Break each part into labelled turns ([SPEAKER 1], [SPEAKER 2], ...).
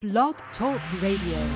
[SPEAKER 1] Blog Talk Radio.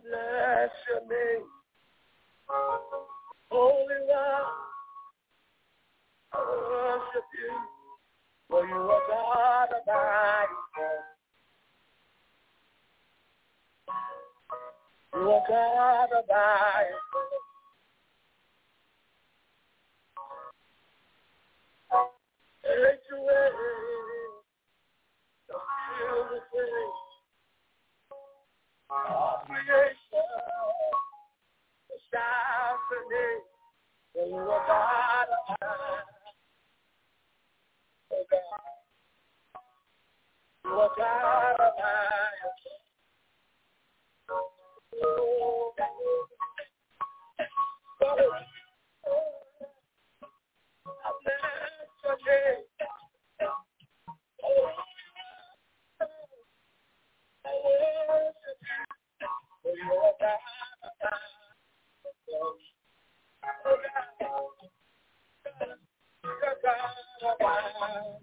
[SPEAKER 2] bless your name. Holy One, I worship you, for you are God of my life. You are God of my life. Take away the beautiful of creation, the symphony, for you are God of my life. Oh God, you are God of my life. Oh God. I bless your name. I worship you. For you are God of my life. Oh God. You are God of my life.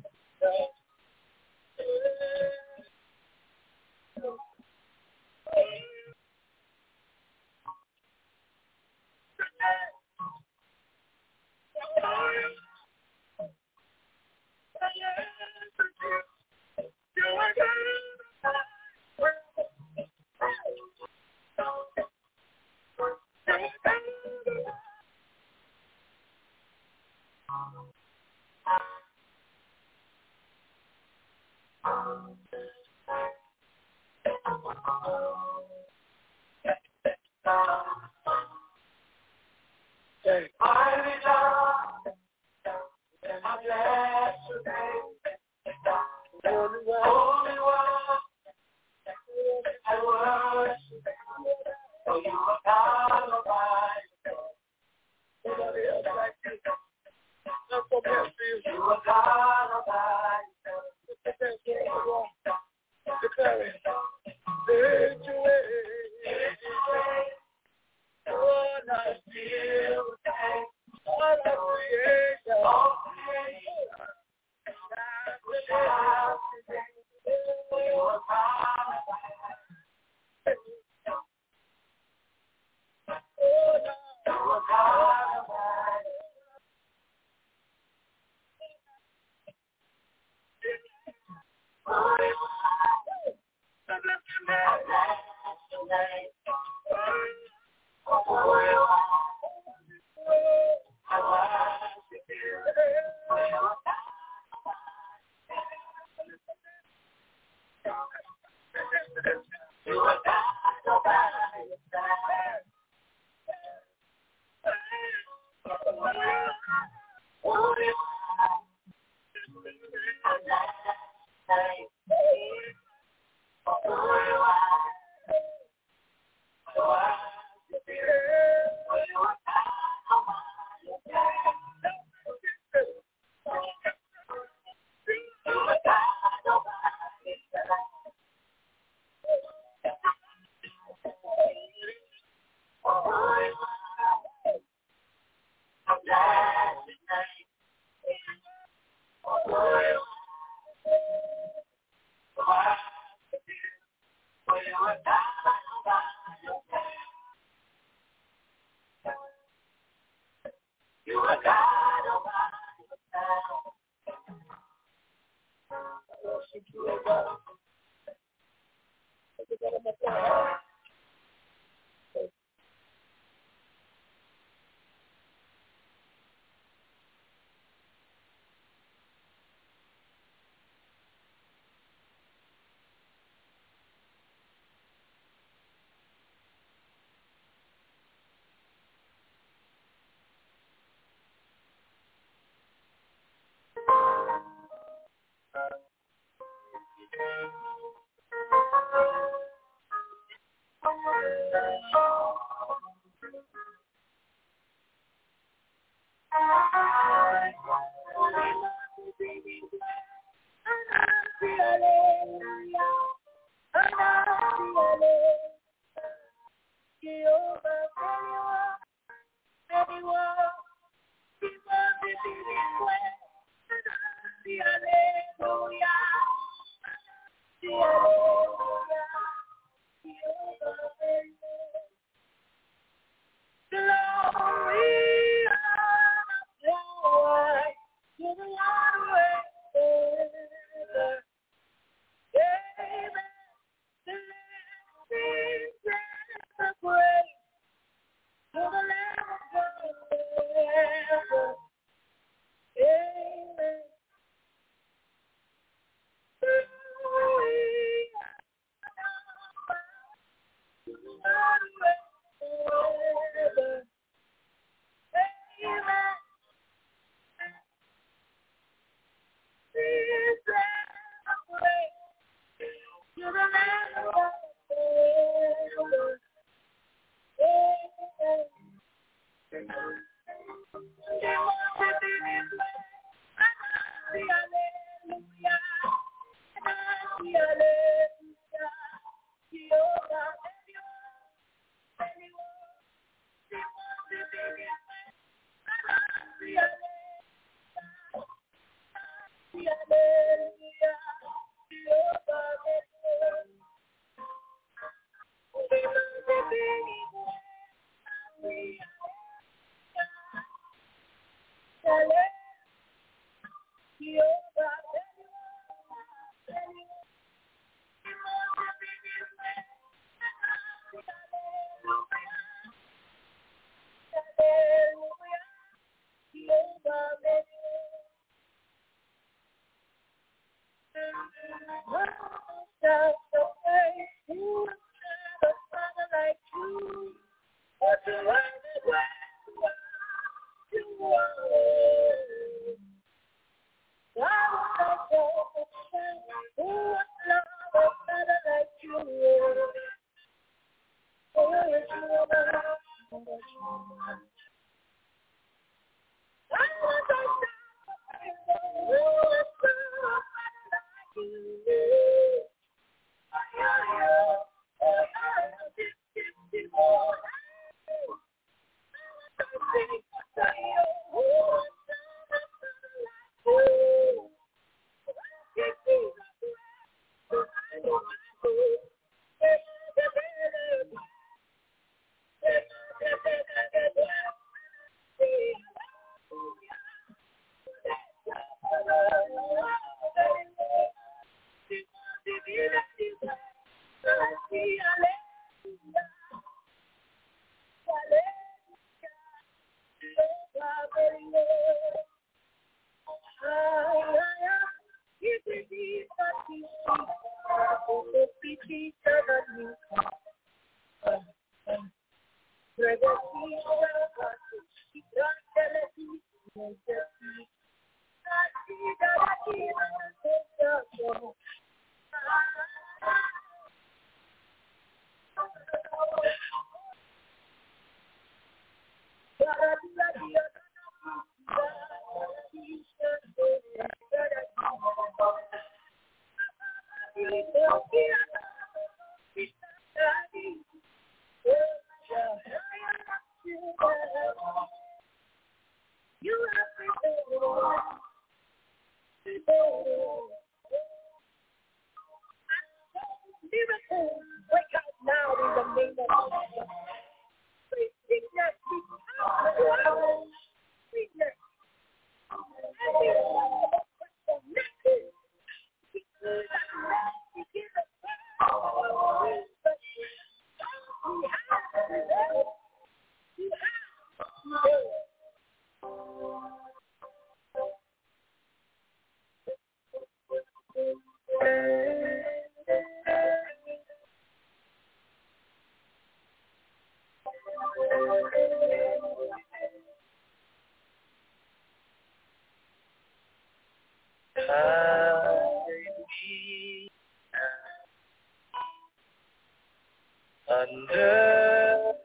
[SPEAKER 2] Under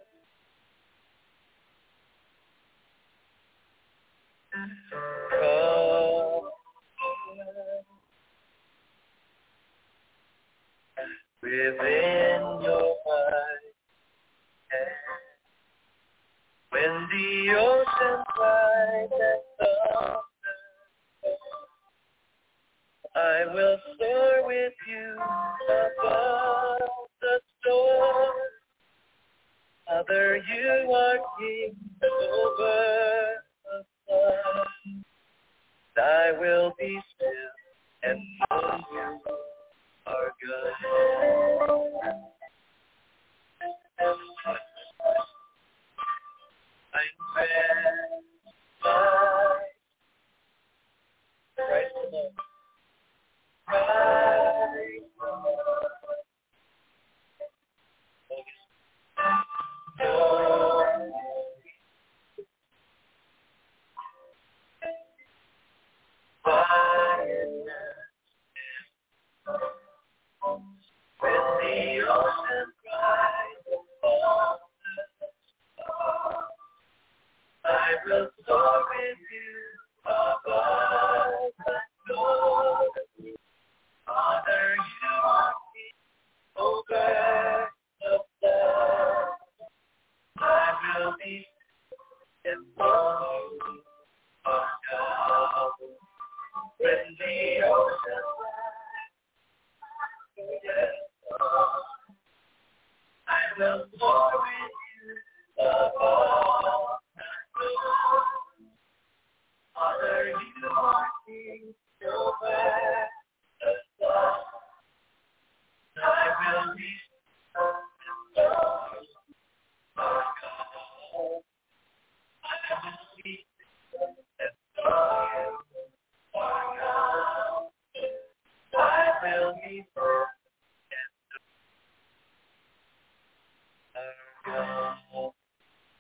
[SPEAKER 2] within your mind, when the ocean cries and thunder, I will soar with you above the storm. Father, you are king over the sun. I will be still and know you are good. I'm ready, Christ alone. Christ alone. When the ocean cries above the storm, I will soar with you above the storm. Father, you are king over the flood. I will be and know you are God. When the ocean I will soar with you above the storm. Father, you are king over the sun. I will be and know you are God. I will be and know you are God. I will be firm and know our God.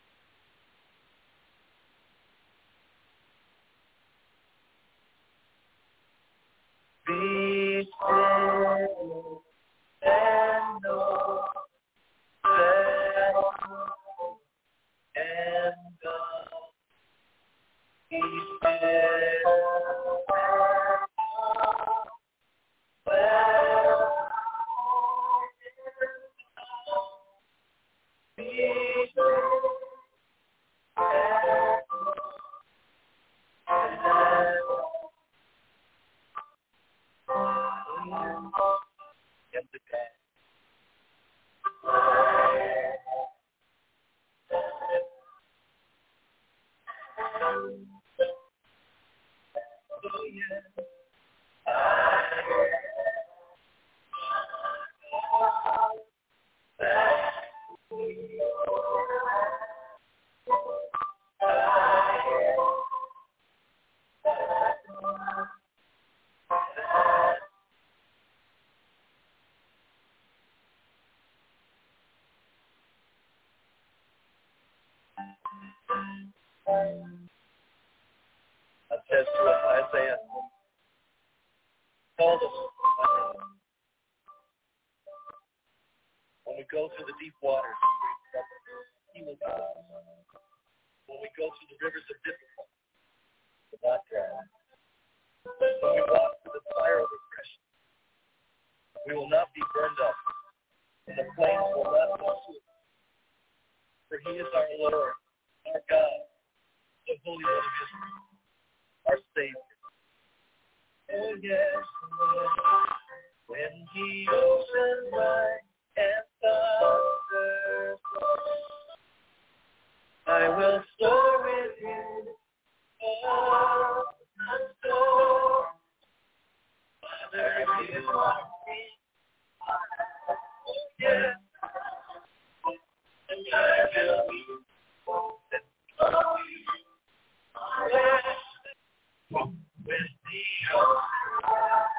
[SPEAKER 2] That says to us, Isaiah told us, when we go through the deep waters, he will guide us. When we go through the rivers of difficulty, we will not drown. When we walk through the fire of oppression, we will not be burned up, and the flames will not consume us. For he is our Lord, our God, the Holy One of Israel, our Savior. Oh yes, when the ocean rise and thunders, I will soar with him on the storm. Father, you are me. Yes, and I will be and follow you. Yes, with the ocean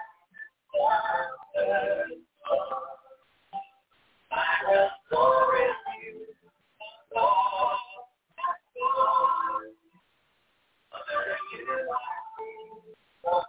[SPEAKER 2] thunders, I will soar with you. Oh, Father, you are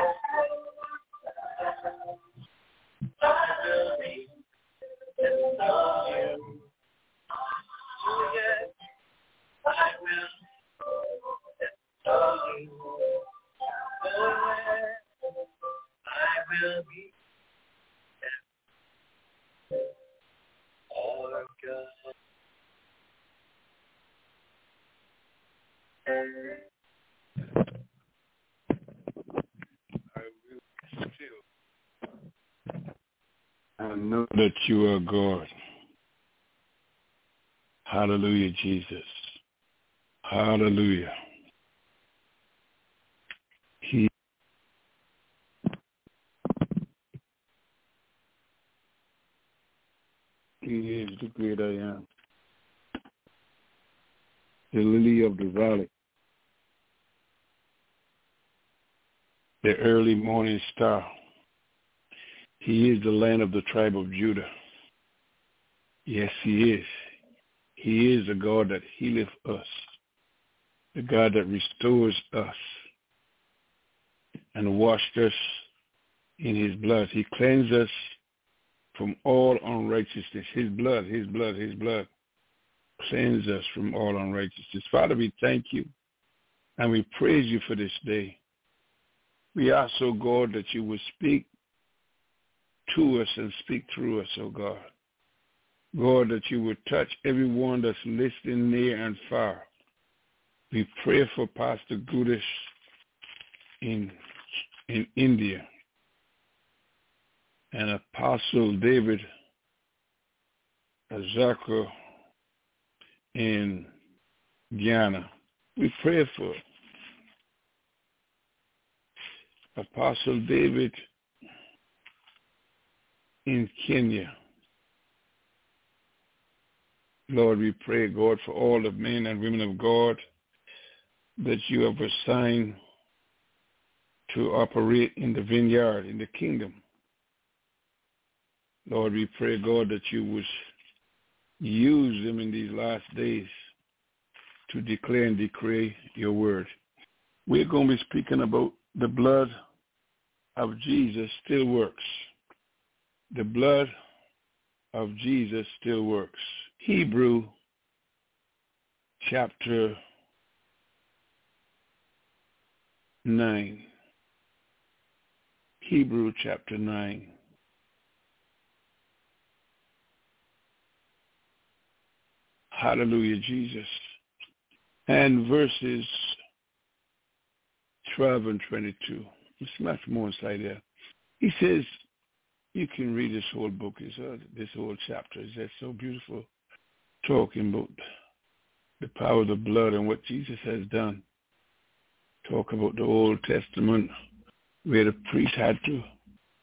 [SPEAKER 2] I will be and know you. Oh, yes, I will and know you. Oh, yes, I will be and our God.
[SPEAKER 3] I know that you are God. Hallelujah, Jesus. Hallelujah. He is the great I am. The lily of the valley. The early morning star. He is the Lion of the tribe of Judah. Yes, he is. He is the God that healeth us, the God that restores us and washed us in his blood. He cleansed us from all unrighteousness. His blood, his blood, his blood cleanse us from all unrighteousness. Father, we thank you and we praise you for this day. We ask, oh God, that you would speak to us and speak through us, oh God. God, that you would touch everyone that's listening near and far. We pray for Pastor Gudish in India and Apostle David Azako in Guyana. We pray for Apostle David in Kenya. Lord, we pray, God, for all the men and women of God that you have assigned to operate in the vineyard, in the kingdom. Lord, we pray, God, that you would use them in these last days to declare and decree your word. We're going to be speaking about the blood of Jesus still works. The blood of Jesus still works. Hebrew chapter 9. Hebrew chapter 9. Hallelujah, Jesus. And verses 12 and 22. It's much more inside there. He says, you can read this whole book, this whole chapter. It's just so beautiful, talking about the power of the blood and what Jesus has done. Talk about the Old Testament, where the priest had to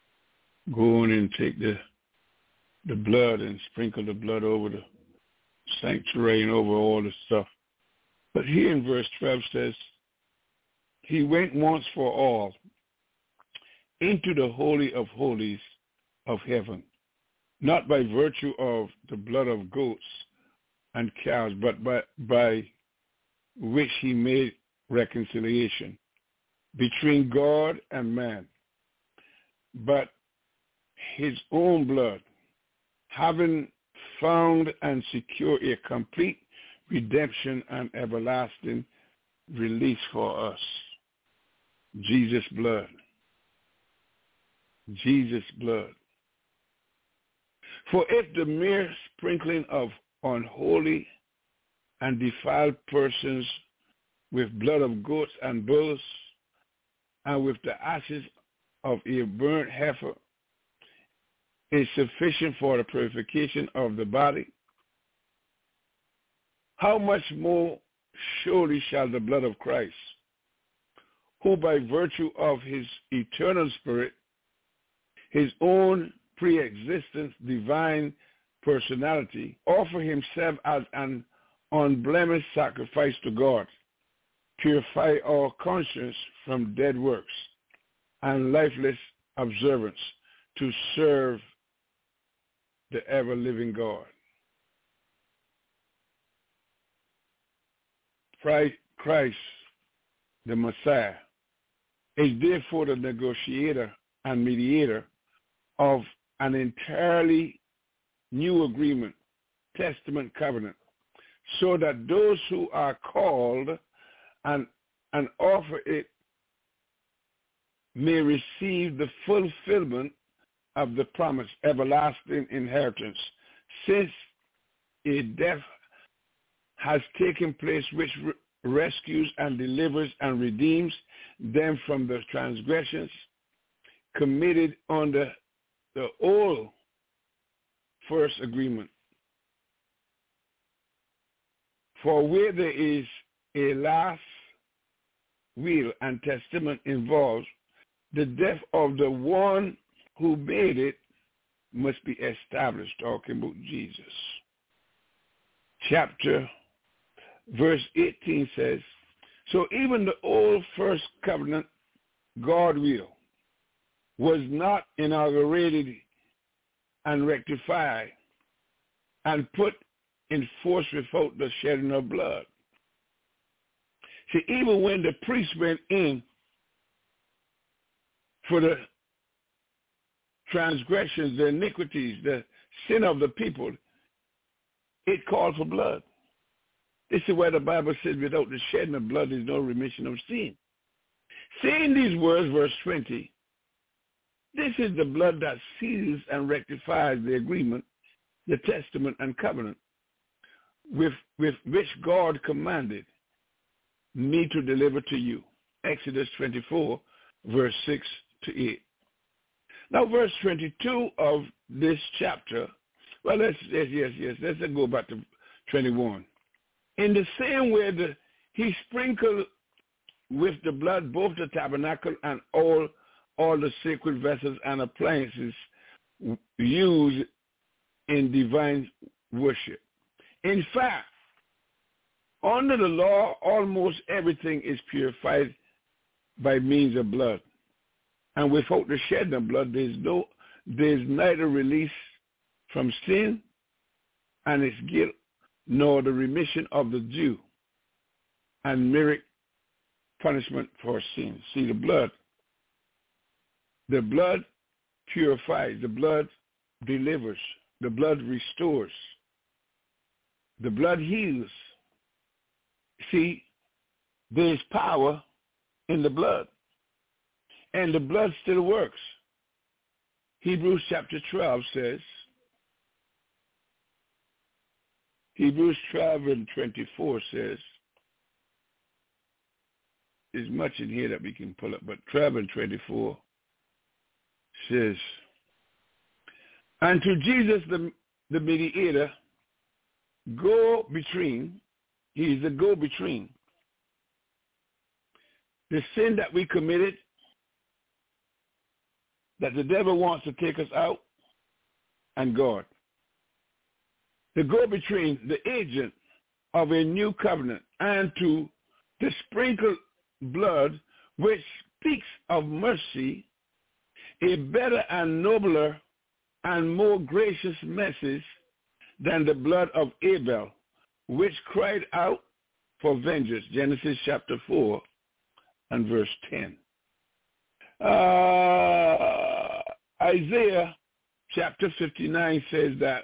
[SPEAKER 3] go in and take the blood and sprinkle the blood over the sanctuary and over all this stuff. But here in verse 12 says, he went once for all into the Holy of Holies of heaven, not by virtue of the blood of goats and cows, but by which he made reconciliation between God and man. But his own blood, having found and secured a complete redemption and everlasting release for us. Jesus' blood. Jesus' blood. For if the mere sprinkling of unholy and defiled persons with blood of goats and bulls and with the ashes of a burnt heifer is sufficient for the purification of the body, how much more surely shall the blood of Christ, who by virtue of his eternal spirit, his own pre-existence, divine personality, offer himself as an unblemished sacrifice to God, purify our conscience from dead works and lifeless observance to serve the ever-living God. Christ, the Messiah, is therefore the negotiator and mediator of an entirely new agreement, testament covenant, so that those who are called and offer it may receive the fulfillment of the promised everlasting inheritance, since a death has taken place which rescues and delivers and redeems them from the transgressions committed under the old first agreement. For where there is a last will and testament involved, the death of the one who made it must be established, talking about Jesus. Verse 18 says, so even the old first covenant, God will, was not inaugurated and rectified and put in force without the shedding of blood. See, even when the priest went in for the transgressions, the iniquities, the sin of the people, it called for blood. This is where the Bible says without the shedding of blood is no remission of sin. Saying these words, verse 20, this is the blood that seals and rectifies the agreement, the testament and covenant with which God commanded me to deliver to you. Exodus 24, verse 6 to 8. Now, verse 22 of this chapter, well, let's go back to 21. In the same way that he sprinkled with the blood both the tabernacle and all the sacred vessels and appliances used in divine worship. In fact, under the law, almost everything is purified by means of blood. And without the shedding of blood, there's neither release from sin and its guilt, nor the remission of the due and merit punishment for sin. See, the blood purifies, the blood delivers, the blood restores, the blood heals. See, there's power in the blood, and the blood still works. Hebrews chapter 12 says, Hebrews 12 and 24 says, there's much in here that we can pull up, but 12 and 24 says, and to Jesus the mediator, go between, he's the go between the sin that we committed, that the devil wants to take us out, and God. the go-between, the agent of a new covenant, and to the sprinkled blood which speaks of mercy, a better and nobler and more gracious message than the blood of Abel, which cried out for vengeance. Genesis chapter 4 and verse 10. Isaiah chapter 59 says that,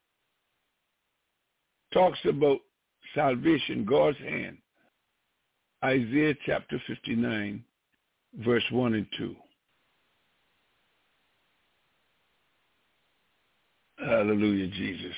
[SPEAKER 3] talks about salvation, God's hand. Isaiah chapter 59, verse 1 and 2. Hallelujah, Jesus.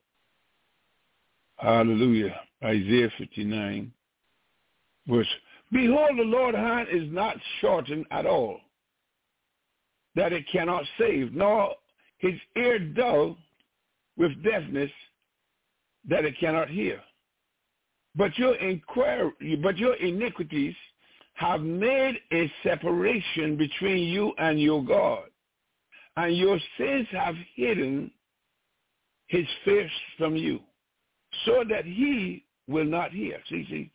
[SPEAKER 3] Hallelujah. Isaiah 59, verse. Behold, the Lord's hand is not shortened at all, that it cannot save, nor his ear dull with deafness, that it cannot hear. But your iniquities have made a separation between you and your God, and your sins have hidden his face from you, so that he will not hear. See,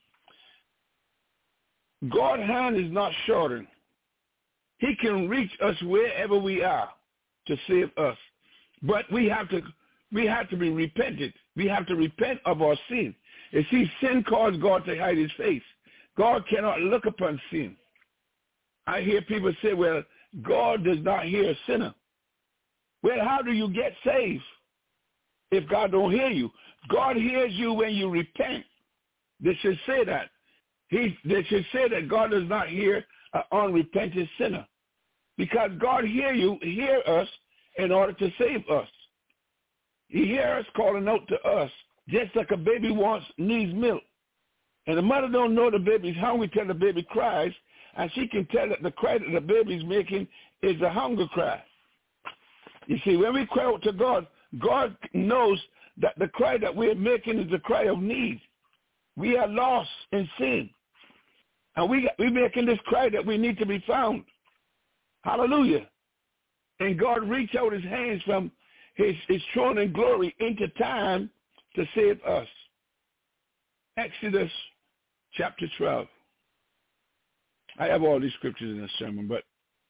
[SPEAKER 3] God's hand is not shortened. He can reach us wherever we are to save us. But we have to be repentant. We have to repent of our sin. You see, sin caused God to hide his face. God cannot look upon sin. I hear people say, well, God does not hear a sinner. Well, how do you get saved if God don't hear you? God hears you when you repent. They should say that. They should say that God does not hear an unrepentant sinner, because God hear us in order to save us. He hears us calling out to us, just like a baby needs milk. And the mother don't know the baby's hungry till the baby cries, and she can tell that the cry that the baby's making is a hunger cry. You see, when we cry out to God, God knows that the cry that we're making is the cry of need. We are lost in sin. And we're making this cry that we need to be found. Hallelujah. And God reached out his hands from his throne and glory into time to save us. Exodus chapter 12. I have all these scriptures in the sermon, but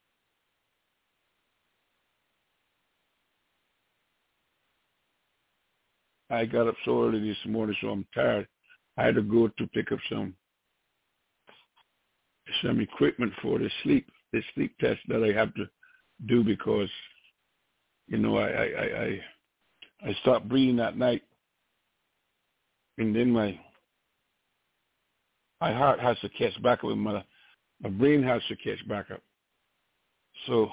[SPEAKER 3] I got up so early this morning, so I'm tired. I had to go to pick up some equipment for the sleep test that I have to do, because, you know, I stopped breathing at night, and then my heart has to catch back up, and my brain has to catch back up. So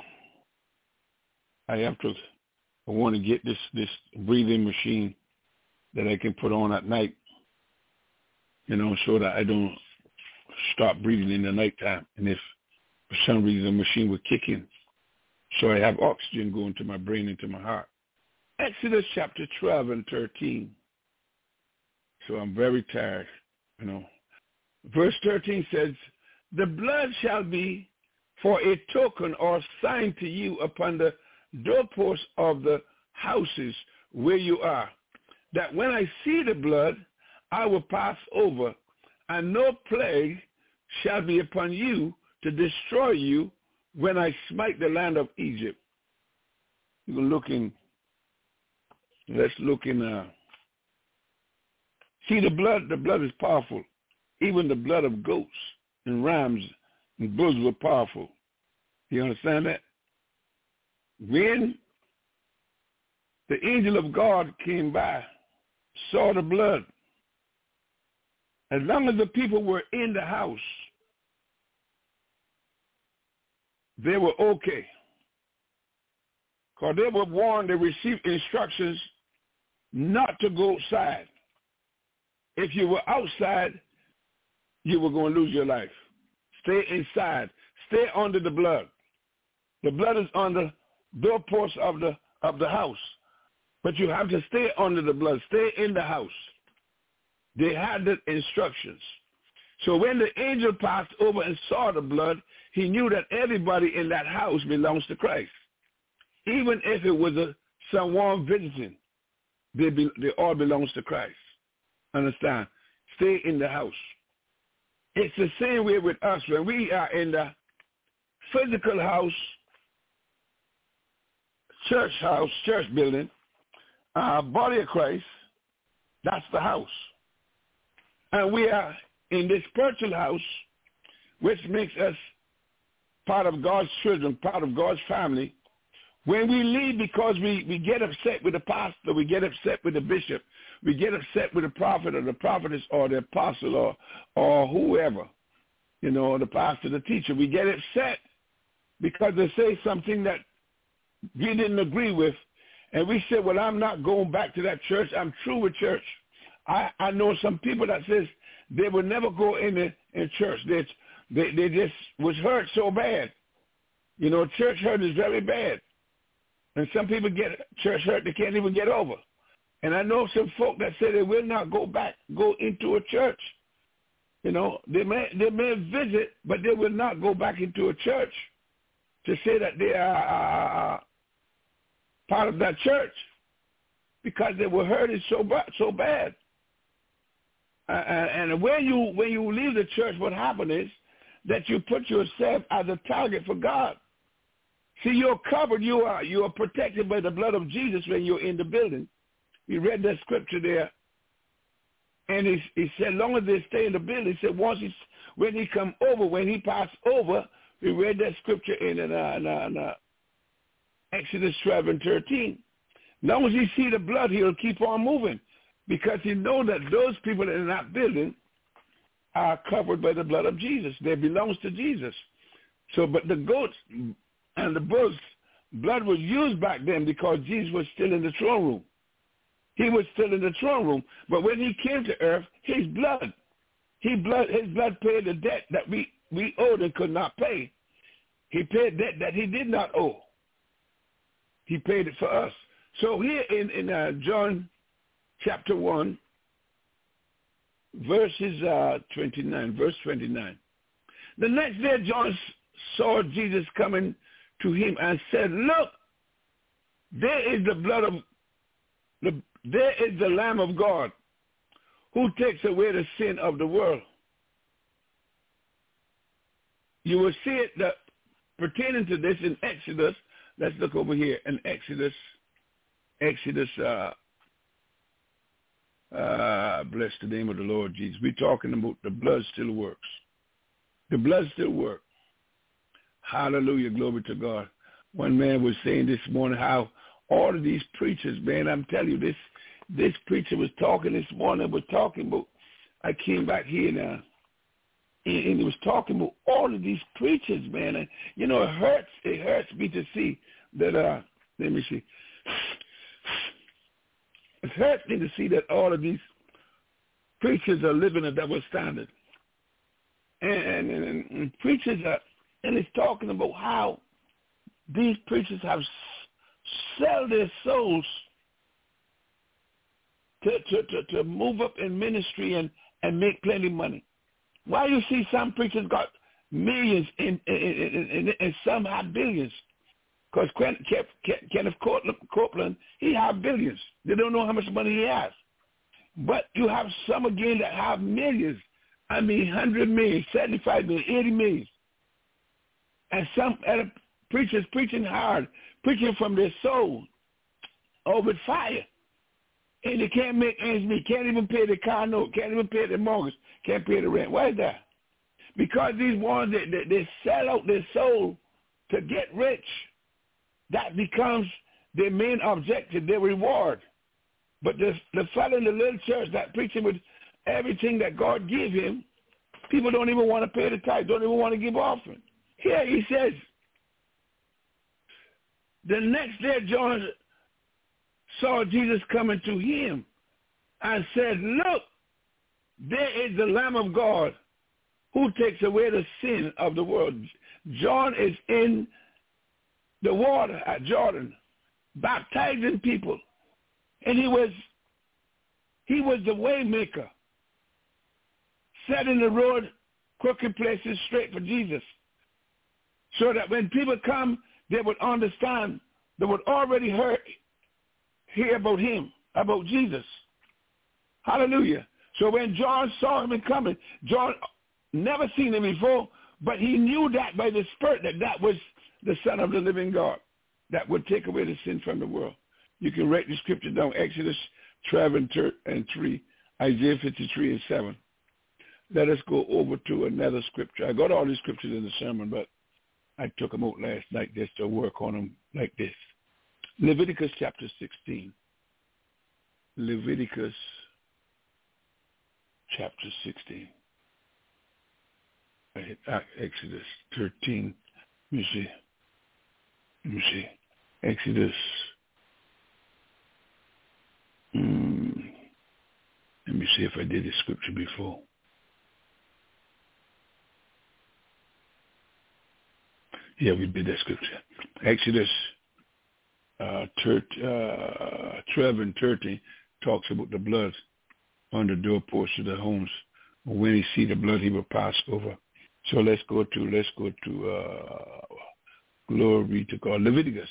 [SPEAKER 3] I want to get this breathing machine that I can put on at night, you know, so that I don't stop breathing in the nighttime. And if for some reason the machine would kick in, so I have oxygen going to my brain and to my heart. Exodus chapter 12 and 13. So I'm very tired, you know. Verse 13 says, the blood shall be for a token or sign to you upon the doorposts of the houses where you are, that when I see the blood, I will pass over, and no plague shall be upon you to destroy you when I smite the land of Egypt. Let's look in, see the blood is powerful. Even the blood of goats and rams and bulls were powerful. You understand that? When the angel of God came by, saw the blood, as long as the people were in the house, they were okay. Because they were warned, they received instructions not to go outside. If you were outside, you were going to lose your life. Stay inside. Stay under the blood. The blood is on the doorpost of the house. But you have to stay under the blood. Stay in the house. They had the instructions. So when the angel passed over and saw the blood, he knew that everybody in that house belongs to Christ. Even if it was someone visiting. They all belongs to Christ. Understand? Stay in the house. It's the same way with us. When we are in the physical house, church building, body of Christ, that's the house. And we are in this spiritual house, which makes us part of God's children, part of God's family. When we leave because we get upset with the pastor, we get upset with the bishop, we get upset with the prophet or the prophetess or the apostle or whoever, the pastor, the teacher. We get upset because they say something that we didn't agree with, and we say, well, I'm not going back to that church. I'm through with church. I know some people that says they will never go in church. They just was hurt so bad. Church hurt is very bad. And some people get church hurt they can't even get over. And I know some folk that say they will not go into a church. They may visit, but they will not go back into a church to say that they are part of that church because they were hurting so bad. And when you leave the church, what happens is that you put yourself as a target for God. See, you're covered. You are protected by the blood of Jesus when you're in the building. We read that scripture there, and he said, long as they stay in the building, he said, when he passed over, we read that scripture in Exodus 12 and 13. Long as he see the blood, he'll keep on moving because he know that those people that are in that building are covered by the blood of Jesus. They belongs to Jesus. So, but the goats and the bulls, blood was used back then because Jesus was still in the throne room. He was still in the throne room. But when he came to earth, his blood paid the debt that we owed and could not pay. He paid debt that he did not owe. He paid it for us. So here in John chapter 1, verse 29. The next day John saw Jesus coming to him and said, look, there is the Lamb of God who takes away the sin of the world. You will see it pertaining to this in Exodus. Let's look over here in Exodus, bless the name of the Lord Jesus. We're talking about the blood still works. The blood still works. Hallelujah, glory to God. One man was saying this morning how all of these preachers, man, I'm telling you, this preacher was talking this morning, I came back here now, and he was talking about all of these preachers, man. And, it hurts me to see that, let me see. It hurts me to see that all of these preachers are living a double standard. And preachers are, and it's talking about how these preachers have sell their souls to move up in ministry and make plenty of money. Why you see some preachers got millions and some have billions? Because Kenneth Copeland, he have billions. They don't know how much money he has. But you have some again that have millions. 100 million, 75 million, 80 million. And some other preachers preaching hard, preaching from their soul, with fire. And they can't make ends meet, can't even pay the car note, can't even pay the mortgage, can't pay the rent. Why is that? Because these ones, they sell out their soul to get rich. That becomes their main objective, their reward. But the fellow in the little church that preaching with everything that God gave him, people don't even want to pay the tithe, don't even want to give offering. Here he says, the next day John saw Jesus coming to him and said, look, there is the Lamb of God who takes away the sin of the world. John is in the water at Jordan, baptizing people. And he was the way maker, setting the road, crooked places straight for Jesus. So that when people come, they would understand, they would already hear about him, about Jesus. Hallelujah. So when John saw him coming, John never seen him before, but he knew that by the Spirit that was the Son of the living God that would take away the sin from the world. You can write the scripture down, Exodus 12 and 3, Isaiah 53 and 7. Let us go over to another scripture. I got all these scriptures in the sermon, but I took them out last night just to work on them like this. Leviticus chapter 16. Leviticus chapter 16. I hit Exodus 13. Let me see. Exodus. Let me see if I did this scripture before. Yeah, we did that scripture. Exodus 12 and 13 talks about the blood on the doorpost of the homes. When he see the blood, he will pass over. So let's go to glory to God.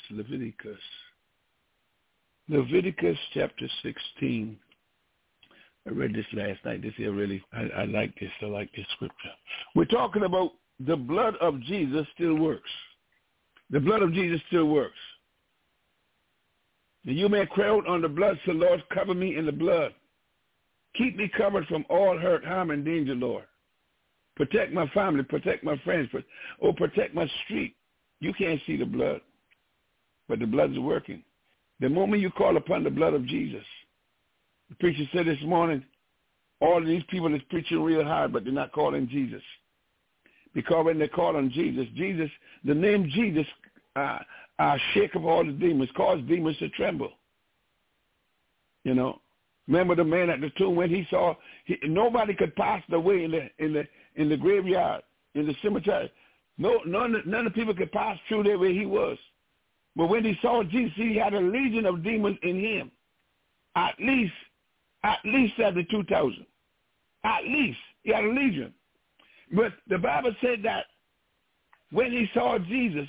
[SPEAKER 3] Leviticus chapter 16. I read this last night. This here really, I like this. I like this scripture. We're talking about the blood of Jesus still works. The blood of Jesus still works. And you may cry out on the blood, so Lord, cover me in the blood. Keep me covered from all hurt, harm, and danger, Lord. Protect my family, protect my friends, or protect my street. You can't see the blood, but the blood's working. The moment you call upon the blood of Jesus, the preacher said this morning, all of these people is preaching real hard, but they're not calling Jesus. Because when they call on Jesus, the name Jesus shake up all the demons, cause demons to tremble. You know, remember the man at the tomb when he saw nobody could pass the way in the graveyard, in the cemetery. None of the people could pass through there where he was. But when he saw Jesus, he had a legion of demons in him. At least 72,000. At least he had a legion. But the Bible said that when he saw Jesus,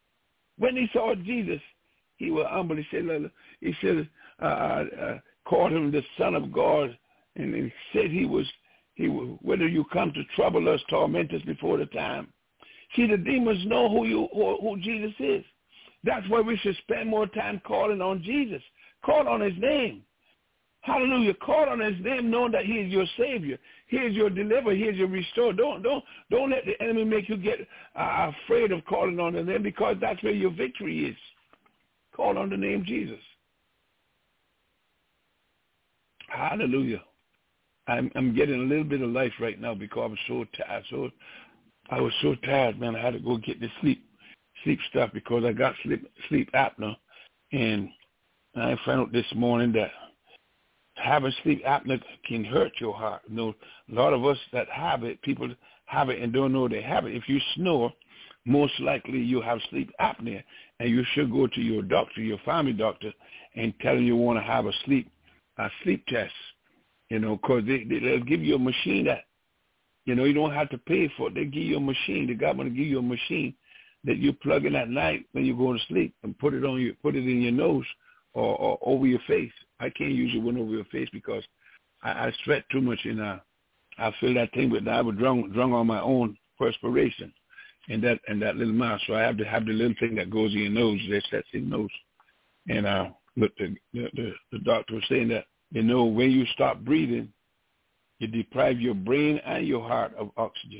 [SPEAKER 3] he was humble. He said, called him the Son of God, and he said he was, whether you come to trouble us, torment us before the time. See, the demons know who Jesus is. That's why we should spend more time calling on Jesus. Call on his name. Hallelujah. Call on his name knowing that he is your Savior. He is your deliverer. He is your restorer. Don't let the enemy make you get afraid of calling on the name, because that's where your victory is. Call on the name Jesus. Hallelujah. I'm getting a little bit of life right now because I'm so tired. I was so tired, man. I had to go get the sleep stuff because I got sleep apnea. And I found out this morning that having sleep apnea can hurt your heart. You know, a lot of us that have it, people have it and don't know they have it. If you snore, most likely you have sleep apnea, and you should go to your doctor, your family doctor, and tell them you want to have a sleep test. You know, because they'll give you a machine that, you know, you don't have to pay for it. They give you a machine. The government will give you a machine that you plug in at night when you go to sleep and put it in your nose or over your face. I can't use it one over your face because I sweat too much, and I feel that thing, but I was drunk on my own perspiration and that little mouth. So I have to have the little thing that goes in your nose. That's in your nose. And look, the doctor was saying that, you know, when you stop breathing, you deprive your brain and your heart of oxygen.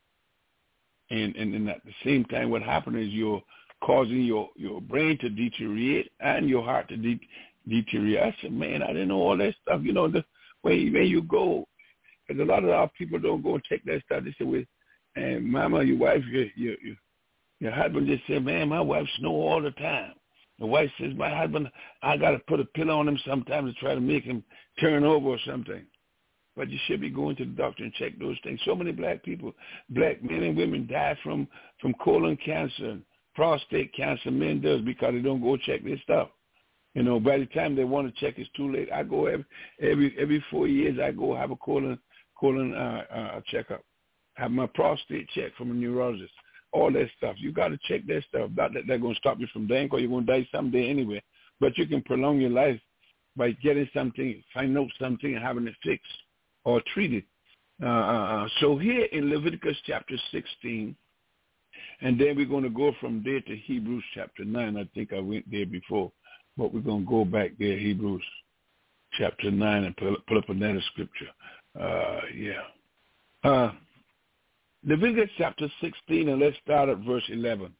[SPEAKER 3] And at the same time, what happens is you're causing your brain to deteriorate and your heart to deteriorate. I said, man, I didn't know all that stuff. You know, when you go, because a lot of our people don't go and take that stuff. They say, well, and mama, your wife, your husband just said, man, my wife snore all the time. The wife says, my husband, I got to put a pillow on him sometimes to try to make him turn over or something. But you should be going to the doctor and check those things. So many black men and women die from colon cancer and prostate cancer. Men does because they don't go check this stuff. You know, by the time they want to check, it's too late. I go every 4 years. I go have a colon checkup, have my prostate checked from a neurologist. All that stuff. You got to check that stuff. Not that they're going to stop you from dying, or you're going to die someday anyway. But you can prolong your life by getting something, finding out something and having it fixed or treated. So here in Leviticus chapter 16, and then we're going to go from there to Hebrews chapter 9. I think I went there before, but we're going to go back there, Hebrews chapter 9, and pull up another scripture. Leviticus chapter 16, and let's start at verse 11.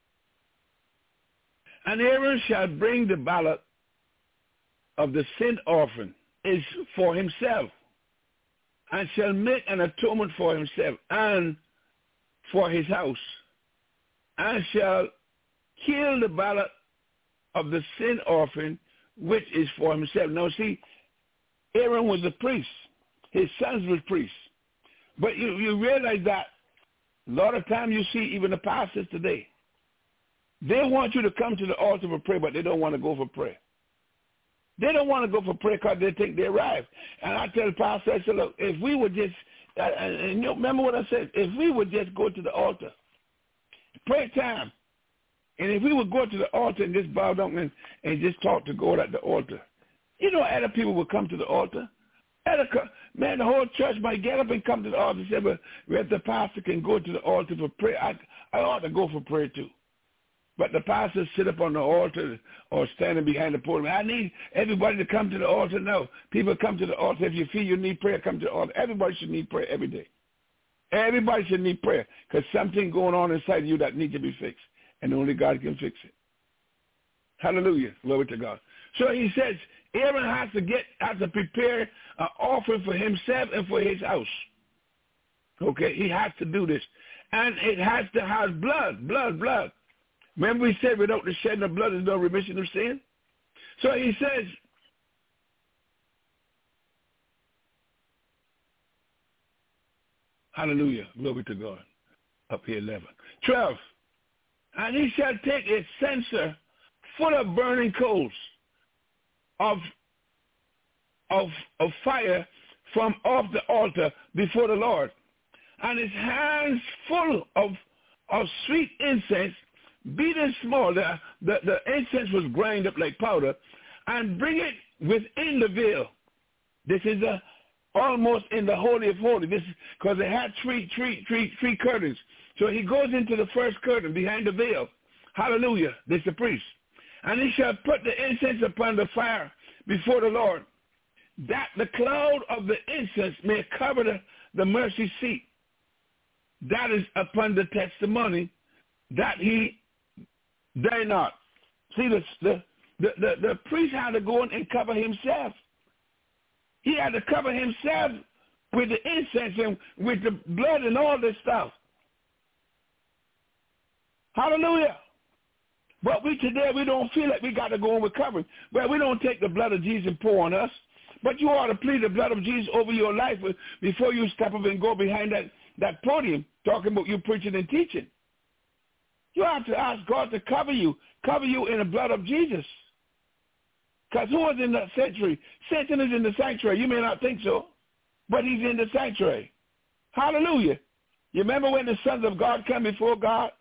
[SPEAKER 3] And Aaron shall bring the ballot of the sin offering is for himself, and shall make an atonement for himself and for his house, and shall kill the ballot of the sin offering, which is for himself. Now see, Aaron was a priest. His sons were priests. But you realize that a lot of times you see even the pastors today, they want you to come to the altar for prayer, but they don't want to go for prayer. They don't want to go for prayer because they think they arrived. And I tell the pastor, I said, look, if we would just, and you remember what I said, if we would just go to the altar, prayer time, and if we would go to the altar and just bow down and just talk to God at the altar, you know, other people would come to the altar. Man, the whole church might get up and come to the altar and say, well, if the pastor can go to the altar for prayer, I ought to go for prayer too. But the pastors sit up on the altar or standing behind the podium. I need everybody to come to the altar. No, people come to the altar. If you feel you need prayer, come to the altar. Everybody should need prayer every day. Everybody should need prayer because something going on inside you that needs to be fixed, and only God can fix it. Hallelujah. Glory to God. So he says Aaron has to prepare an offering for himself and for his house. Okay, he has to do this. And it has to have blood. Remember we said without the shedding of blood there's no remission of sin? So he says, hallelujah, glory to God. Up here 11. 12. And he shall take a censer full of burning coals of fire from off the altar before the Lord, and his hands full of sweet incense, beaten small. The incense was ground up like powder, and bring it within the veil. This is almost in the Holy of Holies. This because it had three curtains. So he goes into the first curtain behind the veil. Hallelujah. This is the priest. And he shall put the incense upon the fire before the Lord, that the cloud of the incense may cover the mercy seat. That is upon the testimony that he dare not. See, the priest had to go in and cover himself. He had to cover himself with the incense and with the blood and all this stuff. Hallelujah. But today we don't feel like we got to go in with covering. Well, we don't take the blood of Jesus and pour on us. But you ought to plead the blood of Jesus over your life before you step up and go behind that podium talking about you preaching and teaching. You have to ask God to cover you in the blood of Jesus. Because who is in the sanctuary? Satan is in the sanctuary. You may not think so, but he's in the sanctuary. Hallelujah. You remember when the sons of God come before God?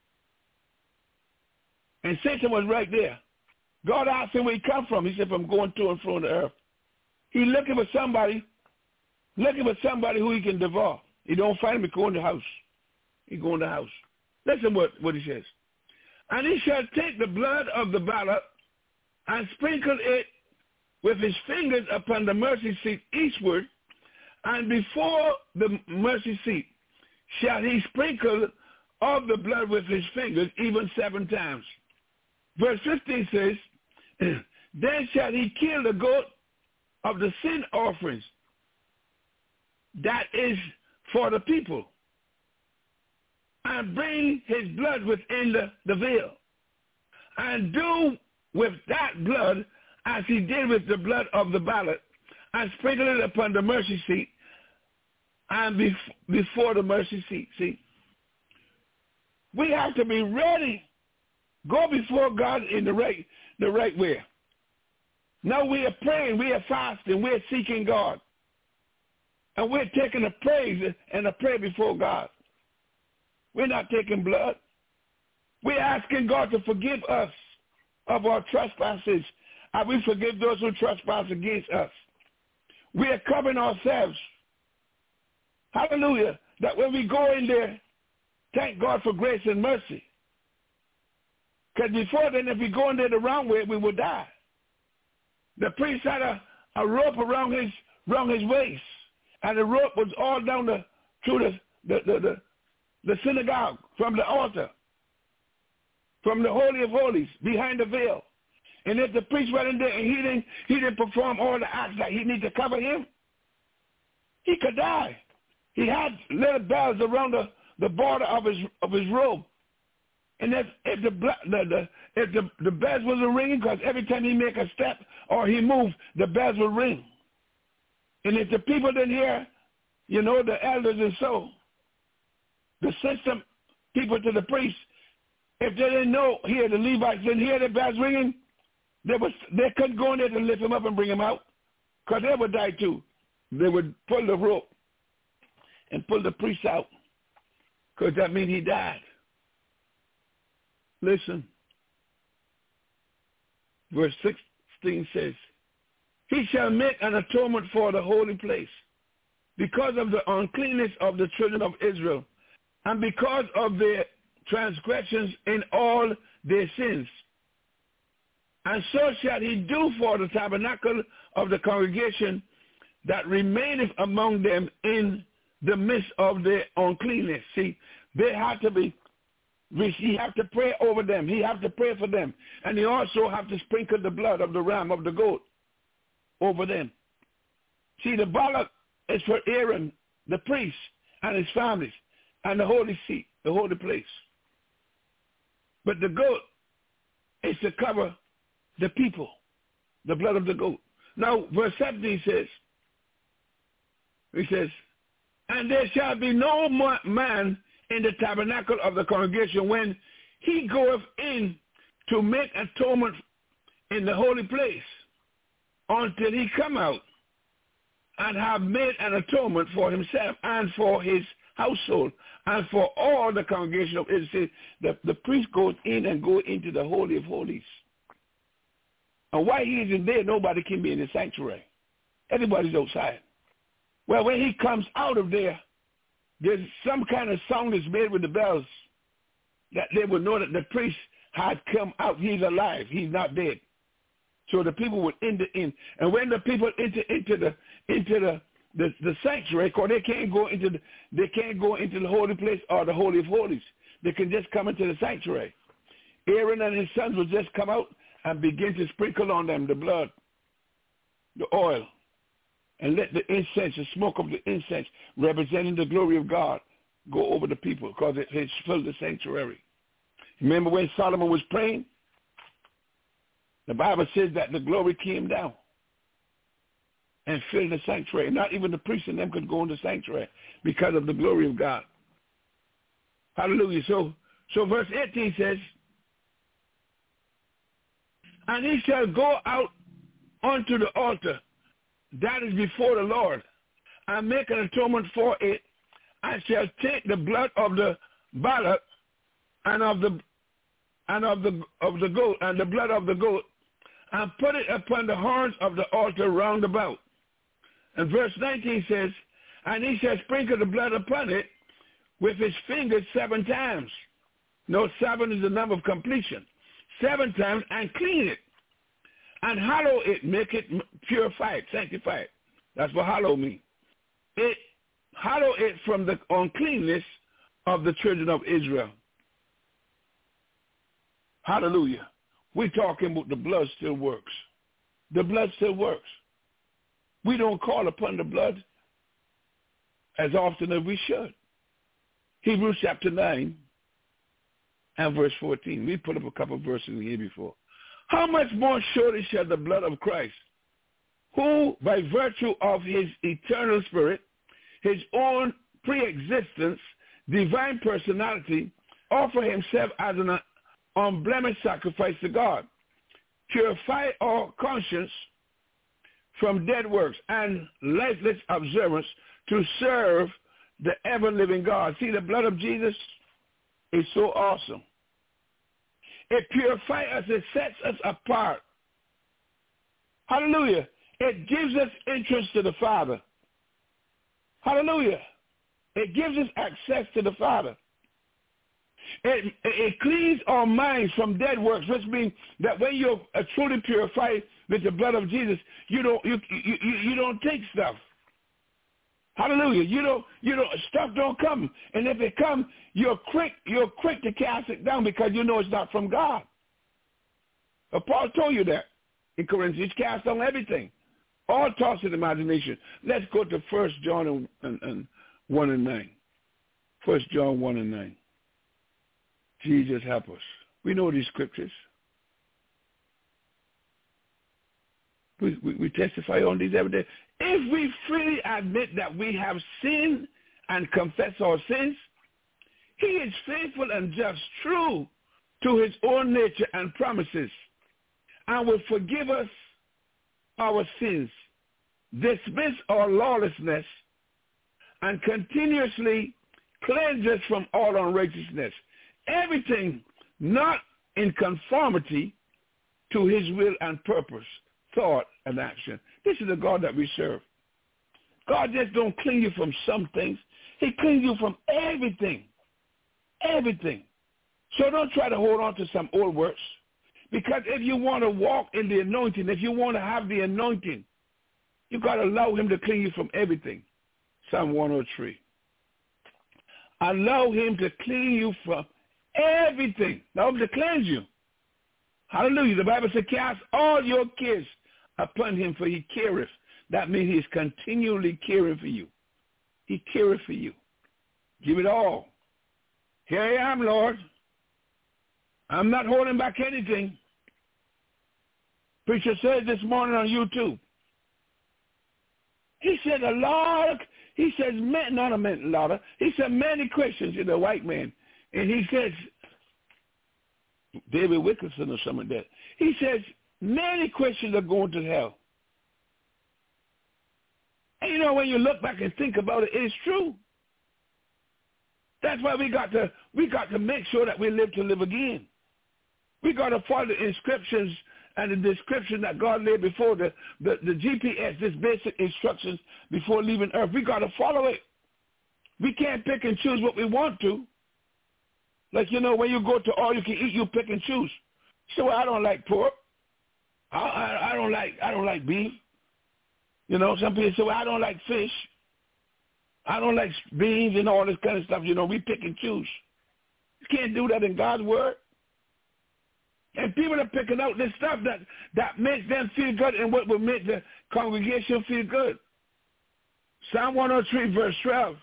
[SPEAKER 3] And Satan was right there. God asked him where he come from. He said, from going to and fro on the earth. He's looking for somebody who he can devour. He don't find him, he go in the house. He go in the house. Listen what he says. And he shall take the blood of the ballot and sprinkle it with his fingers upon the mercy seat eastward, and before the mercy seat shall he sprinkle of the blood with his fingers even 7 times. Verse 15 says, then shall he kill the goat of the sin offerings that is for the people, and bring his blood within the veil, and do with that blood as he did with the blood of the ballot, and sprinkle it upon the mercy seat and before the mercy seat. See, we have to be ready. Go before God in the right way. Now we are praying, we are fasting, we are seeking God. And we're taking a praise and a prayer before God. We're not taking blood. We're asking God to forgive us of our trespasses and we forgive those who trespass against us. We are covering ourselves. Hallelujah. That when we go in there, thank God for grace and mercy. Because before then, if we go in there the wrong way, we would die. The priest had a rope around his waist, and the rope was all down through the synagogue, from the altar, from the Holy of Holies, behind the veil. And if the priest went in there and he didn't perform all the acts that he needed to cover him, he could die. He had little bells around the border of his robe. And if the bells wasn't ringing, because every time he make a step or he moved, the bells would ring. And if the people didn't hear, the elders and so, the system people to the priests, if they didn't hear, the Levites didn't hear the bells ringing, they couldn't go in there to lift him up and bring him out, because they would die too. They would pull the rope and pull the priest out, because that means he died. Listen, verse 16 says, he shall make an atonement for the holy place because of the uncleanness of the children of Israel and because of their transgressions in all their sins. And so shall he do for the tabernacle of the congregation that remaineth among them in the midst of their uncleanness. See, they have to be, he have to pray over them. He have to pray for them. And he also have to sprinkle the blood of the ram, of the goat, over them. See, the balak is for Aaron, the priest, and his families, and the holy seat, the holy place. But the goat is to cover the people, the blood of the goat. Now, verse 17 says, he says, and there shall be no man in the tabernacle of the congregation when he goeth in to make atonement in the holy place until he come out and have made an atonement for himself and for his household and for all the congregation of Israel. The priest goes in and go into the Holy of Holies. And while he is in there, nobody can be in the sanctuary. Everybody's outside. Well, when he comes out of there, there's some kind of sound that's made with the bells that they would know that the priest had come out. He's alive. He's not dead. So the people would enter in. And when the people enter into the sanctuary, because they can't go into the holy place or the Holy of Holies. They can just come into the sanctuary. Aaron and his sons would just come out and begin to sprinkle on them the blood, the oil, and let the incense, the smoke of the incense, representing the glory of God, go over the people, because it filled the sanctuary. Remember when Solomon was praying? The Bible says that the glory came down and filled the sanctuary. Not even the priests and them could go in the sanctuary because of the glory of God. Hallelujah. So verse 18 says, and he shall go out unto the altar that is before the Lord, and make an atonement for it, and shall take the blood of the balak and of the goat, and the blood of the goat, and put it upon the horns of the altar round about. And verse 19 says, and he shall sprinkle the blood upon it with his fingers 7 times. No, 7 is the number of completion. 7 times, and clean it, and hallow it, make it purify it, sanctify it. That's what hallow means. Hallow it from the uncleanness of the children of Israel. Hallelujah. We're talking about the blood still works. The blood still works. We don't call upon the blood as often as we should. Hebrews chapter 9 and verse 14. We put up a couple of verses here before. How much more surely shall the blood of Christ, who by virtue of his eternal spirit, his own pre-existence, divine personality, offer himself as an unblemished sacrifice to God, purify our conscience from dead works and lifeless observance to serve the ever-living God. See, the blood of Jesus is so awesome. It purifies us. It sets us apart Hallelujah. It gives us entrance to the Father. Hallelujah. It gives us access to the Father. It cleans our minds from dead works, which means that when you're truly purified with the blood of Jesus, you don't take stuff. Hallelujah. Stuff don't come. And if it comes, you're quick to cast it down because you know it's not from God. But Paul told you that in Corinthians. Cast down everything. All thoughts and imagination. Let's go to 1 John 1 and 9. 1 John 1 and 9. Jesus, help us. We know these scriptures. We testify on these every day. If we freely admit that we have sinned and confess our sins, he is faithful and just, true to his own nature and promises, and will forgive us our sins, dismiss our lawlessness, and continuously cleanse us from all unrighteousness. Everything not in conformity to his will and purpose, thought and action. This is the God that we serve. God just don't clean you from some things. He cleans you from everything. Everything. So don't try to hold on to some old works. Because if you want to walk in the anointing, if you want to have the anointing, you got to allow him to clean you from everything. Psalm 103. Allow him to clean you from everything. Allow him to cleanse you. Hallelujah. The Bible says, cast all your cares upon him, for he careth. That means he's continually caring for you. He careth for you. Give it all. Here I am, Lord. I'm not holding back anything. Preacher said this morning on YouTube. He said he said many Christians, a white man. And he says, David Wilkerson or something like that. He says, many Christians are going to hell. And when you look back and think about it, it's true. That's why we got to make sure that we live to live again. We got to follow the inscriptions and the description that God laid before the GPS, this basic instructions before leaving earth. We got to follow it. We can't pick and choose what we want to. Like, when you go to all you can eat, you pick and choose. So I don't like pork. I don't like beef. Some people say, well, I don't like fish. I don't like beans and all this kind of stuff. We pick and choose. You can't do that in God's word. And people are picking out this stuff that makes them feel good and what will make the congregation feel good. Psalm 103, verse 12.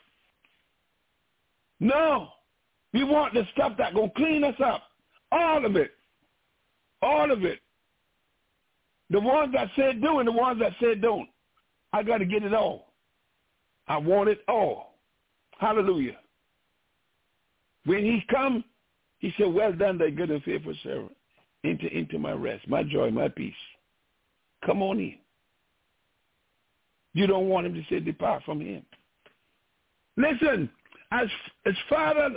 [SPEAKER 3] No. We want the stuff that's going to clean us up. All of it. All of it. The ones that said do and the ones that said don't. I got to get it all. I want it all. Hallelujah. When he come, he said, well done, thy good and faithful servant. Enter into my rest, my joy, my peace. Come on in. You don't want him to say, depart from him. Listen, as a father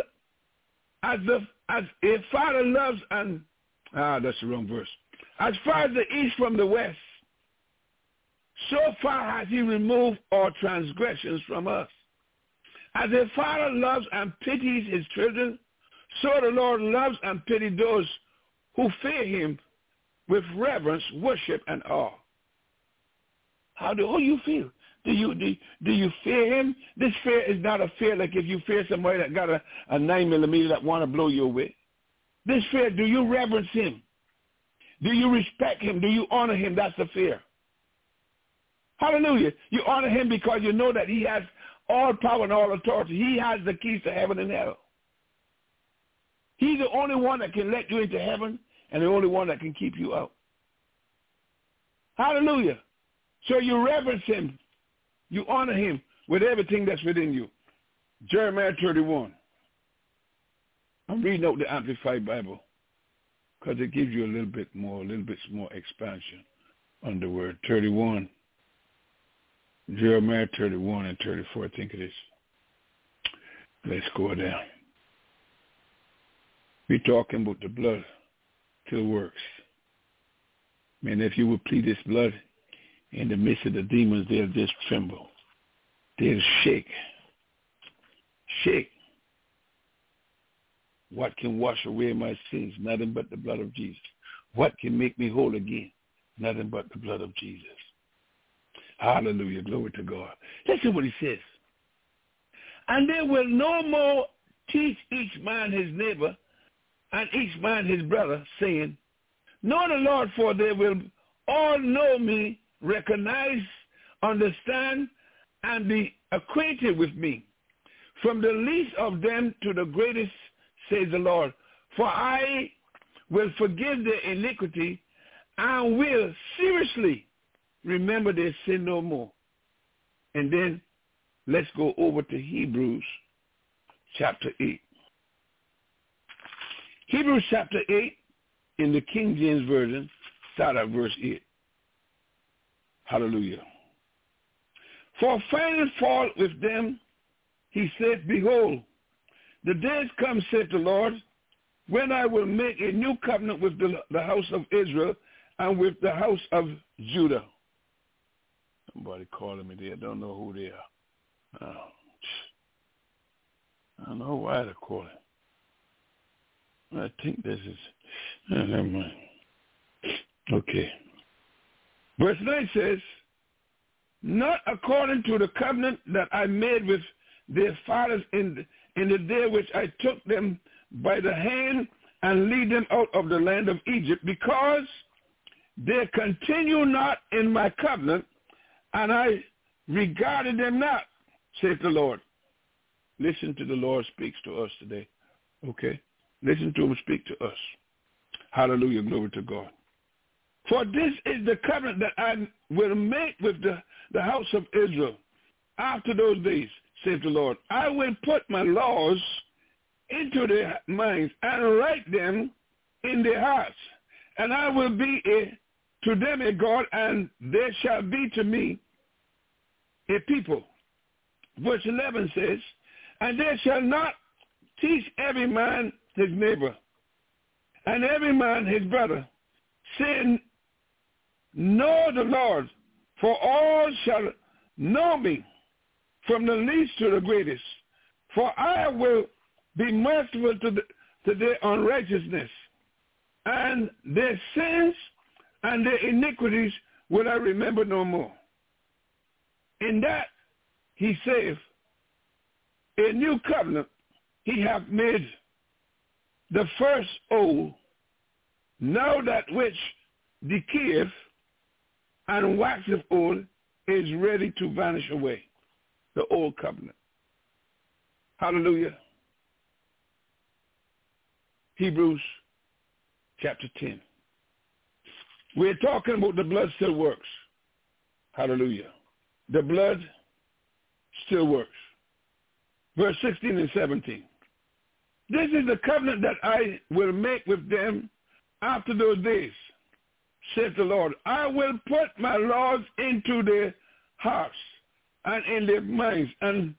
[SPEAKER 3] loves and, that's the wrong verse. As far as the east from the west, so far has he removed our transgressions from us. As a father loves and pities his children, so the Lord loves and pities those who fear him with reverence, worship, and awe. How do you feel? Do you fear him? This fear is not a fear like if you fear somebody that got a 9mm that want to blow you away. This fear, do you reverence him? Do you respect him? Do you honor him? That's the fear. Hallelujah. You honor him because you know that he has all power and all authority. He has the keys to heaven and hell. He's the only one that can let you into heaven and the only one that can keep you out. Hallelujah. So you reverence him. You honor him with everything that's within you. Jeremiah 31. I'm reading out the Amplified Bible because it gives you a little bit more expansion on the word. 31. Jeremiah 31 and 34, I think it is. Let's go down. We're talking about the blood till it works. Man, if you would plead this blood, In the midst of the demons, they'll just tremble. They'll shake. Shake. What can wash away my sins? Nothing but the blood of Jesus. What can make me whole again? Nothing but the blood of Jesus. Hallelujah. Glory to God. Listen what he says. And they will no more teach each man his neighbor and each man his brother, saying, know the Lord, for they will all know me, recognize, understand, and be acquainted with me. From the least of them to the greatest, says the Lord. For I will forgive their iniquity and will seriously remember their sin no more. And then let's go over to Hebrews chapter 8. Hebrews chapter 8 in the King James Version, start at verse 8. Hallelujah. For finding fault with them, he said, behold, the days come, said the Lord, when I will make a new covenant with the house of Israel and with the house of Judah. Somebody calling me there. I don't know who they are. I don't know why they're calling. I think this is... never mind. Okay. Verse 9 says, not according to the covenant that I made with their fathers in the day which I took them by the hand and lead them out of the land of Egypt, because they continue not in my covenant, and I regarded them not, saith the Lord. Listen to the Lord speaks to us today. Okay? Listen to him speak to us. Hallelujah. Glory to God. For this is the covenant that I will make with the house of Israel after those days, saith the Lord. I will put my laws into their minds and write them in their hearts. And I will be to them a God, and they shall be to me a people. Verse 11 says, and they shall not teach every man his neighbor, and every man his brother, saying, know the Lord, for all shall know me, from the least to the greatest. For I will be merciful to their unrighteousness, and their sins and their iniquities will I remember no more. In that he saith, a new covenant he hath made the first old, now that which decayeth and waxeth old is ready to vanish away. The old covenant. Hallelujah. Hebrews chapter 10. We're talking about the blood still works. Hallelujah. The blood still works. Verse 16 and 17. This is the covenant that I will make with them after those days, saith the Lord. I will put my laws into their hearts and in their minds, and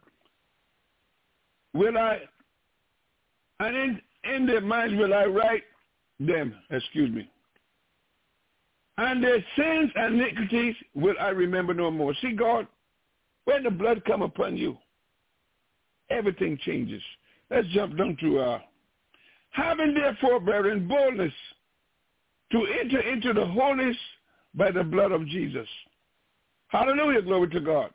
[SPEAKER 3] in their minds will I write them, and their sins and iniquities will I remember no more. See, God, when the blood come upon you, everything changes. Let's jump down to having therefore, brethren, boldness to enter into the holiest by the blood of Jesus. Hallelujah, glory to God.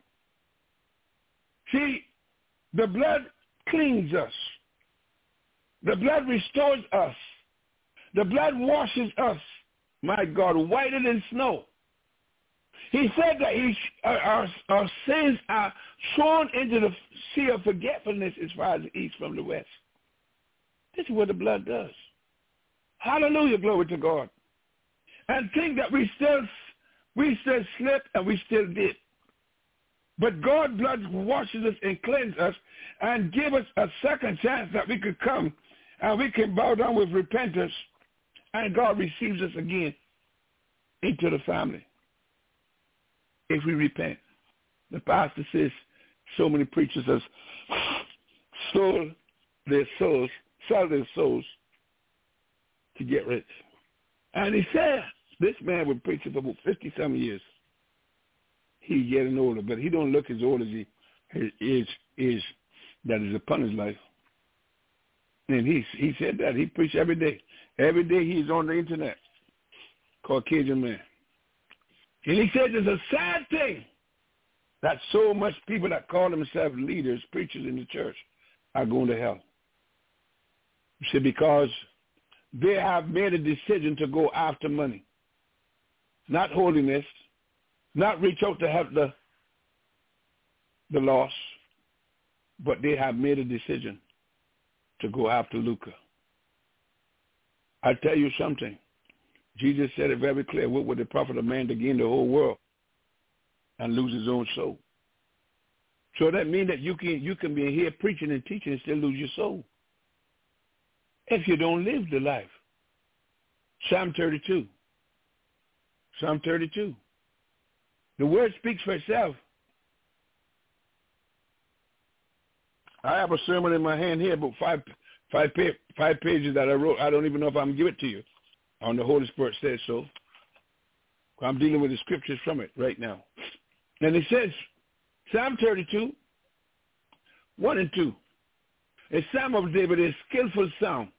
[SPEAKER 3] See, the blood cleans us. The blood restores us. The blood washes us, my God, whiter than snow. He said that our sins are thrown into the sea of forgetfulness as far as the east from the west. This is what the blood does. Hallelujah, glory to God. And think that we still slipped and we still did. But God's blood washes us and cleanses us and gives us a second chance that we could come and we can bow down with repentance, and God receives us again into the family. If we repent. The pastor says so many preachers have sold their souls to get rich. And he said, this man was preaching for about 50-some years. he's getting older, but he don't look as old as his is that is upon his life. And he said that. He preached every day. Every day he's on the internet. Caucasian man. And he said it's a sad thing that so much people that call themselves leaders, preachers in the church, are going to hell. He said because they have made a decision to go after money, not holiness, not reach out to help the lost, but they have made a decision to go after lucre. I tell you something. Jesus said it very clear. What would it profit a man to gain the whole world and lose his own soul? So that means that you can be here preaching and teaching and still lose your soul if you don't live the life. Psalm 32. Psalm 32. The word speaks for itself. I have a sermon in my hand here, about five pages that I wrote. I don't even know if I'm going to give it to you. On the Holy Spirit says so. I'm dealing with the scriptures from it right now. And it says, Psalm 32, 1 and 2. A psalm of David is skillful sound,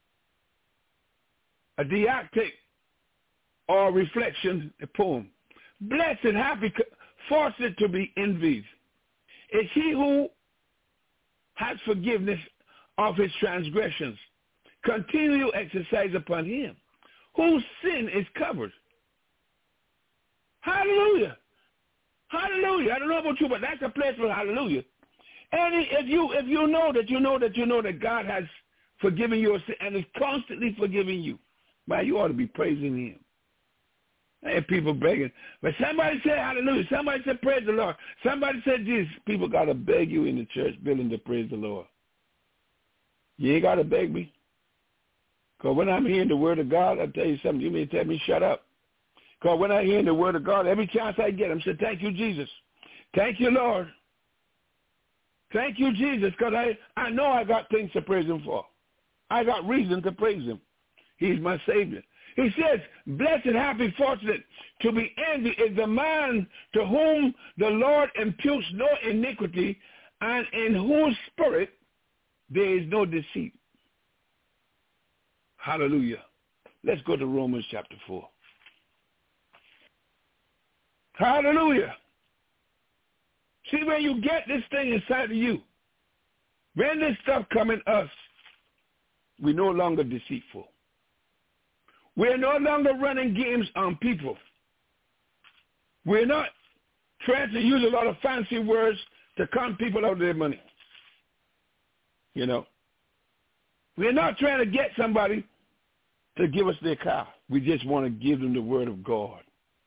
[SPEAKER 3] a didactic or reflection, a poem. Blessed and happy, fortunate to be envied is he who has forgiveness of his transgressions, continual exercise upon him, whose sin is covered. Hallelujah. Hallelujah. I don't know about you, but that's a place for hallelujah. And if you know that God has forgiven your sin and is constantly forgiving you, man, you ought to be praising him. I have people begging. But somebody say hallelujah. Somebody say praise the Lord. Somebody say Jesus. People got to beg you in the church building to praise the Lord. You ain't got to beg me. Because when I'm hearing the word of God, I'll tell you something. You may tell me shut up. Because when I hear the word of God, every chance I get, I'm saying, thank you, Jesus. Thank you, Lord. Thank you, Jesus, because I know I got things to praise him for. I got reason to praise him. He's my Savior. He says, blessed, happy, fortunate to be envied is the man to whom the Lord imputes no iniquity and in whose spirit there is no deceit. Hallelujah. Let's go to Romans chapter 4. Hallelujah. See, when you get this thing inside of you, when this stuff come in us, we're no longer deceitful. We're no longer running games on people. We're not trying to use a lot of fancy words to con people out of their money. You know, we're not trying to get somebody to give us their car. We just want to give them the word of God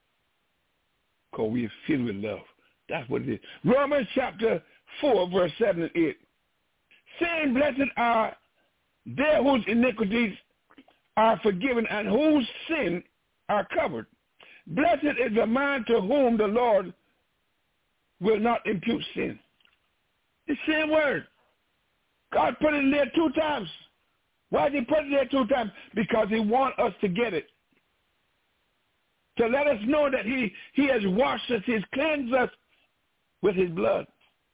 [SPEAKER 3] because we are filled with love. That's what it is. Romans chapter 4, verse 7 and 8. Saying, blessed are they whose iniquities are forgiven and whose sin are covered. Blessed is the man to whom the Lord will not impute sin. The same word. God put it in there 2 times. Why did he put it there 2 times? Because he wants us to get it. To let us know that he has washed us, he has cleansed us with his blood.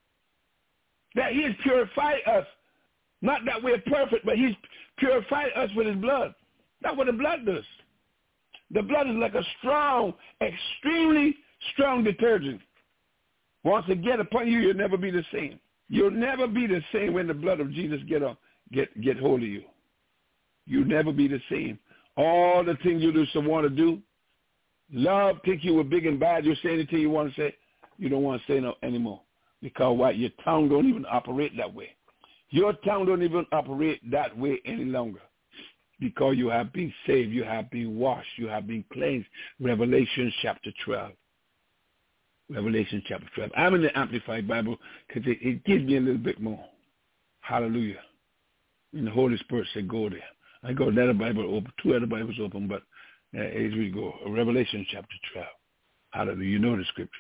[SPEAKER 3] That he has purified us. Not that we're perfect, but he's purified us with his blood. That's what the blood does. The blood is like a strong, extremely strong detergent. Once it get upon you, you'll never be the same. You'll never be the same when the blood of Jesus get hold of you. You'll never be the same. All the things you used to want to do, love, think you were big and bad, you say anything you want to say, you don't want to say no anymore. Because what? Your tongue don't even operate that way. Your tongue don't even operate that way any longer. Because you have been saved, you have been washed, you have been cleansed. Revelation chapter 12. Revelation chapter 12. I'm in the Amplified Bible because it gives me a little bit more. Hallelujah. And the Holy Spirit said, go there. I got another Bible open, 2 other Bibles open, but as we go, Revelation chapter 12. Hallelujah. You know the scripture.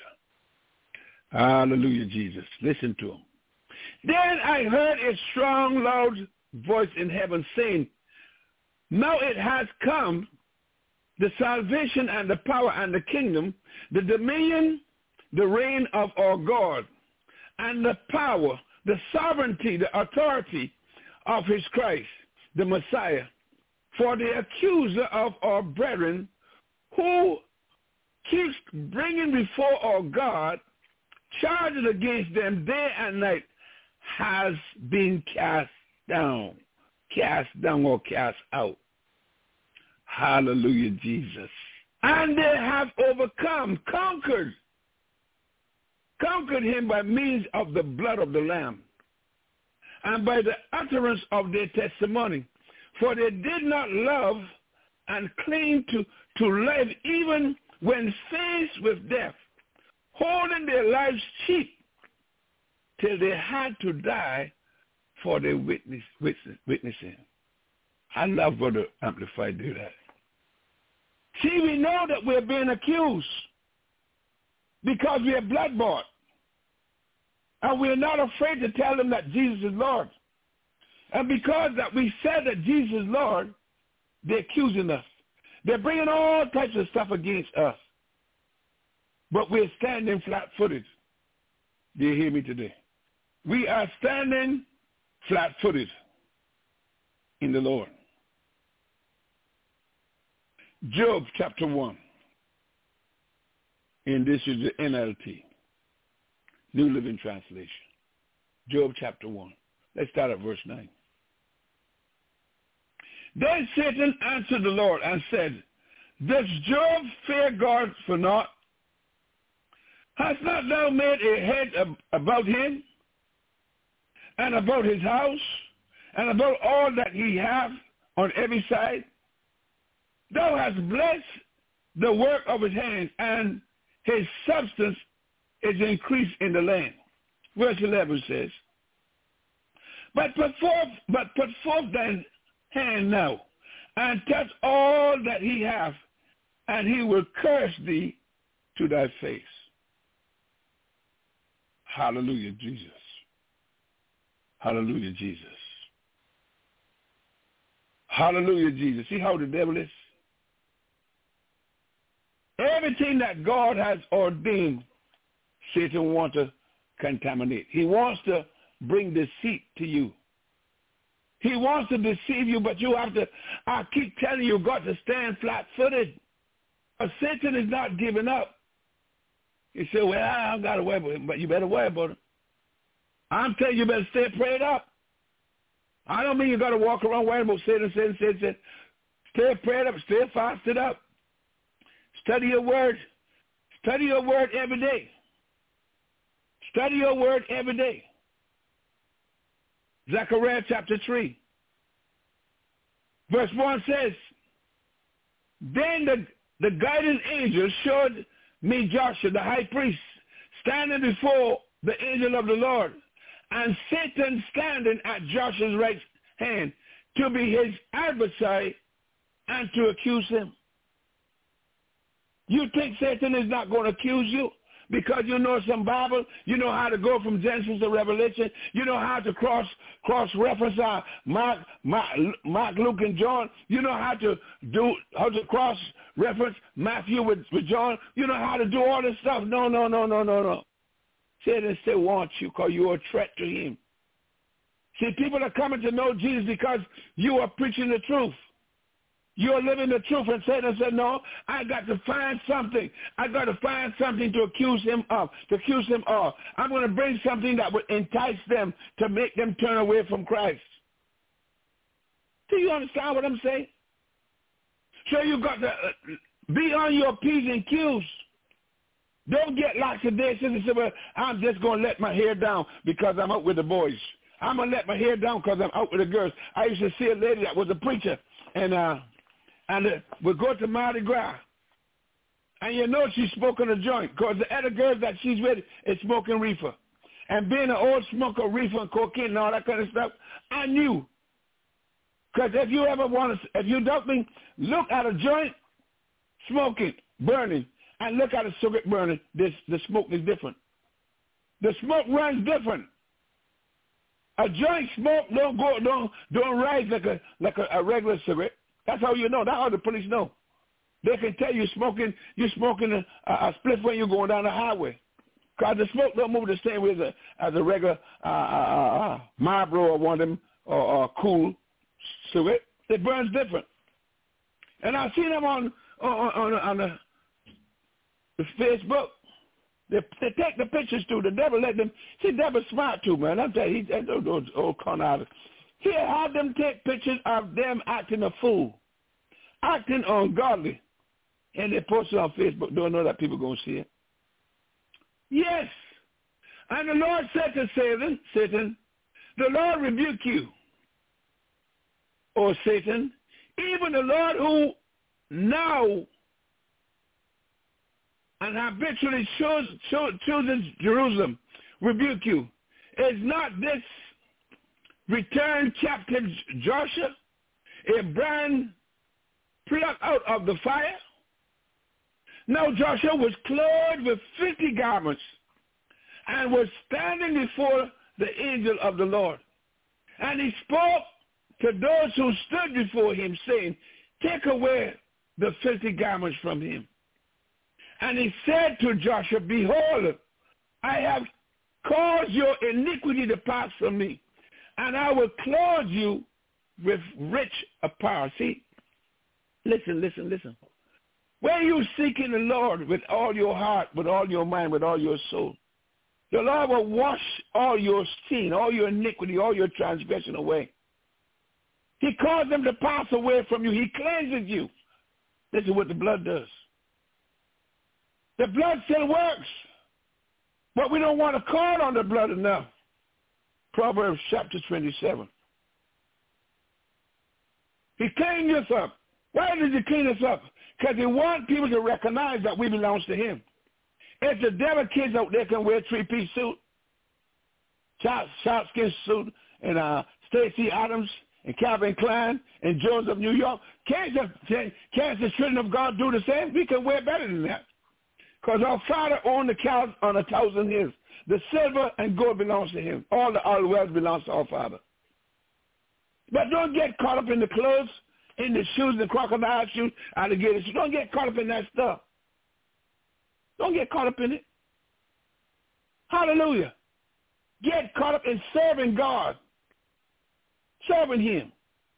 [SPEAKER 3] Hallelujah, Jesus. Listen to him. Then I heard a strong, loud voice in heaven saying, now it has come, the salvation and the power and the kingdom, the dominion the reign of our God and the power, the sovereignty, the authority of his Christ, the Messiah. For the accuser of our brethren, who keeps bringing before our God charges against them day and night, has been cast down or cast out. Hallelujah, Jesus. And they have overcome, conquered him by means of the blood of the Lamb and by the utterance of their testimony. For they did not love and cling to life even when faced with death, holding their lives cheap till they had to die for their witnessing. I love Brother Amplified do that. See, we know that we're being accused because we are blood-bought. And we're not afraid to tell them that Jesus is Lord. And because that we said that Jesus is Lord, they're accusing us. They're bringing all types of stuff against us. But we're standing flat-footed. Do you hear me today? We are standing flat-footed in the Lord. Job chapter 1. And this is the NLT, New Living Translation. Job chapter 1. Let's start at verse 9. Then Satan answered the Lord and said, does Job fear God for naught? Hast not thou made a head about him, and about his house, and about all that he hath on every side? Thou hast blessed the work of his hands, and his substance is increased in the land. Verse 11 says, But put forth thine hand now, and touch all that he hath, and he will curse thee to thy face. Hallelujah, Jesus. Hallelujah, Jesus. Hallelujah, Jesus. See how the devil is? Everything that God has ordained, Satan wants to contaminate. He wants to bring deceit to you. He wants to deceive you, but you have to, I keep telling you, you've got to stand flat-footed. But Satan is not giving up. You say, well, I don't got to worry about him, but you better worry about him. I'm telling you, you better stay prayed up. I don't mean you got to walk around worrying about Satan. Stay prayed up, stay fasted up. Study your word. Study your word every day. Study your word every day. Zechariah chapter 3. Verse 1 says, Then the guiding angel showed me Joshua, the high priest, standing before the angel of the Lord, and Satan standing at Joshua's right hand to be his adversary and to accuse him. You think Satan is not going to accuse you because you know some Bible? You know how to go from Genesis to Revelation. You know how to cross-reference Mark, Luke, and John. You know how to cross-reference Matthew with John. You know how to do all this stuff. No. Satan still wants you because you're a threat to him. See, people are coming to know Jesus because you are preaching the truth. You're living the truth, and Satan said, no, I got to find something. I got to find something to accuse him of, I'm going to bring something that would entice them to make them turn away from Christ. Do you understand what I'm saying? So you got to be on your P's and Q's. Don't get lackadaisical and say, well, I'm just going to let my hair down because I'm out with the boys. I'm going to let my hair down because I'm out with the girls. I used to see a lady that was a preacher, and we go to Mardi Gras. And you know she's smoking a joint because the other girls that she's with is smoking reefer. And being an old smoker, reefer and cocaine and all that kind of stuff, I knew. Because if you ever want to, if you don't mean, look at a joint, smoking, burning, and look at a cigarette burning, the smoke is different. The smoke runs different. A joint smoke don't rise like a regular cigarette. That's how you know. That's how the police know. They can tell you're smoking a spliff when you're going down the highway. Because the smoke don't move the same way as a regular Marlboro or one of them or cool cigarette. It burns different. And I've seen them on the Facebook. They take the pictures too. The devil let them. See, the devil's smart too, man. I'm telling you, those old con artists. He had them take pictures of them acting a fool, acting ungodly, and they post it on Facebook. Don't know that people going to see it. Yes. And the Lord said to Satan, the Lord rebuke you, O Satan. Even the Lord who now and habitually chooses Jerusalem rebuke you. Is not this returned captive Joshua a brand plucked out of the fire? Now Joshua was clothed with 50 garments and was standing before the angel of the Lord. And he spoke to those who stood before him, saying, take away the 50 garments from him. And he said to Joshua, behold, I have caused your iniquity to pass from me, and I will clothe you with rich apparel. See, listen. When you seeking the Lord with all your heart, with all your mind, with all your soul, the Lord will wash all your sin, all your iniquity, all your transgression away. He caused them to pass away from you. He cleanses you. This is what the blood does. The blood still works, but we don't want to call on the blood enough. Proverbs chapter 27. He cleaned us up. Why did he clean us up? Because he wants people to recognize that we belong to him. If the devil kids out there can wear a three-piece suit, sharp-skin suit, and Stacey Adams, and Calvin Klein, and Jones of New York, can't the children of God do the same? We can wear better than that. Because our Father owned the cows on 1,000 hills. The silver and gold belongs to him. All the wealth belongs to our Father. But don't get caught up in the clothes, in the shoes, the crocodile shoes, alligator shoes. Don't get caught up in that stuff. Don't get caught up in it. Hallelujah. Get caught up in serving God. Serving him.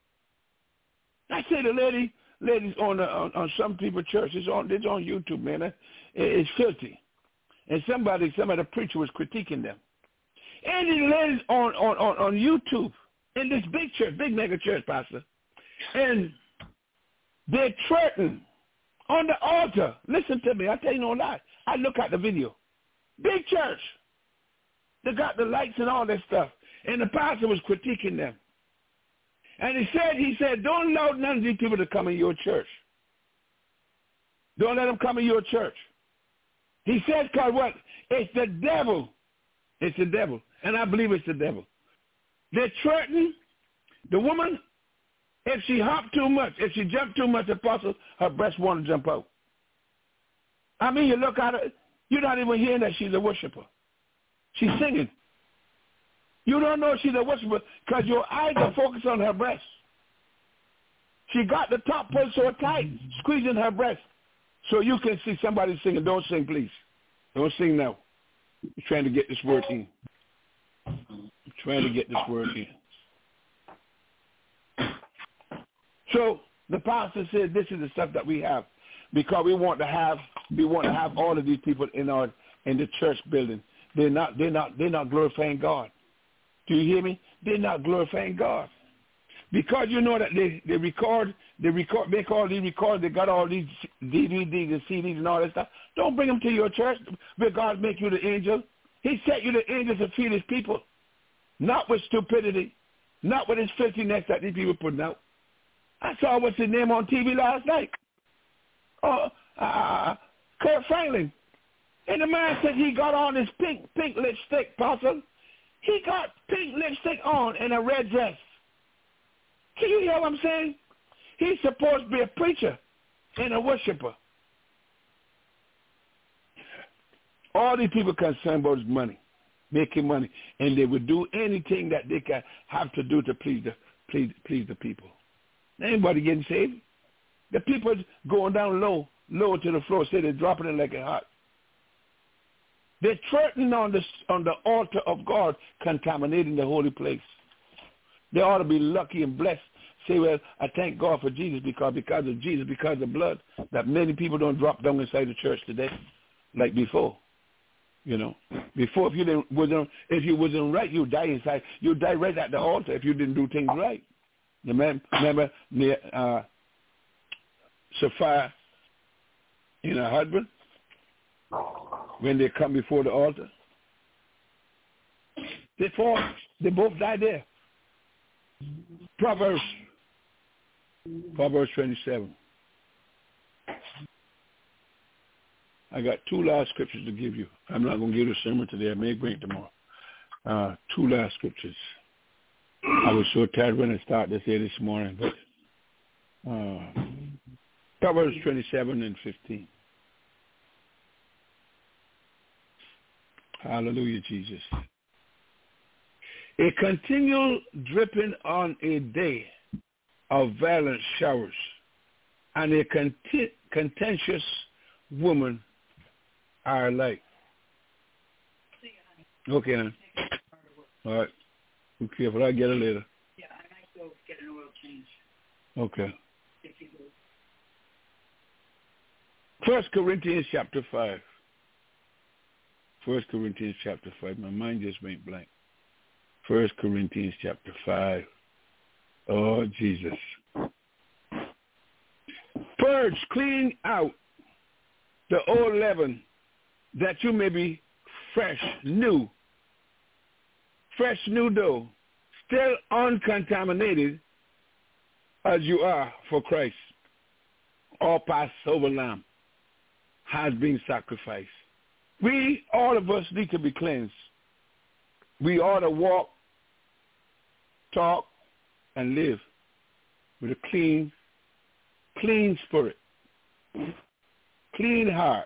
[SPEAKER 3] I say the ladies on some people's church, it's on YouTube, man. It's filthy. And somebody, the preacher was critiquing them. And these ladies on YouTube, in this big church, big mega church, pastor, and they're twerking on the altar. Listen to me, I tell you no lie. I look at the video. Big church. They got the lights and all that stuff. And the pastor was critiquing them. And he said, don't allow none of these people to come in your church. Don't let them come in your church. He says, because what? It's the devil. It's the devil. And I believe it's the devil. They're threatening the woman. If she hopped too much, if she jumped too much, apostle, her breast want to jump out. I mean, you look at her, you're not even hearing that she's a worshiper. She's singing. You don't know she's a worshiper because your eyes are focused on her breast. She got the top pulled so tight, squeezing her breast. So you can see somebody singing. Don't sing, please. Don't sing now. I'm trying to get this word in. So the pastor said this is the stuff that we have because we want to have all of these people in the church building. They're not glorifying God. Do you hear me? They're not glorifying God. Because you know that they make all these records, they got all these DVDs and CDs and all that stuff. Don't bring them to your church where God make you the angel. He set you the angel to feed his people. Not with stupidity, not with his filthiness that these people putting out. I saw what's his name on TV last night. Kurt Franklin. And the man said he got on his pink lipstick, Apostle. He got pink lipstick on and a red dress. Can you hear what I'm saying? He's supposed to be a preacher and a worshiper. All these people concerned about is money, making money, and they would do anything that they can have to do to please the people. Anybody getting saved? The people going down low to the floor, say they're dropping it like a hot. They're treading on the altar of God, contaminating the holy place. They ought to be lucky and blessed. Say, well, I thank God for Jesus because of Jesus, because of blood, that many people don't drop down inside the church today like before. You know, before if you wasn't right, you die inside. You die right at the altar if you didn't do things right. Remember Sapphira and her husband when they come before the altar? They fought. They both died there. Proverbs 27. I got two last scriptures to give you. I'm not going to give the sermon today. I may bring it tomorrow. Two last scriptures. I was so tired when I started this this morning, but Proverbs 27 and 15. Hallelujah, Jesus. A continual dripping on a day of violent showers, and a contentious woman are alike. Okay, honey. All right. Be careful. I'll get it later.
[SPEAKER 4] Yeah, I might go get an oil change.
[SPEAKER 3] Okay.
[SPEAKER 4] If you go.
[SPEAKER 3] 1 Corinthians chapter 5. 1 Corinthians chapter 5. My mind just went blank. 1 Corinthians chapter 5. Oh, Jesus. Purge, clean out the old leaven, that you may be fresh, new dough, still uncontaminated as you are for Christ. Our Passover lamb has been sacrificed. All of us need to be cleansed. We ought to walk, talk, and live with a clean spirit, clean heart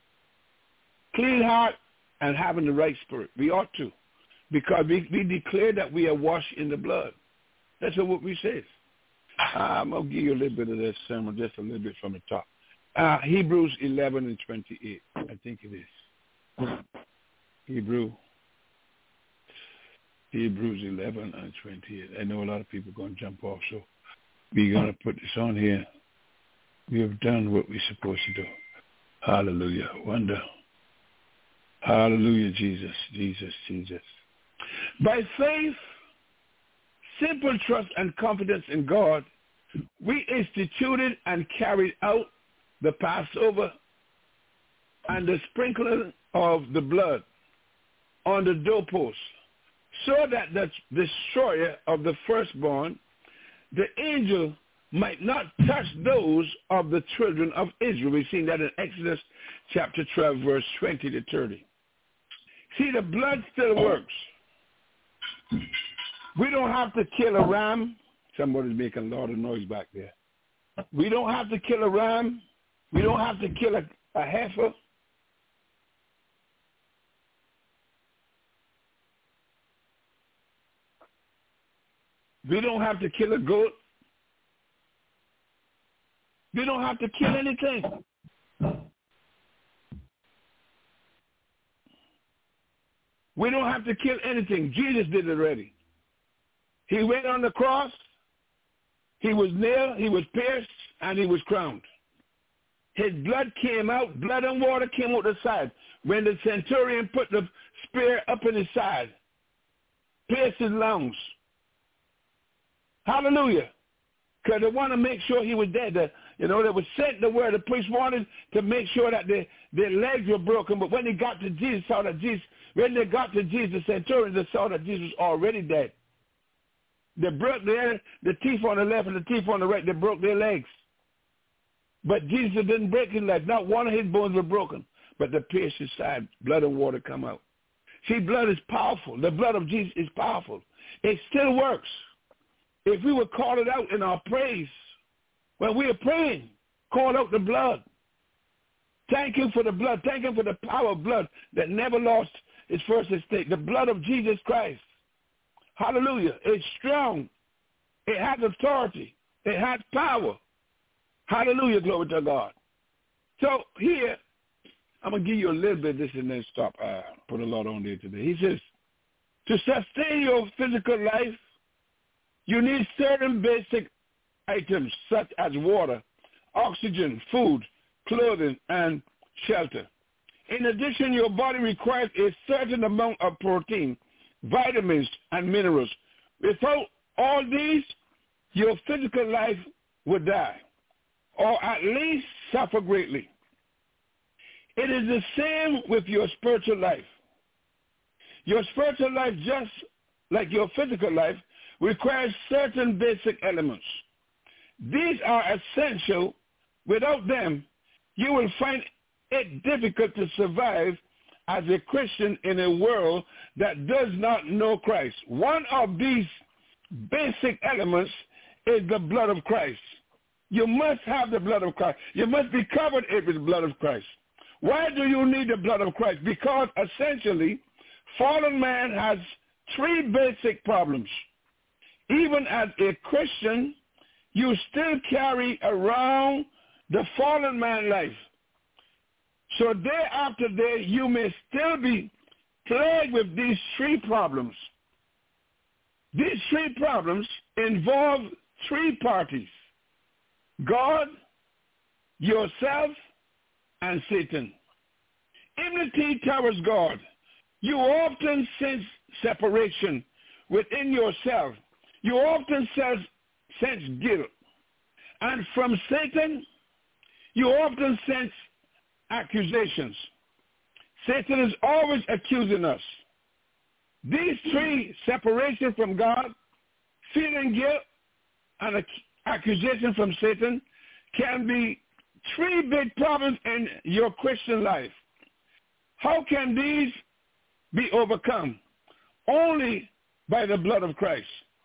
[SPEAKER 3] and having the right spirit. We ought to, because we declare that we are washed in the blood. That's what we say. I'm going to give you a little bit of this sermon, just a little bit from the top. Hebrews 11 and 28, I think it is. Hebrews 11 and 28. I know a lot of people are going to jump off, so we're going to put this on here. We have done what we're supposed to do. Hallelujah. Wonder. Hallelujah, Jesus, Jesus, Jesus. By faith, simple trust and confidence in God, we instituted and carried out the Passover and the sprinkling of the blood on the doorpost, so that the destroyer of the firstborn, the angel, might not touch those of the children of Israel. We've seen that in Exodus chapter 12, verse 20 to 30. See, the blood still works. We don't have to kill a ram. Somebody's making a lot of noise back there. We don't have to kill a ram. We don't have to kill a heifer. We don't have to kill a goat. We don't have to kill anything. We don't have to kill anything. Jesus did it already. He went on the cross. He was nailed. He was pierced, and he was crowned. His blood came out. Blood and water came out the side. When the centurion put the spear up in his side, pierced his lungs. Hallelujah. Because they want to make sure he was dead. They was sent the word. The priest wanted to make sure that their legs were broken. But when they got to Jesus, when they got to Jesus, the centurions, they saw that Jesus was already dead. They broke the teeth on the left and the teeth on the right. They broke their legs. But Jesus didn't break his legs. Not one of his bones were broken. But the pierced his side, blood and water come out. See, blood is powerful. The blood of Jesus is powerful. It still works. If we would call it out in our praise, when we are praying, call out the blood. Thank him for the blood. Thank him for the power of blood that never lost its first estate. The blood of Jesus Christ. Hallelujah. It's strong. It has authority. It has power. Hallelujah. Glory to God. So here, I'm going to give you a little bit of this and then stop. Put a lot on there today. He says, to sustain your physical life, you need certain basic items such as water, oxygen, food, clothing, and shelter. In addition, your body requires a certain amount of protein, vitamins, and minerals. Without all these, your physical life would die, or at least suffer greatly. It is the same with your spiritual life. Your spiritual life, just like your physical life, requires certain basic elements. These are essential. Without them, you will find it difficult to survive as a Christian in a world that does not know Christ. One of these basic elements is the blood of Christ. You must have the blood of Christ. You must be covered with the blood of Christ. Why do you need the blood of Christ? Because essentially, fallen man has three basic problems. Even as a Christian, you still carry around the fallen man life. So day after day, you may still be plagued with these three problems. These three problems involve three parties: God, yourself, and Satan. Enmity towards God. You often sense separation within yourself. You often sense guilt. And from Satan, you often sense accusations. Satan is always accusing us. These three, separation from God, feeling guilt, and accusation from Satan, can be three big problems in your Christian life. How can these be overcome? Only by the blood of Christ.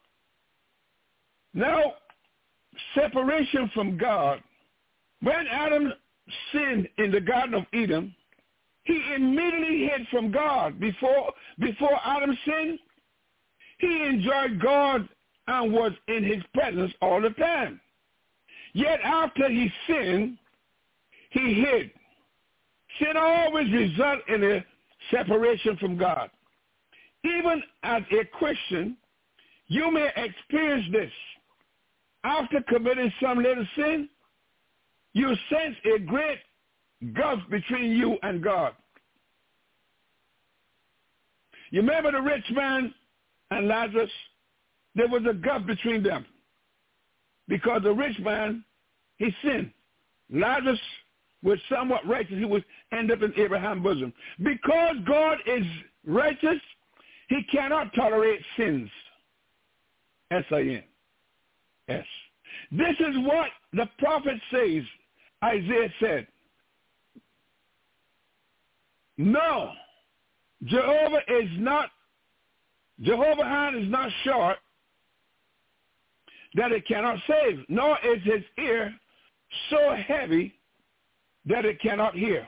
[SPEAKER 3] Now, separation from God. When Adam sinned in the Garden of Eden, he immediately hid from God. Before Adam sinned, he enjoyed God and was in his presence all the time. Yet after he sinned, he hid. Sin always results in a separation from God. Even as a Christian, you may experience this. After committing some little sin, you sense a great gulf between you and God. You remember the rich man and Lazarus? There was a gulf between them because the rich man, he sinned. Lazarus was somewhat righteous. He would end up in Abraham's bosom. Because God is righteous, he cannot tolerate sins. S-I-N. S. This is what the prophet says. Isaiah said, no, Jehovah's hand is not short that it cannot save, nor is his ear so heavy that it cannot hear.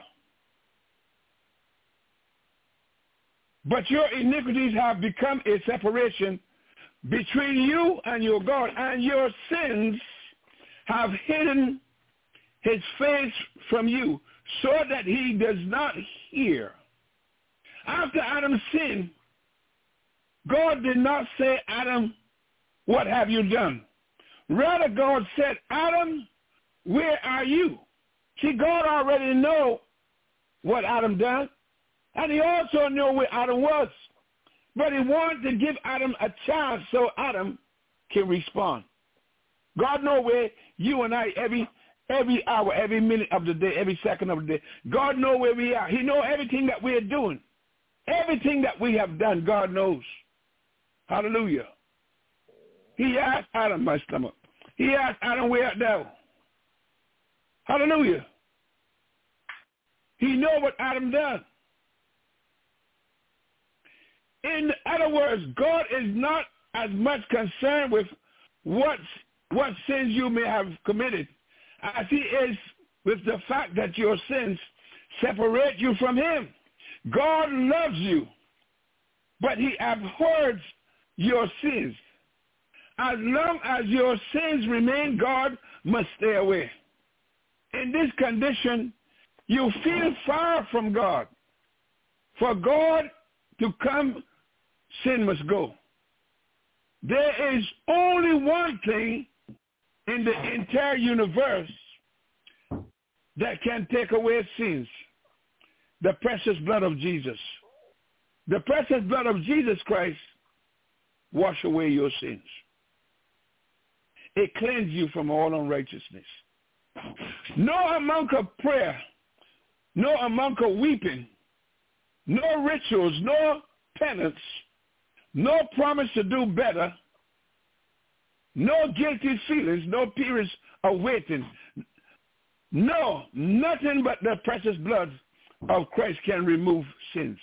[SPEAKER 3] But your iniquities have become a separation between you and your God, and your sins have hidden his face from you so that he does not hear. After Adam sinned, God did not say, Adam, what have you done? Rather, God said, Adam, where are you? See, God already knew what Adam done, and he also knew where Adam was. But he wanted to give Adam a chance so Adam can respond. God knows where you and I, every hour, every minute of the day, every second of the day, God knows where we are. He knows everything that we are doing. Everything that we have done, God knows. Hallelujah. He asked Adam, my stomach. He asked Adam, where art thou? Hallelujah. He knows what Adam done. In other words, God is not as much concerned with what sins you may have committed as he is with the fact that your sins separate you from him. God loves you, but he abhors your sins. As long as your sins remain, God must stay away. In this condition, you feel far from God. For God to come, sin must go. There is only one thing in the entire universe that can take away sins: the precious blood of Jesus. The precious blood of Jesus Christ wash away your sins. It cleanses you from all unrighteousness. No amount of prayer, no amount of weeping, no rituals, no penance, no promise to do better, no guilty feelings, no periods of waiting. No, nothing but the precious blood of Christ can remove sins.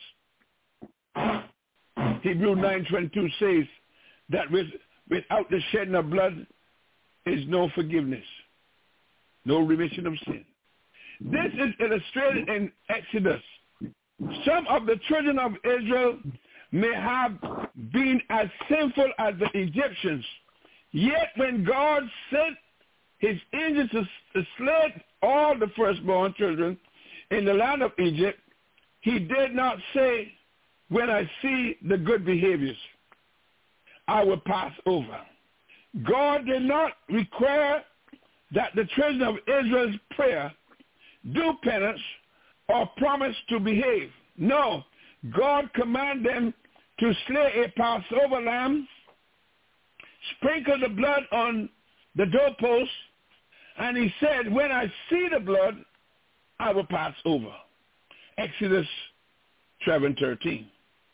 [SPEAKER 3] Hebrews 9:22 says that without the shedding of blood is no forgiveness, no remission of sin. This is illustrated in Exodus. Some of the children of Israel may have been as sinful as the Egyptians, yet when God sent his angels to slay all the firstborn children in the land of Egypt, he did not say, when I see the good behaviors, I will pass over. God did not require that the children of Israel's prayer do penance or promise to behave. No, God commanded them to slay a Passover lamb, sprinkle the blood on the doorpost, and he said, when I see the blood, I will pass over. Exodus 7:13.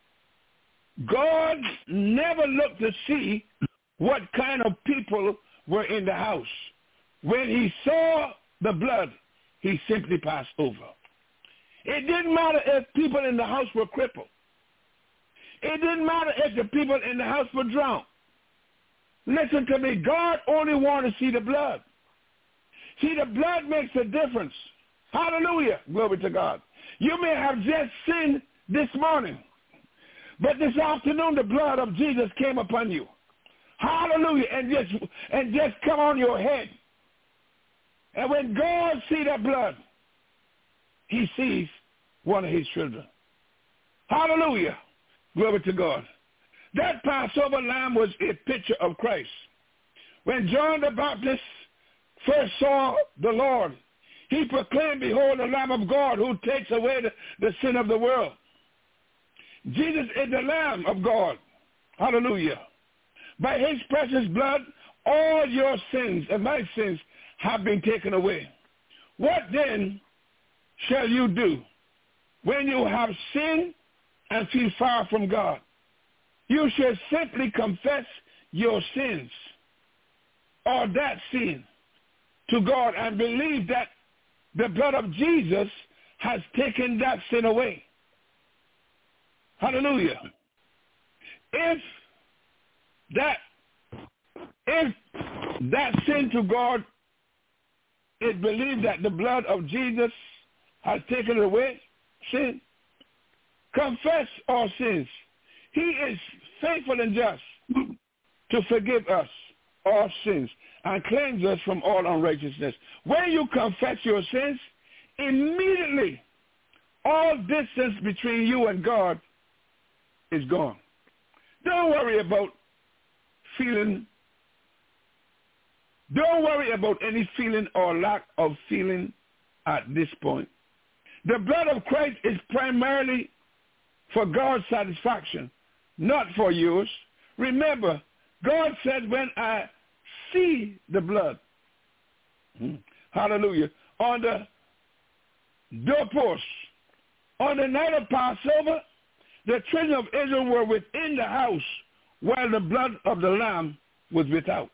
[SPEAKER 3] God never looked to see what kind of people were in the house. When he saw the blood, he simply passed over. It didn't matter if people in the house were crippled. It didn't matter if the people in the house were drunk. Listen to me. God only wanted to see the blood. See, the blood makes a difference. Hallelujah. Glory to God. You may have just sinned this morning, but this afternoon the blood of Jesus came upon you. Hallelujah. And just come on your head. And when God sees that blood, he sees one of his children. Hallelujah. Glory to God. That Passover lamb was a picture of Christ. When John the Baptist first saw the Lord, he proclaimed, behold, the Lamb of God who takes away the sin of the world. Jesus is the Lamb of God. Hallelujah. By his precious blood, all your sins and my sins have been taken away. What then shall you do when you have sinned and feel far from God? You should simply confess your sins or that sin to God and believe that the blood of Jesus has taken that sin away. Hallelujah. If that sin to God is believed that the blood of Jesus has taken away sin, confess our sins. He is faithful and just to forgive us our sins and cleanse us from all unrighteousness. When you confess your sins, immediately all distance between you and God is gone. Don't worry about any feeling or lack of feeling at this point. The blood of Christ is primarily for God's satisfaction, not for yours. Remember, God said, when I see the blood, hallelujah, on the doorpost, on the night of Passover, the children of Israel were within the house while the blood of the lamb was without.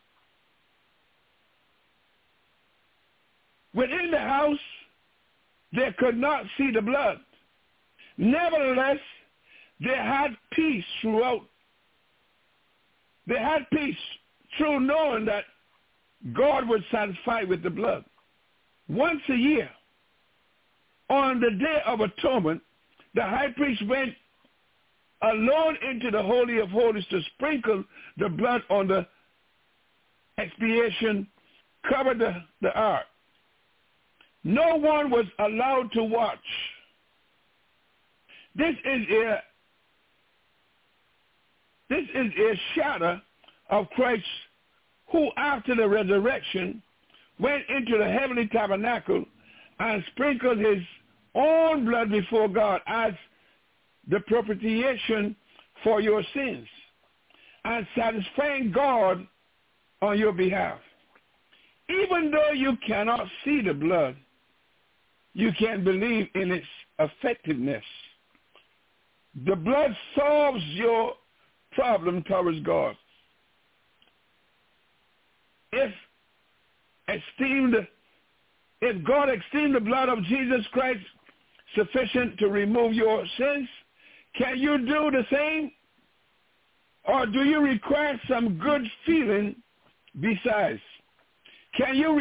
[SPEAKER 3] Within the house, they could not see the blood. Nevertheless, they had peace throughout. They had peace through knowing that God was satisfied with the blood. Once a year, on the Day of Atonement, the high priest went alone into the Holy of Holies to sprinkle the blood on the expiation, cover the ark. No one was allowed to watch. This is a shadow of Christ, who after the resurrection went into the heavenly tabernacle and sprinkled his own blood before God as the propitiation for your sins, and satisfying God on your behalf. Even though you cannot see the blood, you can believe in its effectiveness. The blood solves your problem towards God. If God esteemed the blood of Jesus Christ sufficient to remove your sins, can you do the same? Or do you require some good feeling besides? Can your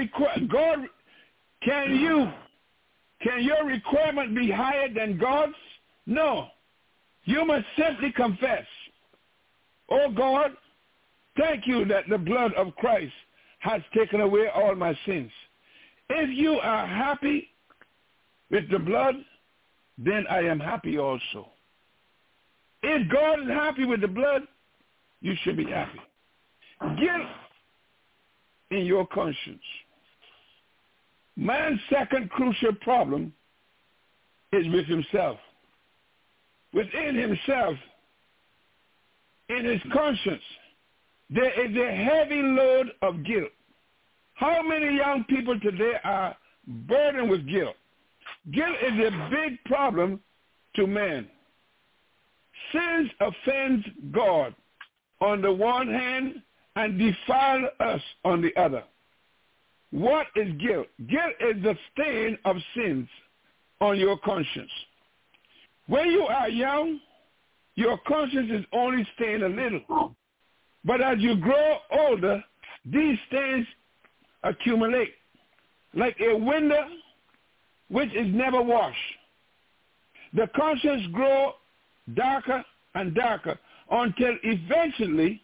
[SPEAKER 3] requirement be higher than God's? No. You must simply confess, "Oh God, thank you that the blood of Christ has taken away all my sins." If you are happy with the blood, then I am happy also. If God is happy with the blood, you should be happy. Guilt in your conscience. Man's second crucial problem is with himself. Within himself, in his conscience, there is a heavy load of guilt. How many young people today are burdened with guilt? Guilt is a big problem to man. Sins offend God on the one hand and defile us on the other. What is guilt? Guilt is the stain of sins on your conscience. When you are young, your conscience is only stained a little. But as you grow older, these stains accumulate like a window which is never washed. The conscience grows darker and darker until eventually,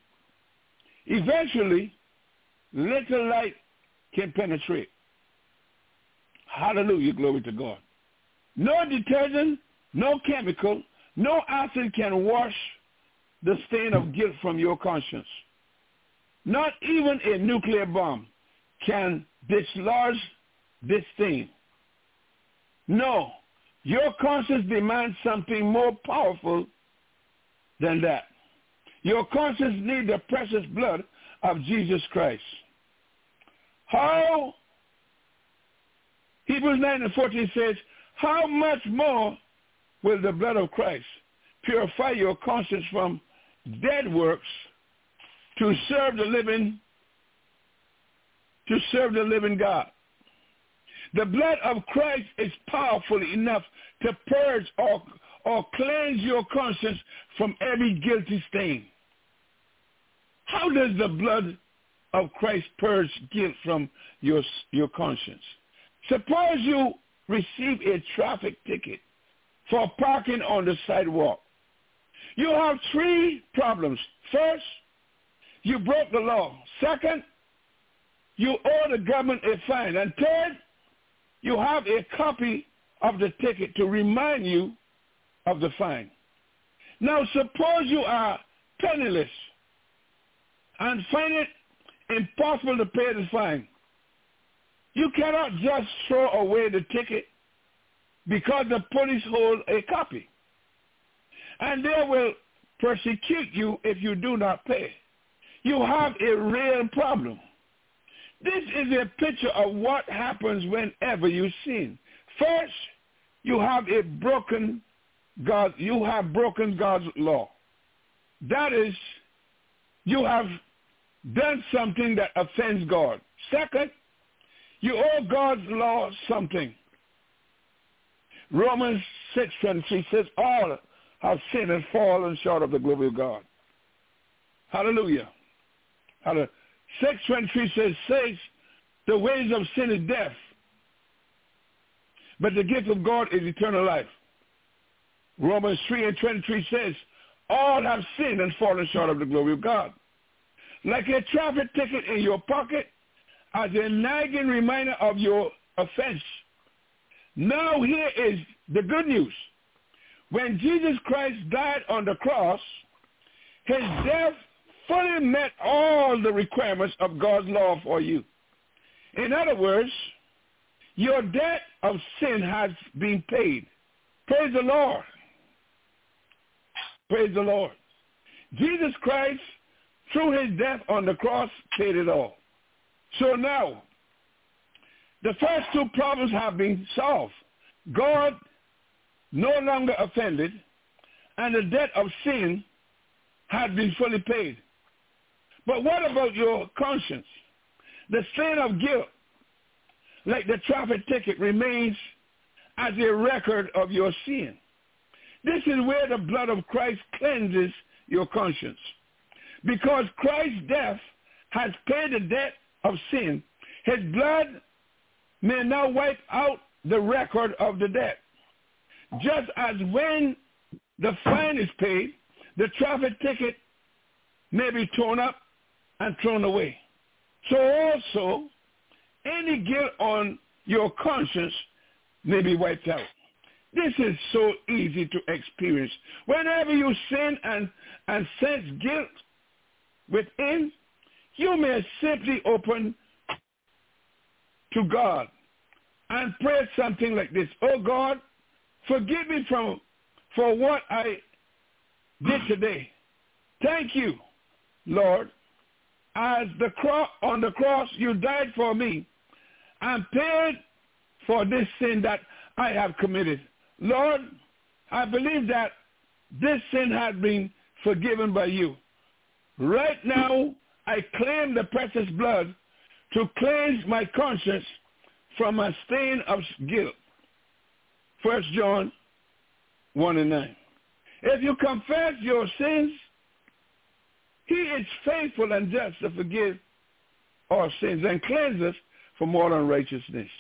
[SPEAKER 3] little light can penetrate. Hallelujah, glory to God. No detergent, no chemical, no acid can wash the stain of guilt from your conscience. Not even a nuclear bomb can dislodge this stain. No, your conscience demands something more powerful than that. Your conscience needs the precious blood of Jesus Christ. How? Hebrews 9:14 says, how much more will the blood of Christ purify your conscience from dead works to serve the living God? The blood of Christ is powerful enough to purge or cleanse your conscience from every guilty stain. How does the blood of Christ purge guilt from your conscience? Suppose you receive a traffic ticket for parking on the sidewalk. You have three problems. First, you broke the law. Second, you owe the government a fine. And third, you have a copy of the ticket to remind you of the fine. Now, suppose you are penniless and find it impossible to pay the fine. You cannot just throw away the ticket because the police hold a copy. And they will persecute you if you do not pay. You have a real problem. This is a picture of what happens whenever you sin. First, you have broken God's law. That is, you have done something that offends God. Second, you owe God's law something. Romans 6:23 says, all have sinned and fallen short of the glory of God. Hallelujah. 6:23 says, the wages of sin is death, but the gift of God is eternal life. Romans 3:23 says, all have sinned and fallen short of the glory of God. Like a traffic ticket in your pocket, as a nagging reminder of your offense, Now here is the good news. When Jesus Christ died on the cross, his death fully met all the requirements of God's law for you. In other words, your debt of sin has been paid. Praise the Lord. Praise the Lord. Jesus Christ, through his death on the cross, paid it all. So now, the first two problems have been solved. God no longer offended, and the debt of sin had been fully paid. But what about your conscience? The sin of guilt, like the traffic ticket, remains as a record of your sin. This is where the blood of Christ cleanses your conscience. Because Christ's death has paid the debt of sin, his blood may now wipe out the record of the debt. Just as when the fine is paid, the traffic ticket may be torn up and thrown away. So also, any guilt on your conscience may be wiped out. This is so easy to experience. Whenever you sin and sense guilt within, you may simply open to God and pray something like this. Oh God, forgive me for what I did today. Thank you, Lord. As on the cross you died for me and paid for this sin that I have committed. Lord, I believe that this sin has been forgiven by you. Right now, I claim the precious blood to cleanse my conscience from a stain of guilt. 1 John 1:9. If you confess your sins, he is faithful and just to forgive our sins and cleanse us from all unrighteousness.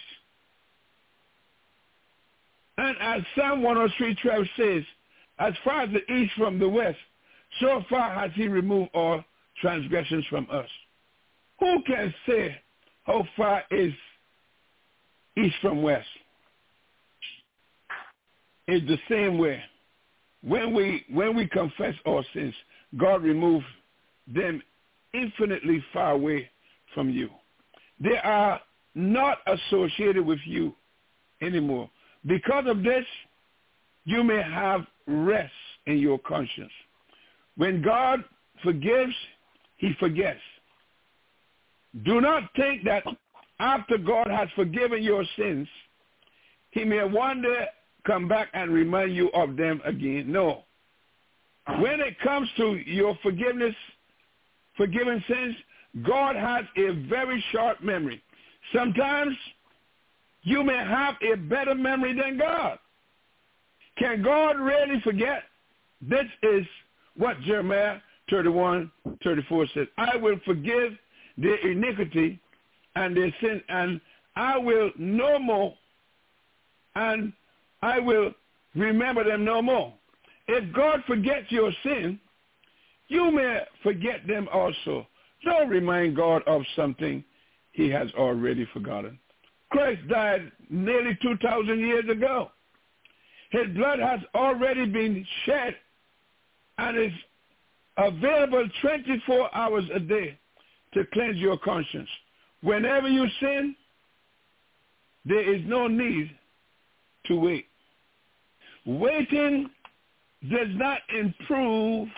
[SPEAKER 3] And as Psalm 103:12 says, as far as the east from the west, so far has he removed all transgressions from us. Who can say how far is east from west? It's the same way. When we confess our sins, God removes them infinitely far away from you. They are not associated with you anymore. Because of this, you may have rest in your conscience. When God forgives, he forgets. Do not think that after God has forgiven your sins, he may one day come back and remind you of them again. No. When it comes to your forgiven sins, God has a very short memory. Sometimes you may have a better memory than God. Can God really forget? This is what Jeremiah 31:34 says. I will forgive their iniquity and their sin, and I will no more, and I will remember them no more. If God forgets your sin, you may forget them also. Don't remind God of something he has already forgotten. Christ died nearly 2,000 years ago. His blood has already been shed and is available 24 hours a day to cleanse your conscience. Whenever you sin, there is no need to wait. Waiting does not improve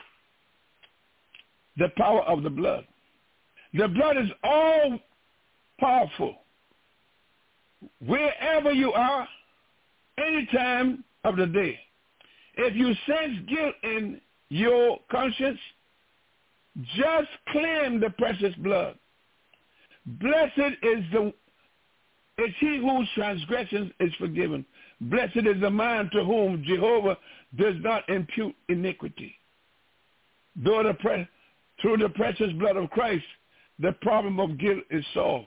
[SPEAKER 3] the power of the blood. The blood is all powerful. Wherever you are, any time of the day. If you sense guilt in your conscience, just claim the precious blood. Blessed is he whose transgressions is forgiven. Blessed is the man to whom Jehovah does not impute iniquity. Through the precious blood of Christ, the problem of guilt is solved.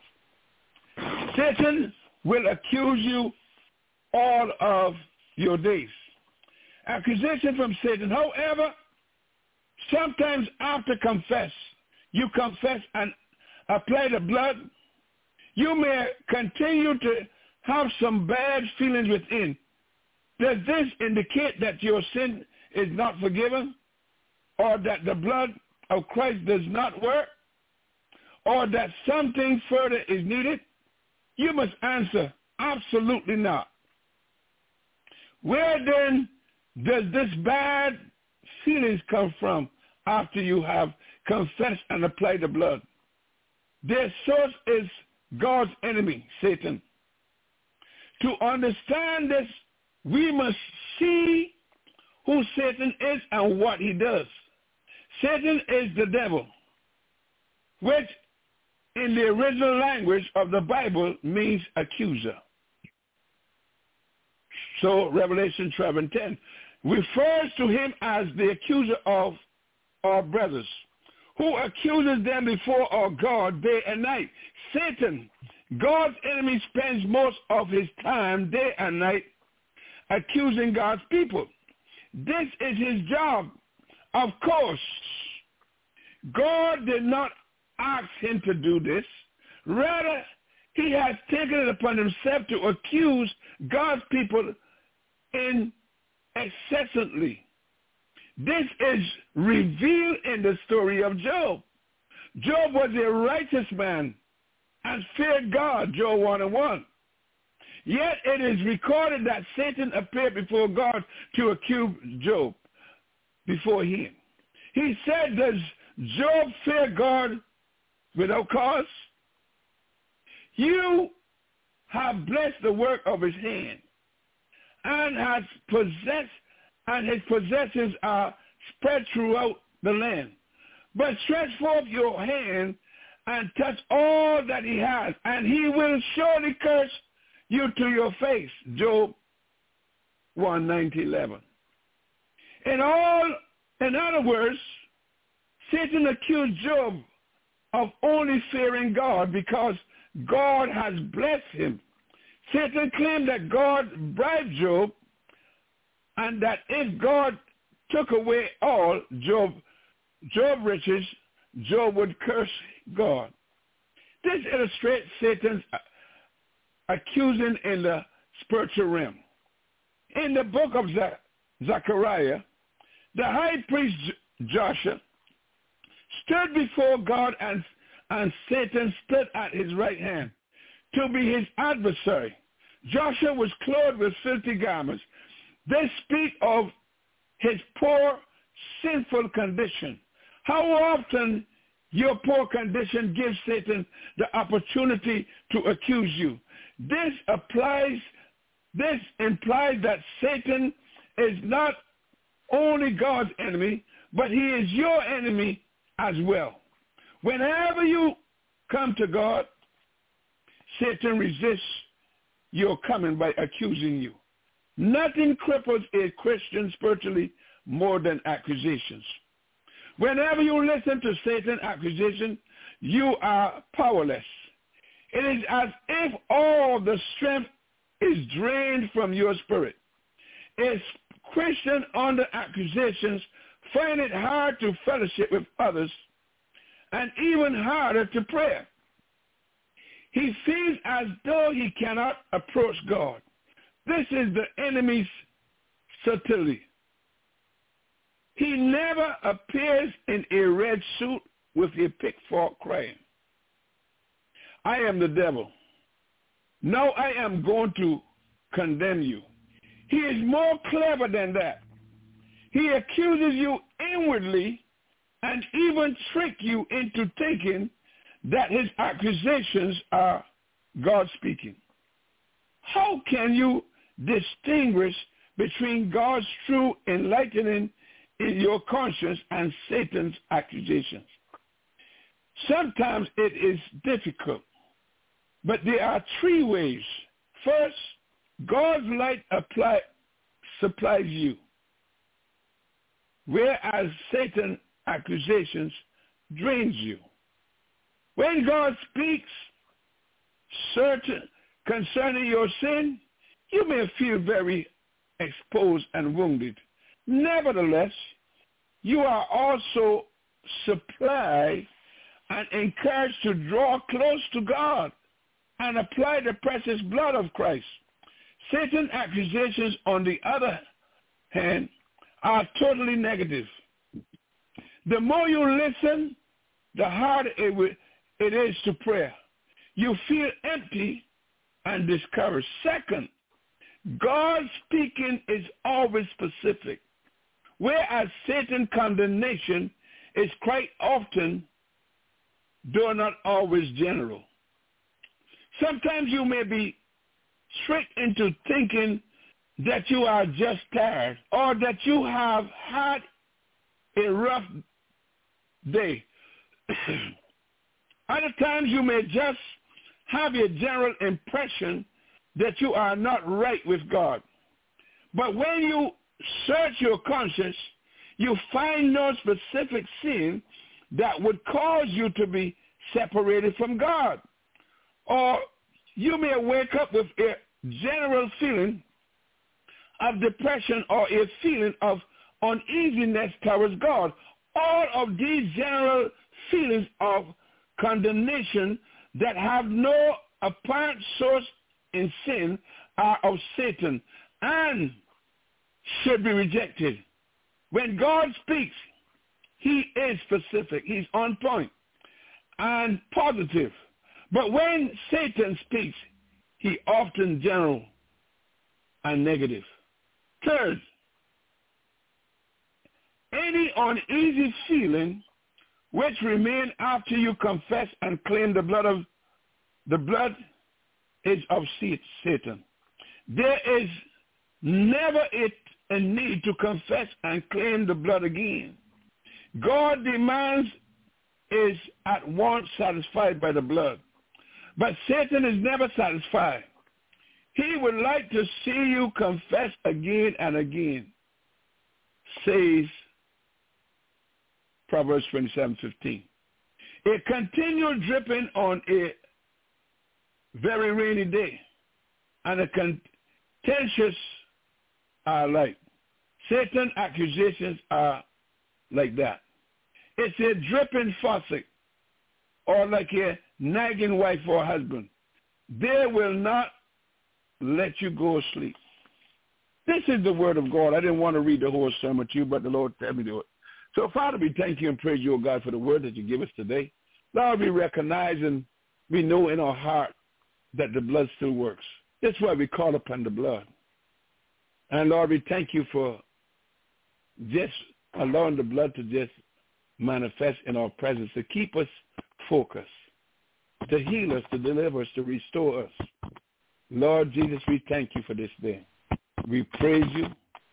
[SPEAKER 3] Satan will accuse you all of your days. Accusation from Satan. However, sometimes after you confess and apply the blood, you may continue to have some bad feelings within, does this indicate that your sin is not forgiven, or that the blood of Christ does not work, or that something further is needed? You must answer, absolutely not. Where then does this bad feelings come from after you have confessed and applied the blood? Their source is God's enemy, Satan. To understand this, we must see who Satan is and what he does. Satan is the devil, which in the original language of the Bible means accuser. So Revelation 12:10 refers to him as the accuser of our brothers, who accuses them before our God day and night. Satan, God's enemy, spends most of his time day and night accusing God's people. This is his job. Of course, God did not ask him to do this. Rather, he has taken it upon himself to accuse God's people incessantly. This is revealed in the story of Job. Job was a righteous man and feared God, Job 1:1. Yet it is recorded that Satan appeared before God to accuse Job before him. He said, does Job fear God without cause? You have blessed the work of his hand, and his possessions are spread throughout the land. But stretch forth your hand and touch all that he has, and he will surely curse you to your face. Job 1:9-11. In other words, Satan accused Job of only fearing God because God has blessed him. Satan claimed that God bribed Job, and that if God took away all Job riches, Job would curse God. This illustrates Satan's accusing in the spiritual realm. In the book of Zechariah, the high priest Joshua stood before God, and Satan stood at his right hand to be his adversary. Joshua was clothed with filthy garments. They speak of his poor, sinful condition. How often your poor condition gives Satan the opportunity to accuse you. This implies that Satan is not only God's enemy, but he is your enemy as well. Whenever you come to God, Satan resists your coming by accusing you. Nothing cripples a Christian spiritually more than accusations. Whenever you listen to Satan's accusation, you are powerless. It is as if all the strength is drained from your spirit. A Christian under accusations find it hard to fellowship with others and even harder to pray. He feels as though he cannot approach God. This is the enemy's subtlety. He never appears in a red suit with a pitchfork crying, I am the devil. Now I am going to condemn you. He is more clever than that. He accuses you inwardly and even tricks you into thinking that his accusations are God speaking. How can you distinguish between God's true enlightening in your conscience and Satan's accusations? Sometimes it is difficult, but there are three ways. First, God's light supplies you, whereas Satan's accusations drains you. When God speaks concerning your sin, you may feel very exposed and wounded. Nevertheless, you are also supplied and encouraged to draw close to God and apply the precious blood of Christ. Satan's accusations, on the other hand, are totally negative. The more you listen, the harder it is to pray. You feel empty and discouraged. Second, God's speaking is always specific, whereas Satan's condemnation is quite often, though not always, general. Sometimes you may be tricked into thinking that you are just tired or that you have had a rough day. Other times you may just have a general impression that you are not right with God. But when you search your conscience, you find no specific sin that would cause you to be separated from God. Or you may wake up with a general feeling of depression or a feeling of uneasiness towards God. All of these general feelings of condemnation that have no apparent source in sin are of Satan and should be rejected. When God speaks, he is specific. He's on point and positive. But when Satan speaks, he often general and negative. Third, any uneasy feeling which remain after you confess and claim the blood is of Satan. There is never a need to confess and claim the blood again. God demands is at once satisfied by the blood. But Satan is never satisfied. He would like to see you confess again and again, says Proverbs 27:15. A continual dripping on a very rainy day and a contentious are like. Satan's accusations are like that. It's a dripping faucet or like a nagging wife or husband. They will not let you go to sleep. This is the word of God. I didn't want to read the whole sermon to you, but the Lord told me to do it. So, Father, we thank you and praise you, O God, for the word that you give us today. Lord, we recognize and we know in our heart that the blood still works. That's why we call upon the blood. And, Lord, we thank you for just allowing the blood to just manifest in our presence, to keep us focused, to heal us, to deliver us, to restore us. Lord Jesus, we thank you for this day. We praise you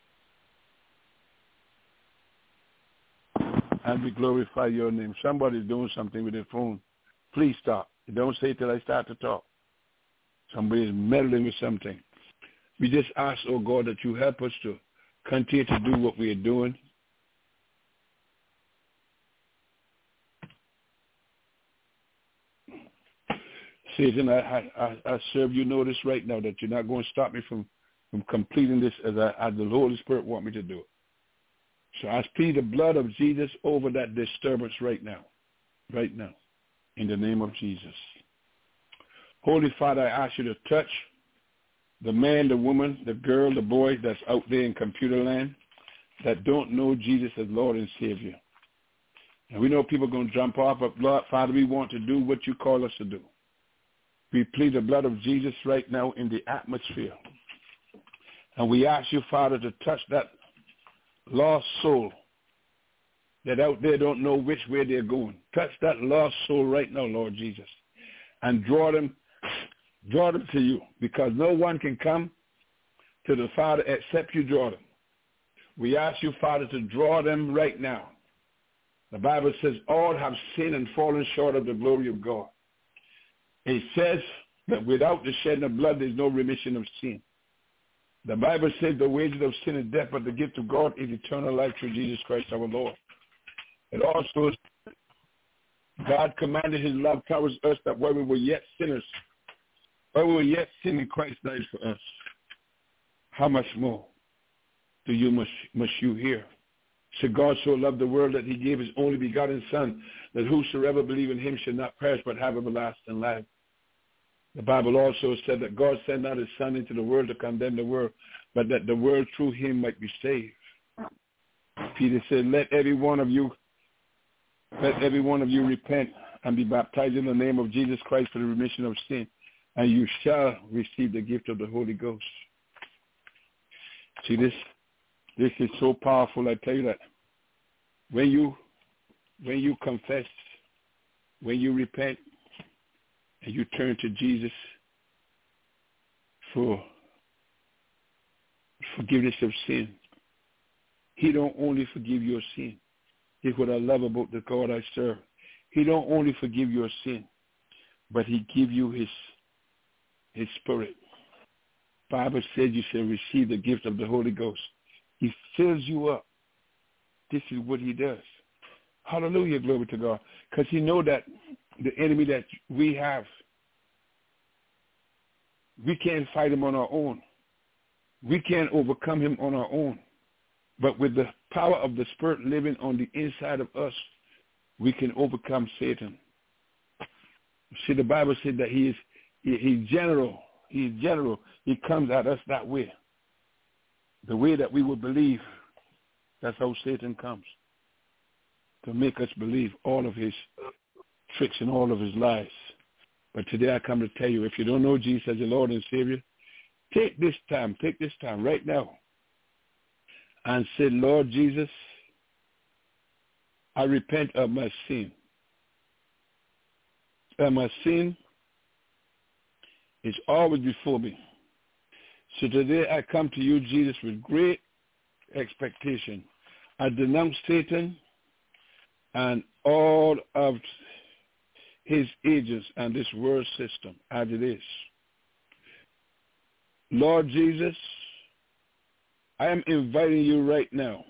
[SPEAKER 3] and we glorify your name. Somebody's doing something with their phone. Please stop. Don't say it till I start to talk. Somebody's meddling with something. We just ask, oh God, that you help us to continue to do what we are doing. Satan, I serve you notice right now that you're not going to stop me from completing this as the Holy Spirit want me to do it. So I plead the blood of Jesus over that disturbance right now, in the name of Jesus. Holy Father, I ask you to touch the man, the woman, the girl, the boy that's out there in computer land that don't know Jesus as Lord and Savior. And we know people are going to jump off, but Lord, Father, we want to do what you call us to do. We plead the blood of Jesus right now in the atmosphere. And we ask you, Father, to touch that lost soul that out there don't know which way they're going. Touch that lost soul right now, Lord Jesus, and draw them to you, because no one can come to the Father except you draw them. We ask you, Father, to draw them right now. The Bible says all have sinned and fallen short of the glory of God. It says that without the shedding of blood, there's no remission of sin. The Bible says the wages of sin is death, but the gift of God is eternal life through Jesus Christ our Lord. It also, God commanded his love towards us that while we were yet sinners, while we were yet sinning, Christ died for us. How much more do you must you hear? So God so loved the world that he gave his only begotten Son, that whosoever believe in him should not perish but have everlasting life. The Bible also said that God sent not his Son into the world to condemn the world, but that the world through him might be saved. Peter said, let every one of you repent and be baptized in the name of Jesus Christ for the remission of sin, and you shall receive the gift of the Holy Ghost. See, this is so powerful. I tell you that when you confess, when you repent, and you turn to Jesus for forgiveness of sin, he don't only forgive your sin. Here's what I love about the God I serve. He don't only forgive your sin, but he give you his spirit. Bible says you shall receive the gift of the Holy Ghost. He fills you up. This is what he does. Hallelujah, glory to God. Because he know that the enemy that we have, we can't fight him on our own. We can't overcome him on our own. But with the power of the Spirit living on the inside of us, we can overcome Satan. See, the Bible said that he's general. He's general. He comes at us that way. The way that we will believe. That's how Satan comes. To make us believe all of his tricks and all of his lies. But today I come to tell you, if you don't know Jesus as your Lord and Savior, take this time right now and say, Lord Jesus, I repent of my sin. And my sin is always before me. So today I come to you, Jesus, with great expectation. I denounce Satan and all of his agents and this world system as it is. Lord Jesus, I am inviting you right now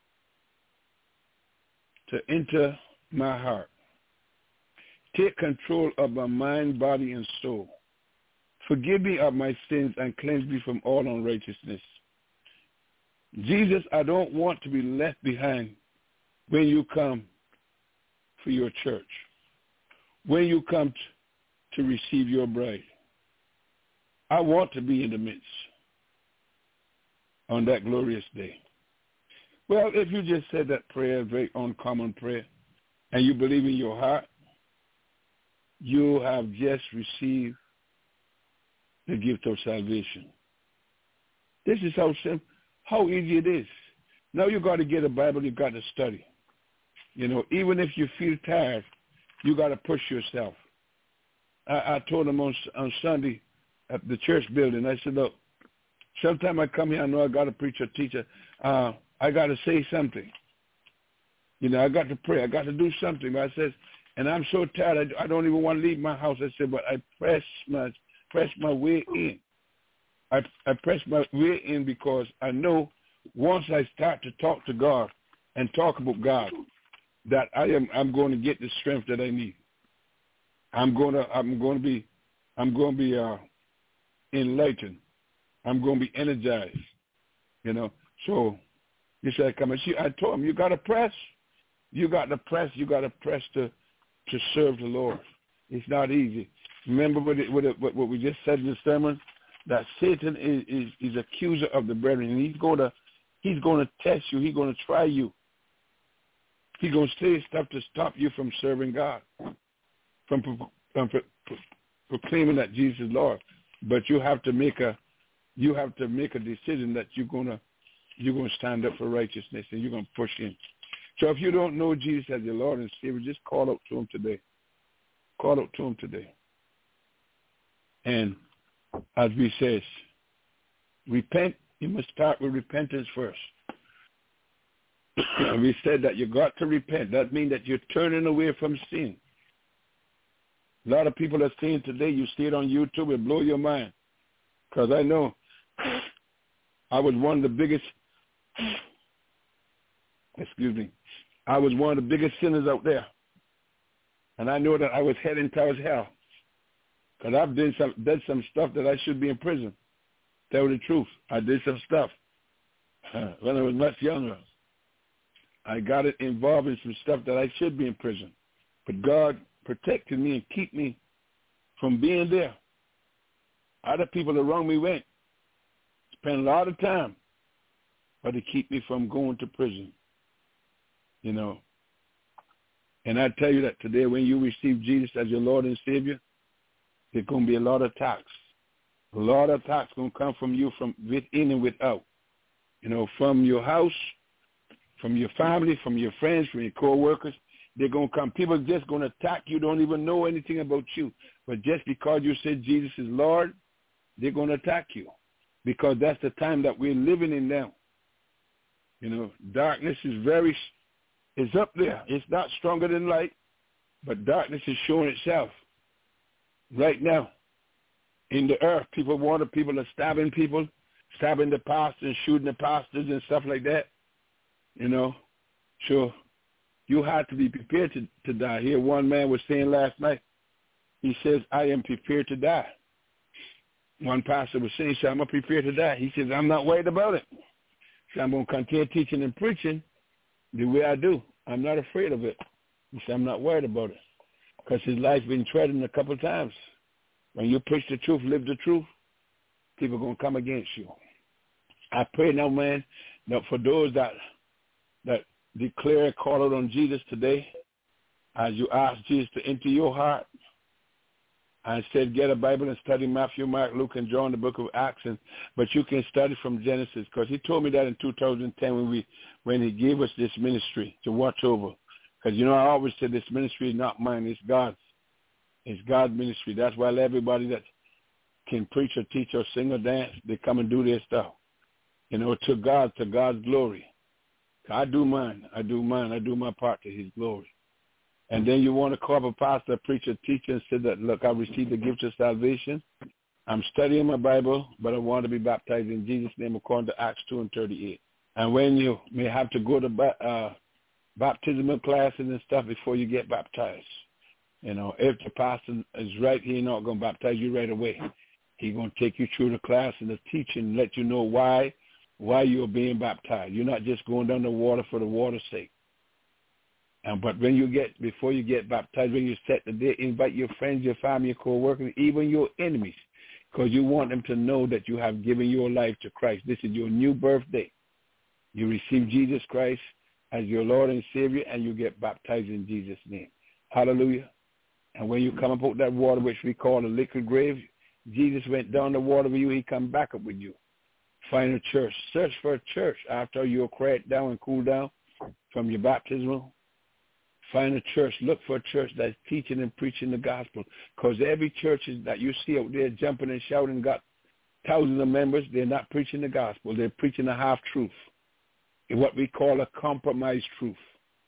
[SPEAKER 3] to enter my heart. Take control of my mind, body, and soul. Forgive me of my sins and cleanse me from all unrighteousness. Jesus, I don't want to be left behind when you come for your church, when you come to receive your bride. I want to be in the midst on that glorious day. Well, if you just said that prayer, a very uncommon prayer, and you believe in your heart, you have just received the gift of salvation. This is how easy it is. Now you got to get a Bible, you got to study. You know, even if you feel tired, you got to push yourself. I told them on Sunday at the church building, I said, look, sometime I come here, I know I got to preach or teach. I got to say something. You know, I got to pray. I got to do something. But I said, and I'm so tired, I don't even want to leave my house. I said, but I press my way in. I press my way in because I know once I start to talk to God and talk about God, that I'm going to get the strength that I need. I'm going to be enlightened. I'm going to be energized. You know. So he said, "Come and see." I told him, "You got to press. You got to press. You got to press to serve the Lord. It's not easy." Remember what we just said in the sermon, that Satan is accuser of the brethren. And he's going to test you. He's going to try you. He's going to say stuff to stop you from serving God, from proclaiming that Jesus is Lord. But you have to make a decision that you're going to stand up for righteousness and you're going to push him. So if you don't know Jesus as your Lord and Savior, just call out to him today. Call out to him today. And as we says, repent. You must start with repentance first. And we said that you got to repent. That means that you're turning away from sin. A lot of people are saying today, you see it on YouTube, it blow your mind. Because I know I was one of the biggest, I was one of the biggest sinners out there. And I know that I was heading towards hell. Because I've done some stuff that I should be in prison. Tell the truth. I did some stuff when I was much younger. I got it involved in some stuff that I should be in prison. But God protected me and keep me from being there. Other people around me went. Spent a lot of time, but to keep me from going to prison. You know. And I tell you that today when you receive Jesus as your Lord and Savior, there's going to be a lot of attacks. A lot of attacks going to come from you from within and without. You know, from your house, from your family, from your friends, from your co-workers. They're going to come. People are just going to attack you, don't even know anything about you. But just because you said Jesus is Lord, they're going to attack you. Because that's the time that we're living in now. You know, darkness is up there. It's not stronger than light, but darkness is showing itself right now in the earth. People are stabbing people, stabbing the pastors, shooting the pastors and stuff like that. You know, so you have to be prepared to die. Here, one man was saying last night, he says, I am prepared to die. One pastor was saying, so I'm prepared to die. He says, I'm not worried about it. So I'm going to continue teaching and preaching the way I do. I'm not afraid of it. He said, I'm not worried about it. Because his life's been threatened a couple of times. When you preach the truth, live the truth, people are going to come against you. I pray now, man, that for those that declare and call out on Jesus today, as you ask Jesus to enter your heart, I said get a Bible and study Matthew, Mark, Luke, and John, the book of Acts. But you can study from Genesis, because he told me that in 2010 when he gave us this ministry to watch over. Because, you know, I always said this ministry is not mine, it's God's. It's God's ministry. That's why everybody that can preach or teach or sing or dance, they come and do their stuff. You know, to God's glory. I do mine. I do my part to his glory. And then you want to call up a pastor, preacher, teacher, and say that, look, I received the gift of salvation. I'm studying my Bible, but I want to be baptized in Jesus' name according to Acts 2:38. And when you may have to go to baptismal classes and stuff before you get baptized. You know, if the pastor is right, he's not going to baptize you right away. He's going to take you through the class and the teaching, let you know why you're being baptized. You're not just going down the water for the water's sake. But before you get baptized, when you set the day, invite your friends, your family, your co-workers, even your enemies, because you want them to know that you have given your life to Christ. This is your new birthday. You receive Jesus Christ as your Lord and Savior, and you get baptized in Jesus' name. Hallelujah. And when you come up out that water, which we call a liquid grave, Jesus went down the water with you, he come back up with you. Find a church. Search for a church after you're quiet down and cool down from your baptismal. Find a church. Look for a church that's teaching and preaching the gospel. Because every church that you see out there jumping and shouting, got thousands of members, they're not preaching the gospel. They're preaching a half-truth. What we call a compromised truth.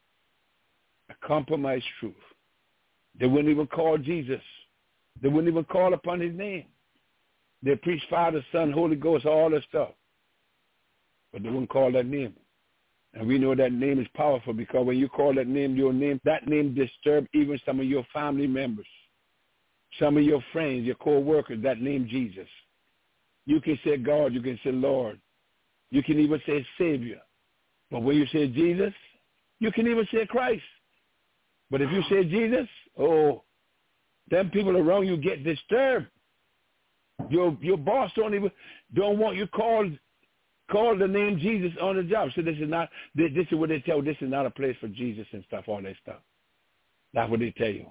[SPEAKER 3] A compromised truth. They wouldn't even call Jesus. They wouldn't even call upon his name. They preach Father, Son, Holy Ghost, all that stuff. But they wouldn't call that name. And we know that name is powerful, because when you call that name your name, that name disturbs even some of your family members, some of your friends, your co-workers, that name Jesus. You can say God, you can say Lord. You can even say Savior. But when you say Jesus, you can even say Christ. But if you say Jesus, them people around you get disturbed. Your boss don't want you call the name Jesus on the job. So this is what they tell you. This is not a place for Jesus and stuff, all that stuff. That's what they tell you.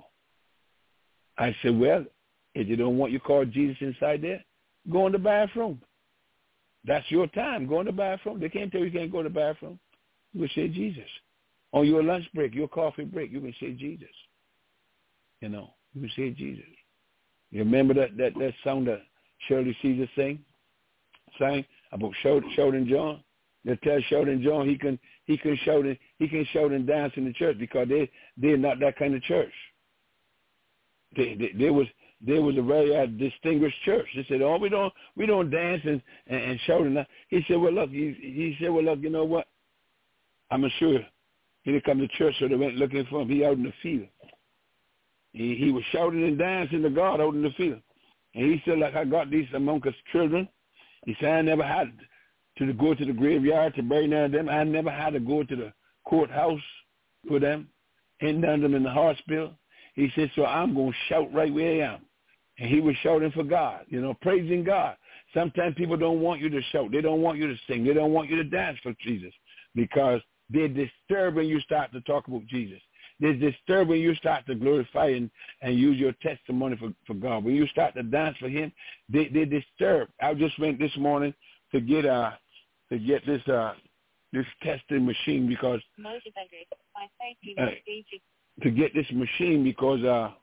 [SPEAKER 3] I said, well, if they don't want you call Jesus inside there, go in the bathroom. That's your time. Go in the bathroom. They can't tell you can't go to the bathroom. You can say Jesus. On your lunch break, your coffee break, you can say Jesus. You know, you can say Jesus. You remember that song that Shirley Caesar sang about Sheldon John? They tell Sheldon John he can shout and dance in the church, because they're not that kind of church. They was a very distinguished church. They said, we don't dance and shout and that. He said, well look, you know what? I'm sure he didn't come to church, so they went looking for him. He out in the field. He was shouting and dancing to God out in the field. And he said, like, I got these among us children. He said, I never had to go to the graveyard to bury none of them. I never had to go to the courthouse for them and none of them in the hospital. He said, so I'm going to shout right where I am. And he was shouting for God, praising God. Sometimes people don't want you to shout. They don't want you to sing. They don't want you to dance for Jesus because they're disturbed when you start to talk about Jesus. They're disturbed when you start to glorify and use your testimony for God. When you start to dance for him, they're disturbed. I just went this morning to get this testing machine because to get this machine because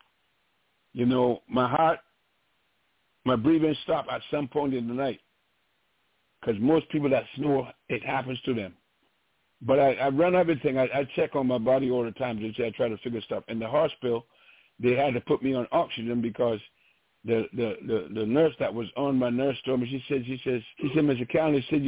[SPEAKER 3] my heart, my breathing stopped at some point in the night because most people that snore, it happens to them. But I run everything. I check on my body all the time. I try to figure stuff. In the hospital, they had to put me on oxygen because the nurse that was on, my nurse told me, she said, Mr. County said,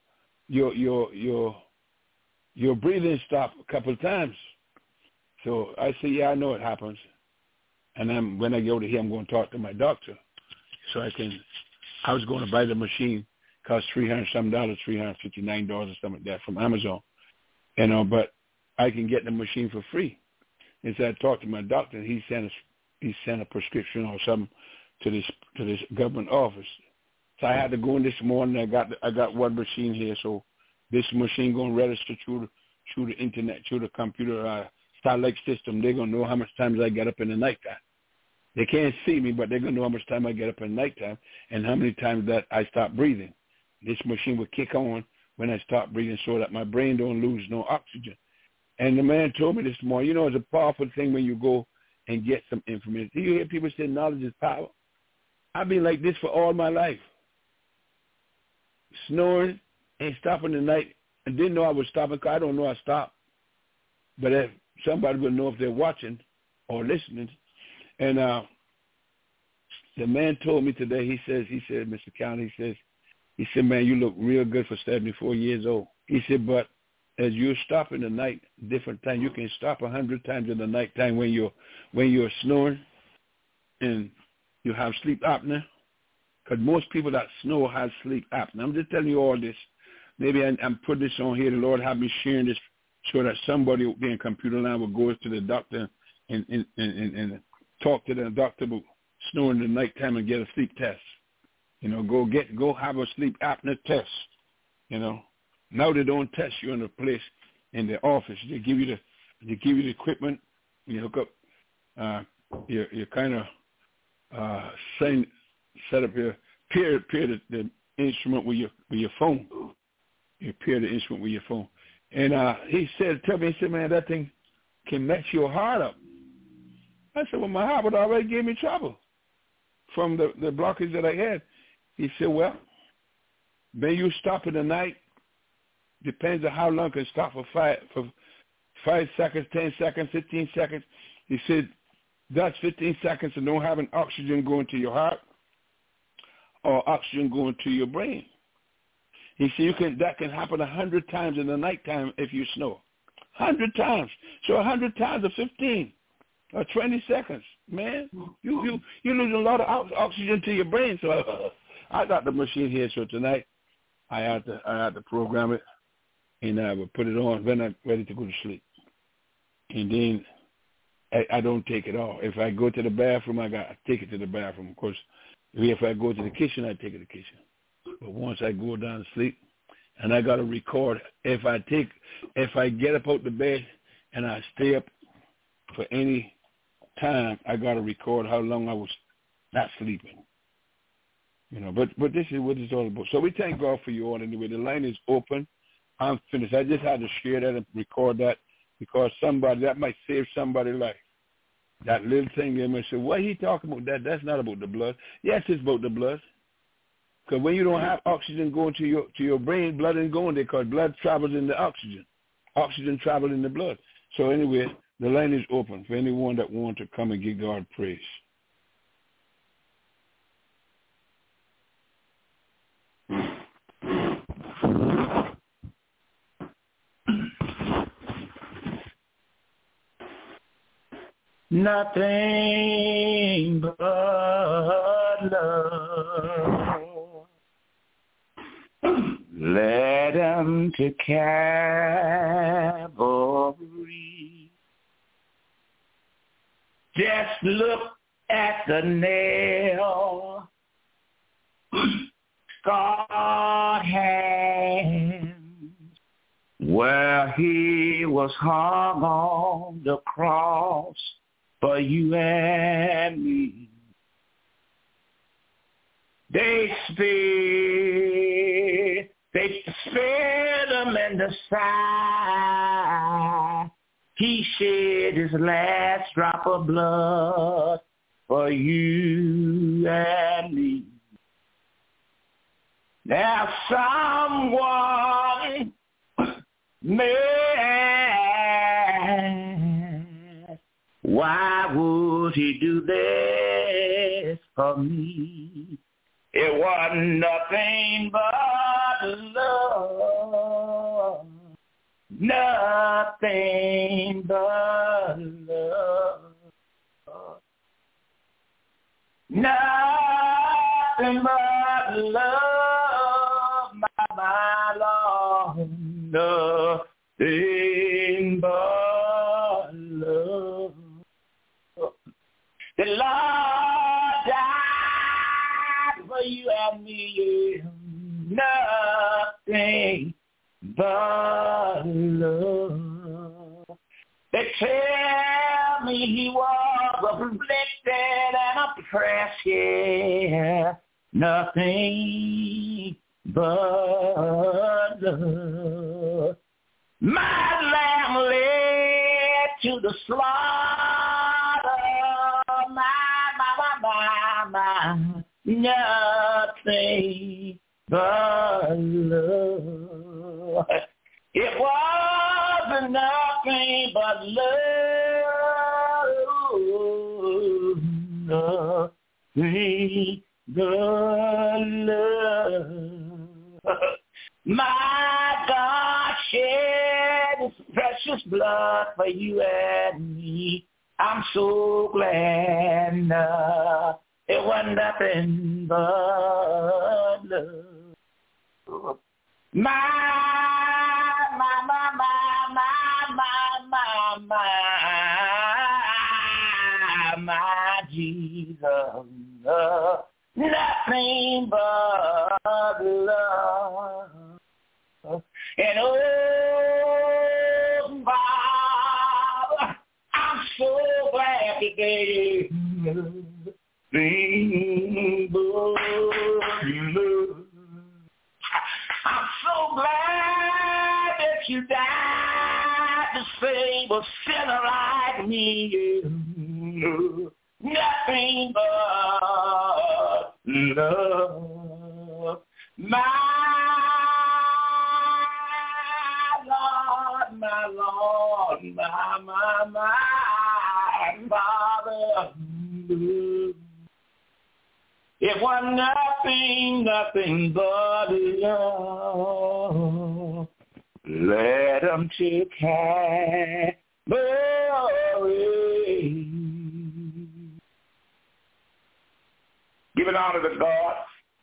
[SPEAKER 3] your breathing stopped a couple of times. So I said, yeah, I know it happens. And when I go to here, I'm going to talk to my doctor. So I was going to buy the machine. Cost $300-some, $359 or something like that from Amazon. But I can get the machine for free. And so I talked to my doctor, and he sent a prescription or something to this government office. So I had to go in this morning. I got one machine here, so this machine going to register through the internet, through the computer satellite system. They're going to know how much times I get up in the nighttime. They can't see me, but they're going to know how much time I get up in the nighttime and how many times that I stop breathing. This machine will kick on when I stop breathing so that my brain don't lose no oxygen. And the man told me this morning, it's a powerful thing when you go and get some information. Do you hear people say knowledge is power? I've been like this for all my life. Snoring and stopping the night. I didn't know I was stopping because I don't know I stopped. But if somebody will know if they're watching or listening. And the man told me today, he said, Mr. County, he said, man, you look real good for 74 years old. He said, but as you stop in the night, different time, you can stop 100 times in the nighttime when you're snoring and you have sleep apnea. Because most people that snore have sleep apnea. I'm just telling you all this. Maybe I'm putting this on here. The Lord have me sharing this so that somebody there in computer line will go to the doctor and talk to the doctor about snoring in the nighttime and get a sleep test. Go have a sleep apnea test. Now they don't test you in the place in the office. They give you the equipment. You hook up. You kind of set up your pair the instrument with your phone. You pair the instrument with your phone. And he said, man, that thing can mess your heart up. I said, well, my heart would already gave me trouble from the blockage that I had. He said, well, when you stop in the night, depends on how long you can stop for 5 seconds, 10 seconds, 15 seconds. He said, that's 15 seconds of not having oxygen going to your heart or oxygen going to your brain. He said, that can happen 100 times in the nighttime if you snore. 100 times. So 100 times of 15 or 20 seconds. Man, you lose a lot of oxygen to your brain. So I got the machine here, so tonight I had to program it, and I would put it on when I'm ready to go to sleep. And then I don't take it off. If I go to the bathroom, I take it to the bathroom. Of course, if I go to the kitchen, I take it to the kitchen. But once I go down to sleep, and I got to record, if I get up out the bed and I stay up for any time, I got to record how long I was not sleeping. But this is what it's all about. So we thank God for you all anyway. The line is open. I'm finished. I just had to share that and record that because that might save somebody's life. That little thing they might say, what he talking about? That's not about the blood. Yes, it's about the blood. Because when you don't have oxygen going to your brain, blood ain't going there because blood travels in the oxygen. Oxygen travels in the blood. So anyway, the line is open for anyone that wants to come and give God praise.
[SPEAKER 5] Nothing but love led him to Calvary. Just look at the nail, scarred hands, where he was hung on the cross for you and me. They spared him in the side. He shed his last drop of blood for you and me. Now someone may ask, why would he do this for me? It wasn't nothing but love, nothing but love, nothing but love, my Lord, nothing but love. The Lord died for you and me, nothing but love. They tell me he was afflicted and oppressed, yeah, nothing but love. My lamb led to the slaughter, my, nothing but love. It wasn't nothing but love, nothing but love. My God shed his precious blood for you and me. I'm so glad it wasn't nothing but love. My Jesus, nothing but love. And oh, Bob, I'm so glad today. I'm so glad that you died to save a sinner like me. Nothing but love. My Lord, my Father. It was nothing but love. Let him take Calvary. Giving honor to God.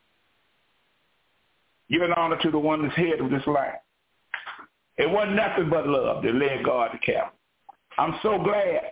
[SPEAKER 5] Giving honor to the one that's head of this line. It wasn't nothing but love that led God to Calvary. I'm so glad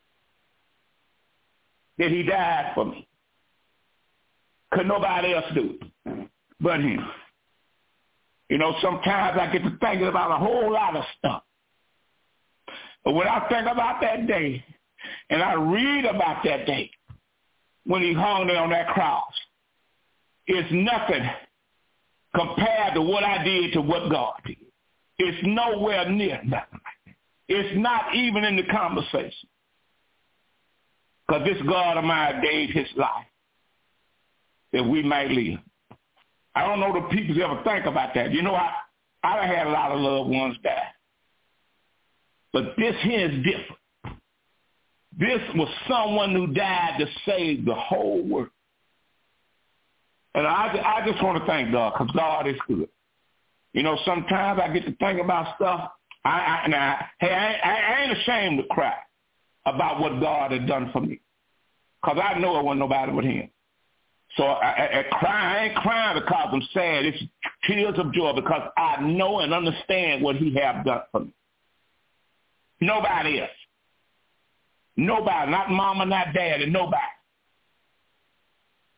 [SPEAKER 5] that he died for me. Could nobody else do it but him. You know, sometimes I get to thinking about a whole lot of stuff. But when I think about that day, and I read about that day, when he hung there on that cross, it's nothing compared to what I did to what God did. It's nowhere near nothing. It's not even in the conversation. Because this God of mine gave his life that we might live. I don't know if people ever think about that. You know, I had a lot of loved ones die. But this here is different. This was someone who died to save the whole world. And I just want to thank God, because God is good. You know, sometimes I get to think about stuff. I ain't ashamed to cry about what God has done for me, because I know it wasn't nobody but him. So I ain't crying because I'm sad. It's tears of joy because I know and understand what he have done for me. Nobody else. Nobody, not mama, not daddy, nobody.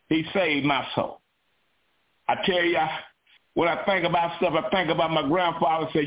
[SPEAKER 5] He saved my soul. I tell you, when I think about stuff, I think about my grandfather said,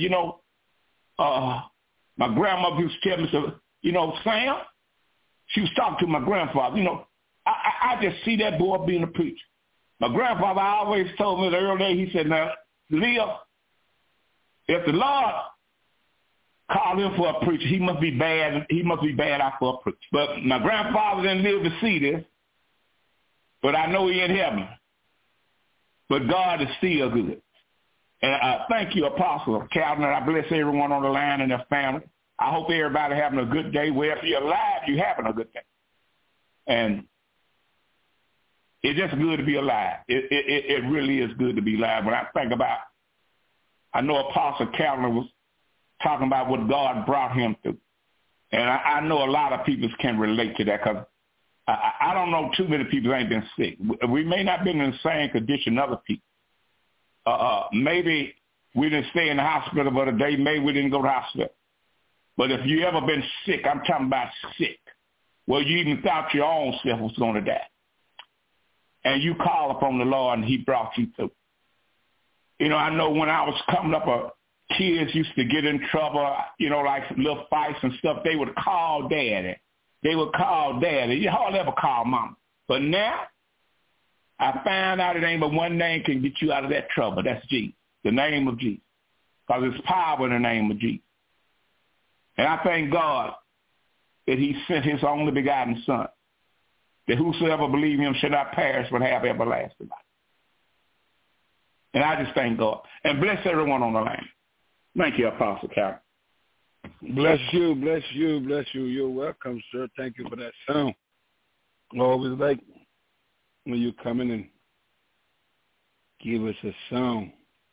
[SPEAKER 5] my grandmother used to tell me, Sam, she was talking to my grandfather. I just see that boy being a preacher. My grandfather always told me the early day, he said, now, Leo, if the Lord called him for a preacher, he must be bad out for a preacher. But my grandfather didn't live to see this, but I know he in heaven. But God is still good. And thank you, Apostle Calvin. I bless everyone on the line and their family. I hope everybody having a good day. Well, if you're alive, you're having a good day. And it's just good to be alive. It really is good to be alive. When I think about, I know Apostle Calvin was talking about what God brought him through. And I know a lot of people can relate to that because I don't know too many people ain't been sick. We may not been in the same condition other people. Maybe we didn't stay in the hospital for a day. Maybe we didn't go to the hospital. But if you ever been sick, I'm talking about sick, well, you even thought your own self was going to die. And you call upon the Lord and he brought you through. I know when I was coming up, kids used to get in trouble, like little fights and stuff. They would call daddy. You hardly ever call mama. But now, I found out it ain't but one name can get you out of that trouble. That's Jesus, the name of Jesus. Because there's power in the name of Jesus. And I thank God that he sent his only begotten son, that whosoever believe him shall not perish but have everlasting life. And I just thank God. And bless everyone on the line. Thank you, Apostle Calvin.
[SPEAKER 3] Bless you, bless you, bless you. You're welcome, sir. Thank you for that sound. I always like when you come in and give us a sound.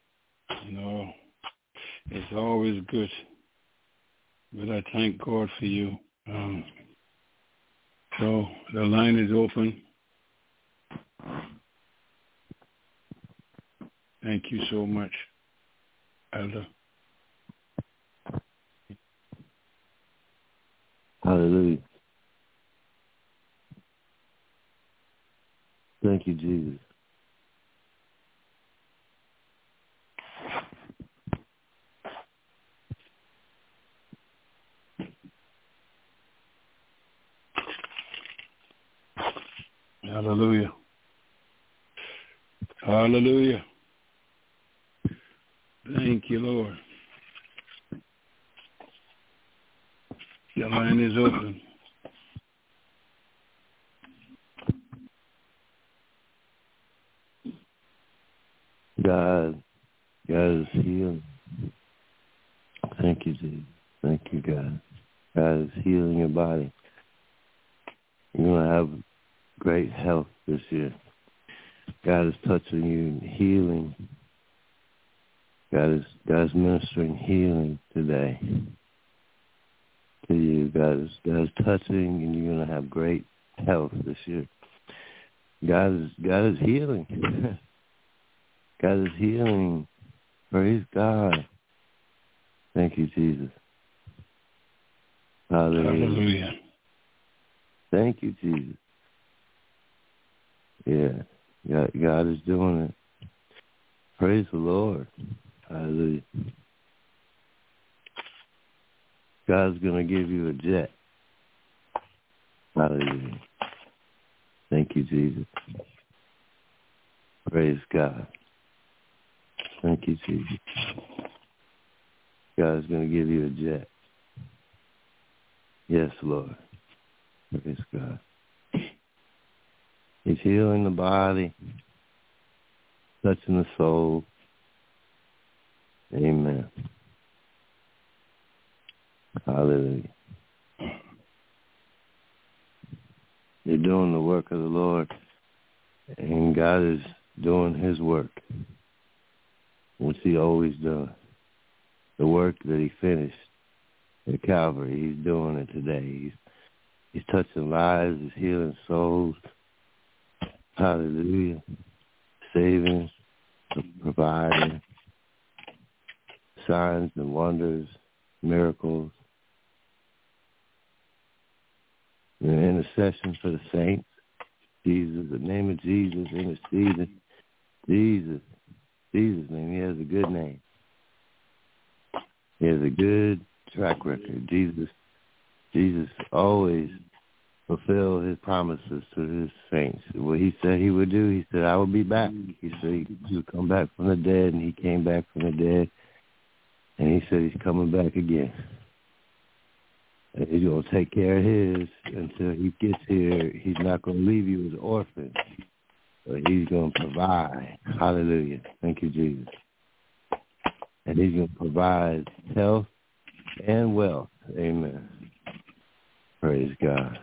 [SPEAKER 3] It's always good. But I thank God for you. So the line is open. Thank you so much, Elder.
[SPEAKER 6] Hallelujah. Thank you, Jesus.
[SPEAKER 3] Hallelujah. Hallelujah. Thank you, Lord. The line is open.
[SPEAKER 6] God is healing. Thank you, Jesus. Thank you, God. God is healing your body. You're going to have great health this year. God is touching you and healing. God is ministering healing today to you. God is touching, and you're going to have great health this year. God is healing. God is healing. Praise God. Thank you, Jesus. Hallelujah.
[SPEAKER 3] Hallelujah.
[SPEAKER 6] Thank you, Jesus. Yeah, God is doing it. Praise the Lord. Hallelujah. God's going to give you a jet. Hallelujah. Thank you, Jesus. Praise God. Thank you, Jesus. God's going to give you a jet. Yes, Lord. Praise God. He's healing the body, touching the soul. Amen. Hallelujah. You're doing the work of the Lord, and God is doing his work, which he always does. The work that he finished at Calvary, he's doing it today. He's touching lives, he's healing souls. Hallelujah. Saving, providing, signs and wonders, miracles, the intercession for the saints. Jesus, the name of Jesus, interceding. Jesus, name. He has a good name. He has a good track record. Jesus always fulfilled his promises to his saints. What he said he would do, he said, I will be back. He said he would come back from the dead, and he came back from the dead. And he said he's coming back again. And he's going to take care of his until he gets here. He's not going to leave you as an orphan, but he's going to provide. Hallelujah. Thank you, Jesus. And he's going to provide health and wealth. Amen. Praise God.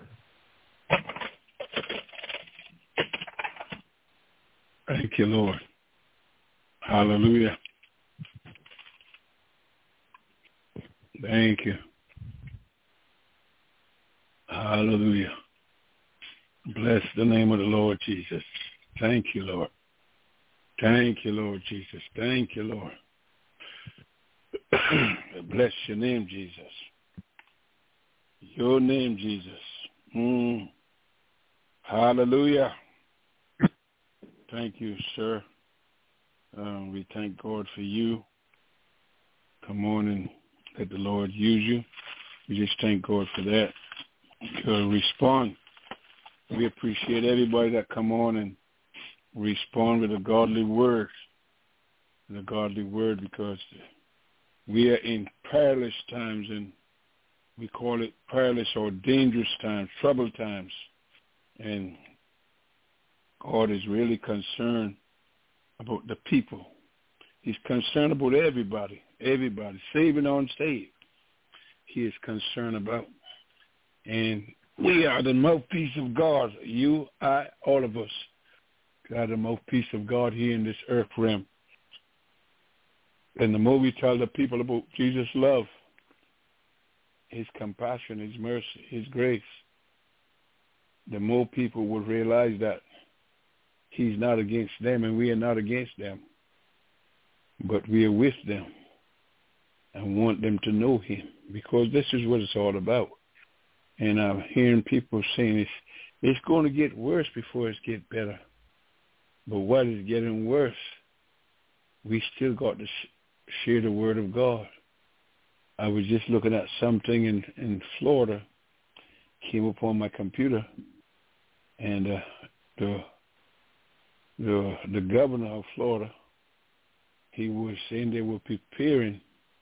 [SPEAKER 3] Thank you, Lord. Hallelujah. Thank you. Hallelujah. Bless the name of the Lord Jesus. Thank you, Lord. Thank you, Lord Jesus. Thank you, Lord. Bless your name, Jesus. Your name, Jesus. Hallelujah. Thank you, sir. We thank God for you. Come on and let the Lord use you. We just thank God for that. Respond. We appreciate everybody that come on and respond with a godly word. The godly word, because we are in perilous times, and we call it perilous or dangerous times, troubled times. And God is really concerned about the people. He's concerned about everybody, saved and unsaved. He is concerned about. And we are the mouthpiece of God. You, I, all of us are the mouthpiece of God here in this earth realm. And the more we tell the people about Jesus' love, his compassion, his mercy, his grace, the more people will realize that he's not against them and we are not against them, but we are with them and want them to know him, because this is what it's all about. And I'm hearing people saying it's going to get worse before it gets better. But what is getting worse? We still got to share the word of God. I was just looking at something in Florida, came up on my computer, and the governor of Florida, he was saying they were preparing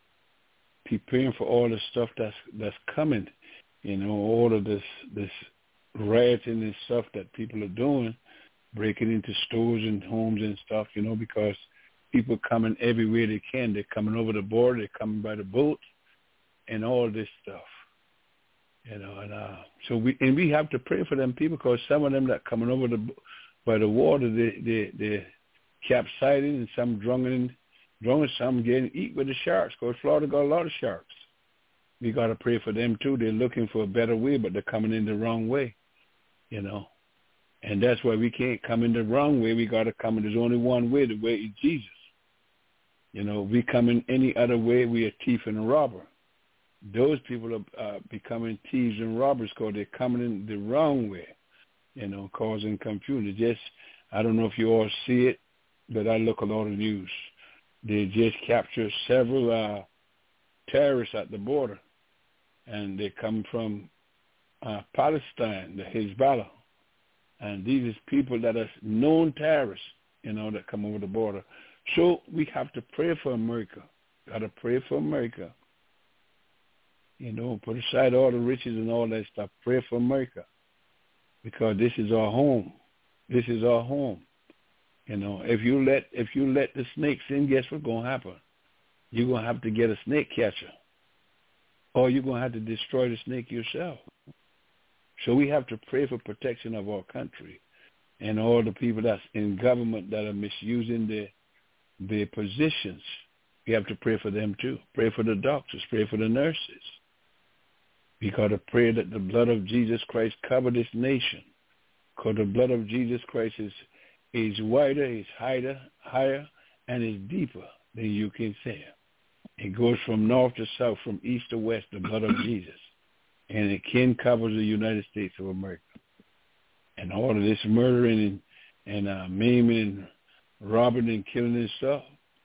[SPEAKER 3] for all the stuff that's coming. You know, all of this rioting and stuff that people are doing, breaking into stores and homes and stuff, you know, because people coming everywhere they can. They're coming over the border. They're coming by the boat and all this stuff, you know. And so we have to pray for them people, because some of them that coming over by the water, they're capsizing, and some drowning, some getting eaten with the sharks, because Florida got a lot of sharks. We got to pray for them too. They're looking for a better way, but they're coming in the wrong way, you know. And that's why we can't come in the wrong way. We got to come in. There's only one way. The way is Jesus. You know, we come in any other way, we are thief and a robber. Those people are becoming thieves and robbers because they're coming in the wrong way, you know, causing confusion. Just, I don't know if you all see it, but I look a lot of news. They just captured several terrorists at the border, and they come from Palestine, the Hezbollah. And these are people that are known terrorists, you know, that come over the border. So we have to pray for America. Got to pray for America. You know, put aside all the riches and all that stuff. Pray for America, because this is our home. This is our home. You know, if you let the snakes in, guess what's going to happen? You're going to have to get a snake catcher, or you're going to have to destroy the snake yourself. So we have to pray for protection of our country and all the people that's in government that are misusing their positions. We have to pray for them too. Pray for the doctors. Pray for the nurses. We got to pray that the blood of Jesus Christ cover this nation, because the blood of Jesus Christ is wider, is higher, and is deeper than you can say. It goes from north to south, from east to west, the blood of Jesus. And it can cover the United States of America. and all of this murdering and maiming and robbing and killing and stuff,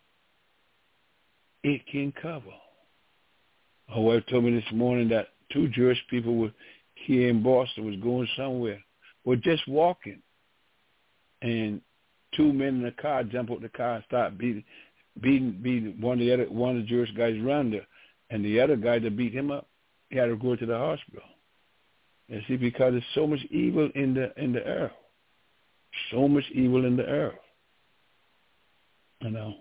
[SPEAKER 3] it can cover. My wife told me this morning that 2 Jewish people were here in Boston, was going somewhere, were just walking, and 2 men in a car jump out the car and start beating one of the Jewish guys around there, and the other guy that beat him up, he had to go to the hospital. And see, because there's so much evil in the earth, so much evil in the earth, you know.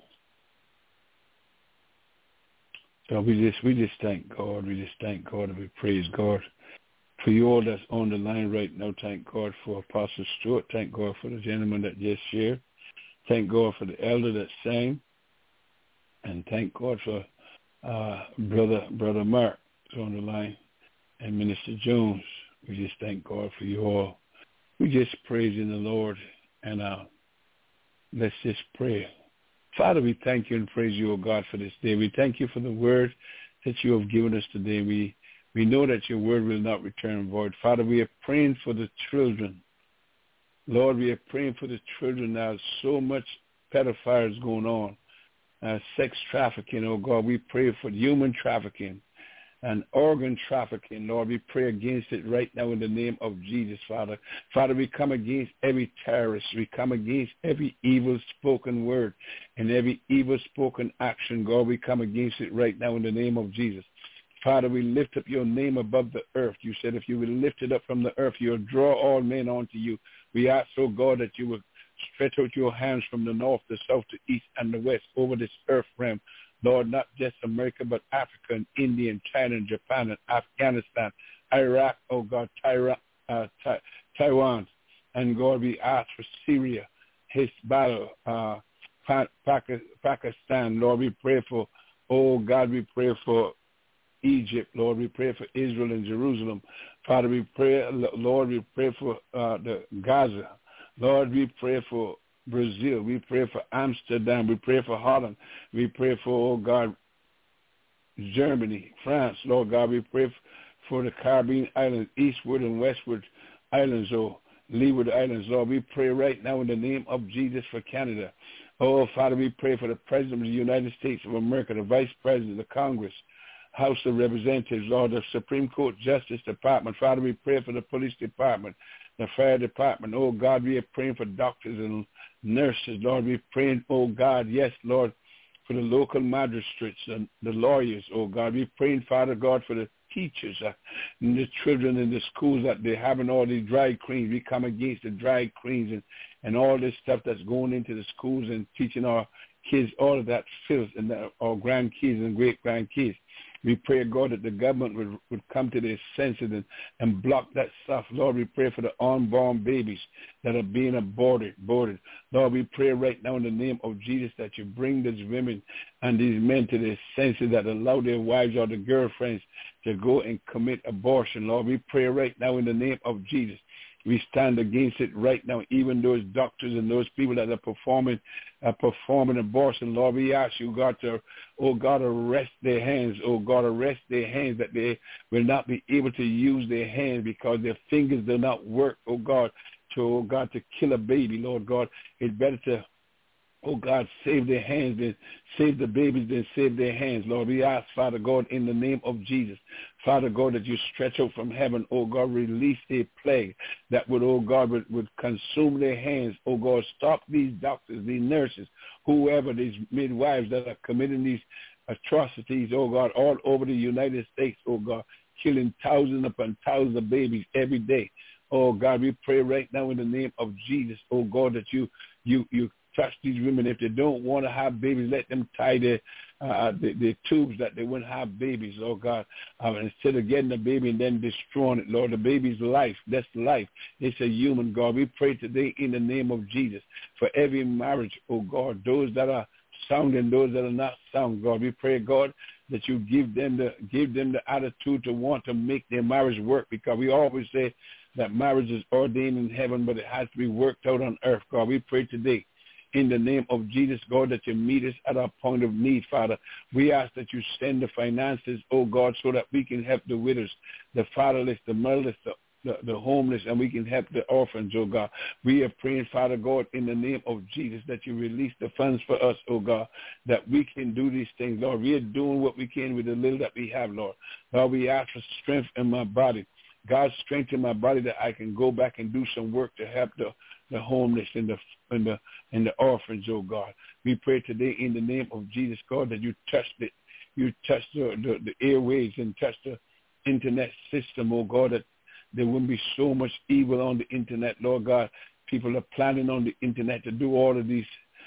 [SPEAKER 3] So we just thank God. We just thank God, and we praise God for you all that's on the line right now. Thank God for Apostle Stewart. Thank God for the gentleman that just shared. Thank God for the elder that sang. And thank God for Brother Mark is on the line, and Minister Jones. We just thank God for you all. We just praising the Lord, and let's just pray. Father, we thank you and praise you, O God, for this day. We thank you for the word that you have given us today. We know that your word will not return void. Father, we are praying for the children. Lord, we are praying for the children now. So much pedophiles going on. Sex trafficking, oh God. We pray for human trafficking and organ trafficking, Lord. We pray against it right now in the name of Jesus, Father. Father, we come against every terrorist. We come against every evil spoken word and every evil spoken action, God. We come against it right now in the name of Jesus. Father, we lift up your name above the earth. You said if you will lift it up from the earth, you'll draw all men unto you. We ask, oh God, that you will stretch out your hands from the north, the south, the east, and the west over this earth realm. Lord, not just America, but Africa and India and China and Japan and Afghanistan, Iraq, oh God, Taiwan. And God, we ask for Syria, Hezbollah, Pakistan. Lord, we pray for, oh God, we pray for Egypt. Lord, we pray for Israel and Jerusalem. Father, we pray, Lord, we pray for the Gaza. Lord, we pray for Brazil. We pray for Amsterdam. We pray for Holland. We pray for, oh God, Germany, France. Lord God, we pray for the Caribbean islands, eastward and westward islands, oh, leeward islands. Lord, we pray right now in the name of Jesus for Canada. Oh, Father, we pray for the President of the United States of America, the Vice President, the Congress, House of Representatives, Lord, the Supreme Court Justice Department. Father, we pray for the Police Department, the Fire Department. Oh, God, we are praying for doctors and nurses. Lord, we're praying, oh, God, yes, Lord, for the local magistrates and the lawyers. Oh, God, we're praying, Father God, for the teachers and the children in the schools that they're having all these drag queens. We come against the drag queens and all this stuff that's going into the schools and teaching our kids all of that filth and our grandkids and great-grandkids. We pray, God, that the government would come to their senses and block that stuff. Lord, we pray for the unborn babies that are being aborted. Lord, we pray right now in the name of Jesus that you bring these women and these men to their senses, that allow their wives or their girlfriends to go and commit abortion. Lord, we pray right now in the name of Jesus. We stand against it right now, even those doctors and those people that are performing abortion. Lord, we ask you, God, to, oh God, arrest their hands. Oh God, arrest their hands, that they will not be able to use their hands because their fingers do not work, oh God, to kill a baby. Lord God, it's better to, oh God, save their hands than save the babies than save their hands. Lord, we ask, Father God, in the name of Jesus, Father God, that you stretch out from heaven, oh God, release a plague that would, oh God, would consume their hands. Oh God, stop these doctors, these nurses, whoever, these midwives that are committing these atrocities, oh God, all over the United States, oh God, killing thousands upon thousands of babies every day. Oh God, we pray right now in the name of Jesus, oh God, that you touch these women. If they don't want to have babies, let them tie their tubes that they wouldn't have babies, oh God. Instead of getting a baby and then destroying it, Lord, the baby's life, that's life. It's a human, God. We pray today in the name of Jesus for every marriage, oh God, those that are sound and those that are not sound, God. We pray, God, that you give them the attitude to want to make their marriage work, because we always say that marriage is ordained in heaven, but it has to be worked out on earth, God. We pray today in the name of Jesus, God, that you meet us at our point of need, Father. We ask that you send the finances, oh God, so that we can help the widows, the fatherless, the motherless, the the homeless, and we can help the orphans, oh God. We are praying, Father God, in the name of Jesus, that you release the funds for us, oh God, that we can do these things, Lord. We are doing what we can with the little that we have, Lord. Lord, we ask for strength in my body. God, strengthen my body that I can go back and do some work to help the homeless and the orphans, oh God. We pray today in the name of Jesus, God, that you touch the airways and touch the internet system, oh God, that there wouldn't be so much evil on the internet, Lord God. People are planning on the internet to do all of these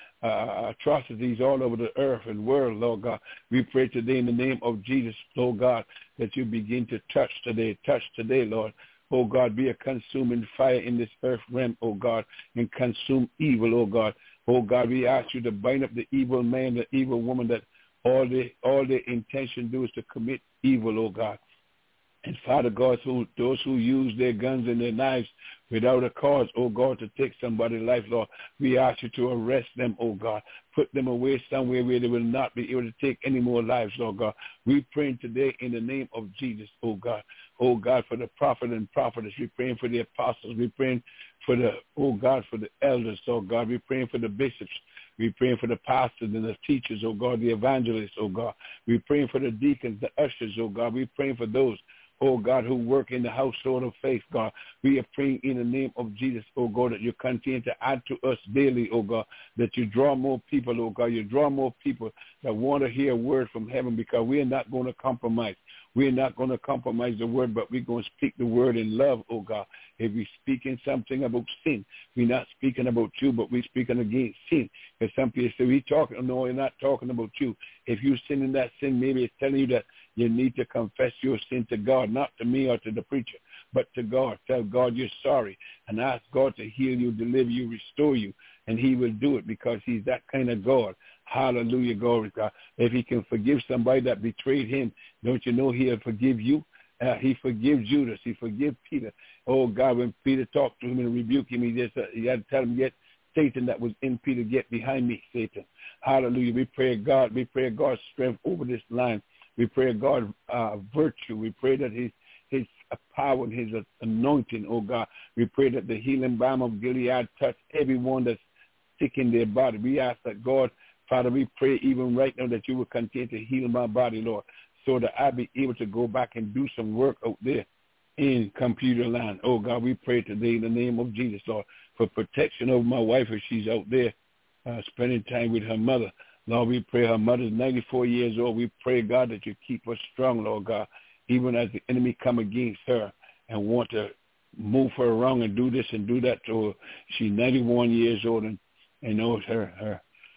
[SPEAKER 3] atrocities all over the earth and world, Lord God. We pray today in the name of Jesus, Lord God, that you begin to touch today, Lord. Oh God, be a consuming fire in this earth realm, oh God, and consume evil, oh God. Oh God, we ask you to bind up the evil man, the evil woman, that all their intention do is to commit evil, oh God. And Father God, those who use their guns and their knives without a cause, oh God, to take somebody's life, Lord, we ask you to arrest them, oh God. Put them away somewhere where they will not be able to take any more lives, Lord God. We pray today in the name of Jesus, oh God. Oh God, for the prophet and prophetess. We praying for the apostles. We praying for the, oh God, for the elders, oh God. We praying for the bishops. We praying for the pastors and the teachers, oh God, the evangelists, oh God. We praying for the deacons, the ushers, oh God. We praying for those, oh God, who work in the household of faith, God. We are praying in the name of Jesus, oh God, that you continue to add to us daily, oh God, that you draw more people, oh God. You draw more people that want to hear a word from heaven, because we are not going to compromise. We're not going to compromise the word, but we're going to speak the word in love, oh God. If we're speaking something about sin, we're not speaking about you, but we're speaking against sin. Because some people say, no, we're not talking about you. If you sin in that sin, maybe it's telling you that you need to confess your sin to God, not to me or to the preacher, but to God. Tell God you're sorry and ask God to heal you, deliver you, restore you, and he will do it, because he's that kind of God. Hallelujah, glory to God. If he can forgive somebody that betrayed him, don't you know he'll forgive you? He forgives Judas. He forgives Peter. Oh, God, when Peter talked to him and rebuked him, he had to tell him, get Satan that was in Peter, get behind me, Satan. Hallelujah. We pray God's strength over this line. We pray God virtue. We pray that his power and his anointing, oh God. We pray that the healing balm of Gilead touch everyone that's sick in their body. We ask that God, Father, we pray even right now that you will continue to heal my body, Lord, so that I'll be able to go back and do some work out there in computer land. Oh, God, we pray today in the name of Jesus, Lord, for protection over my wife as she's out there spending time with her mother. Lord, we pray her mother's 94 years old. We pray, God, that you keep her strong, Lord God, even as the enemy come against her and want to move her around and do this and do that to her. She's 91 years old, and knows her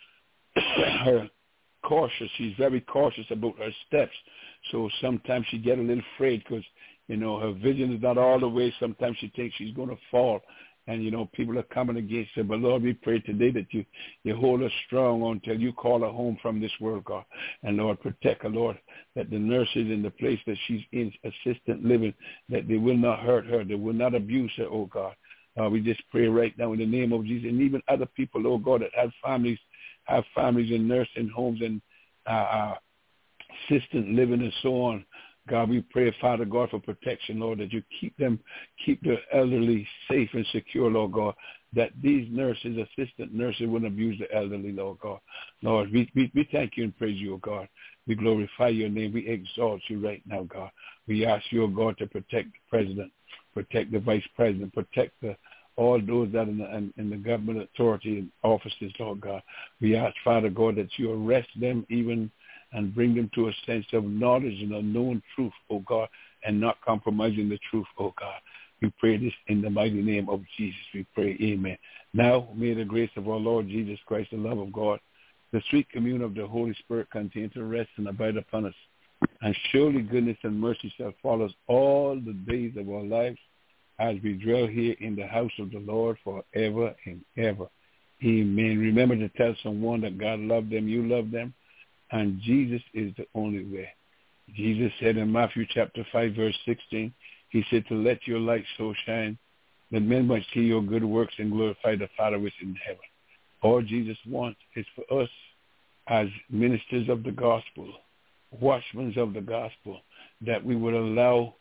[SPEAKER 3] cautious. She's very cautious about her steps. So sometimes she get a little afraid because, her vision is not all the way. Sometimes she thinks she's going to fall. And, people are coming against her. But, Lord, we pray today that you hold her strong until you call her home from this world, God. And, Lord, protect her, Lord, that the nurses in the place that she's in, assistant living, that they will not hurt her. They will not abuse her, oh, God. We just pray right now in the name of Jesus. And even other people, oh, God, that have families in nursing homes and assistant living and so on. God, we pray, Father God, for protection, Lord, that you keep the elderly safe and secure, Lord God, that these nurses, assistant nurses, wouldn't abuse the elderly, Lord God. Lord, we thank you and praise you, oh God. We glorify your name. We exalt you right now, God. We ask you, oh God, to protect the president, protect the vice president, protect all those that in the government authority and offices, Lord God. We ask, Father God, that you arrest them even and bring them to a sense of knowledge and a known truth, oh God, and not compromising the truth, oh God. We pray this in the mighty name of Jesus. We pray, amen. Now, may the grace of our Lord Jesus Christ, the love of God, the sweet communion of the Holy Spirit continue to rest and abide upon us. And surely goodness and mercy shall follow us all the days of our lives as we dwell here in the house of the Lord forever and ever. Amen. Remember to tell someone that God loved them, you love them, and Jesus is the only way. Jesus said in Matthew chapter 5, verse 16, he said to let your light so shine that men might see your good works and glorify the Father which is in heaven. All Jesus wants is for us as ministers of the gospel, watchmen of the gospel, that we would allow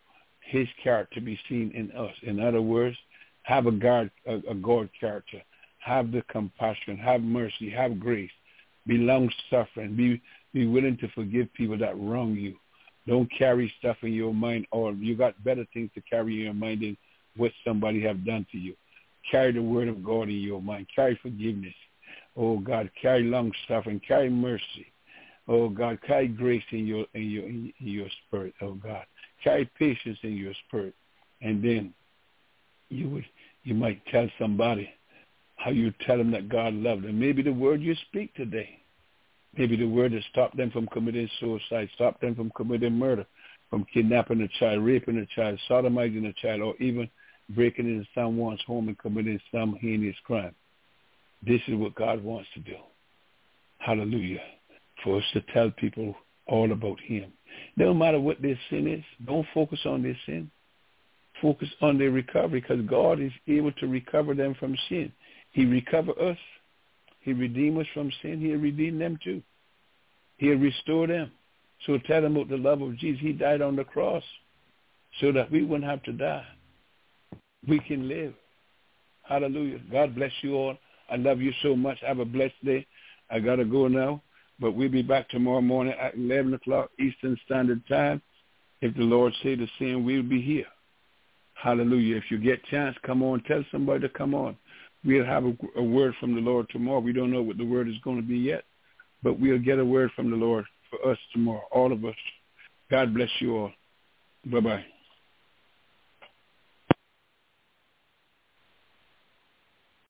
[SPEAKER 3] his character be seen in us. In other words, have a God character. Have the compassion. Have mercy. Have grace. Be long-suffering. Be willing to forgive people that wrong you. Don't carry stuff in your mind, or you got better things to carry in your mind than what somebody have done to you. Carry the word of God in your mind. Carry forgiveness. Oh, God, carry long-suffering. Carry mercy. Oh, God, carry grace in your spirit, oh, God. Carry patience in your spirit. And then you might tell somebody how you tell them that God loved them. Maybe the word you speak today. Maybe the word that stopped them from committing suicide, stopped them from committing murder, from kidnapping a child, raping a child, sodomizing a child, or even breaking into someone's home and committing some heinous crime. This is what God wants to do. Hallelujah. For us to tell people all about him. No matter what their sin is, don't focus on their sin. Focus on their recovery, because God is able to recover them from sin. He recovered us. He redeemed us from sin. He'll redeem them too. He'll restore them. So tell them about the love of Jesus. He died on the cross so that we wouldn't have to die. We can live. Hallelujah. God bless you all. I love you so much. Have a blessed day. I got to go now, but we'll be back tomorrow morning at 11 o'clock Eastern Standard Time. If the Lord say the same, we'll be here. Hallelujah. If you get a chance, come on. Tell somebody to come on. We'll have a word from the Lord tomorrow. We don't know what the word is going to be yet, but we'll get a word from the Lord for us tomorrow, all of us. God bless you all. Bye-bye.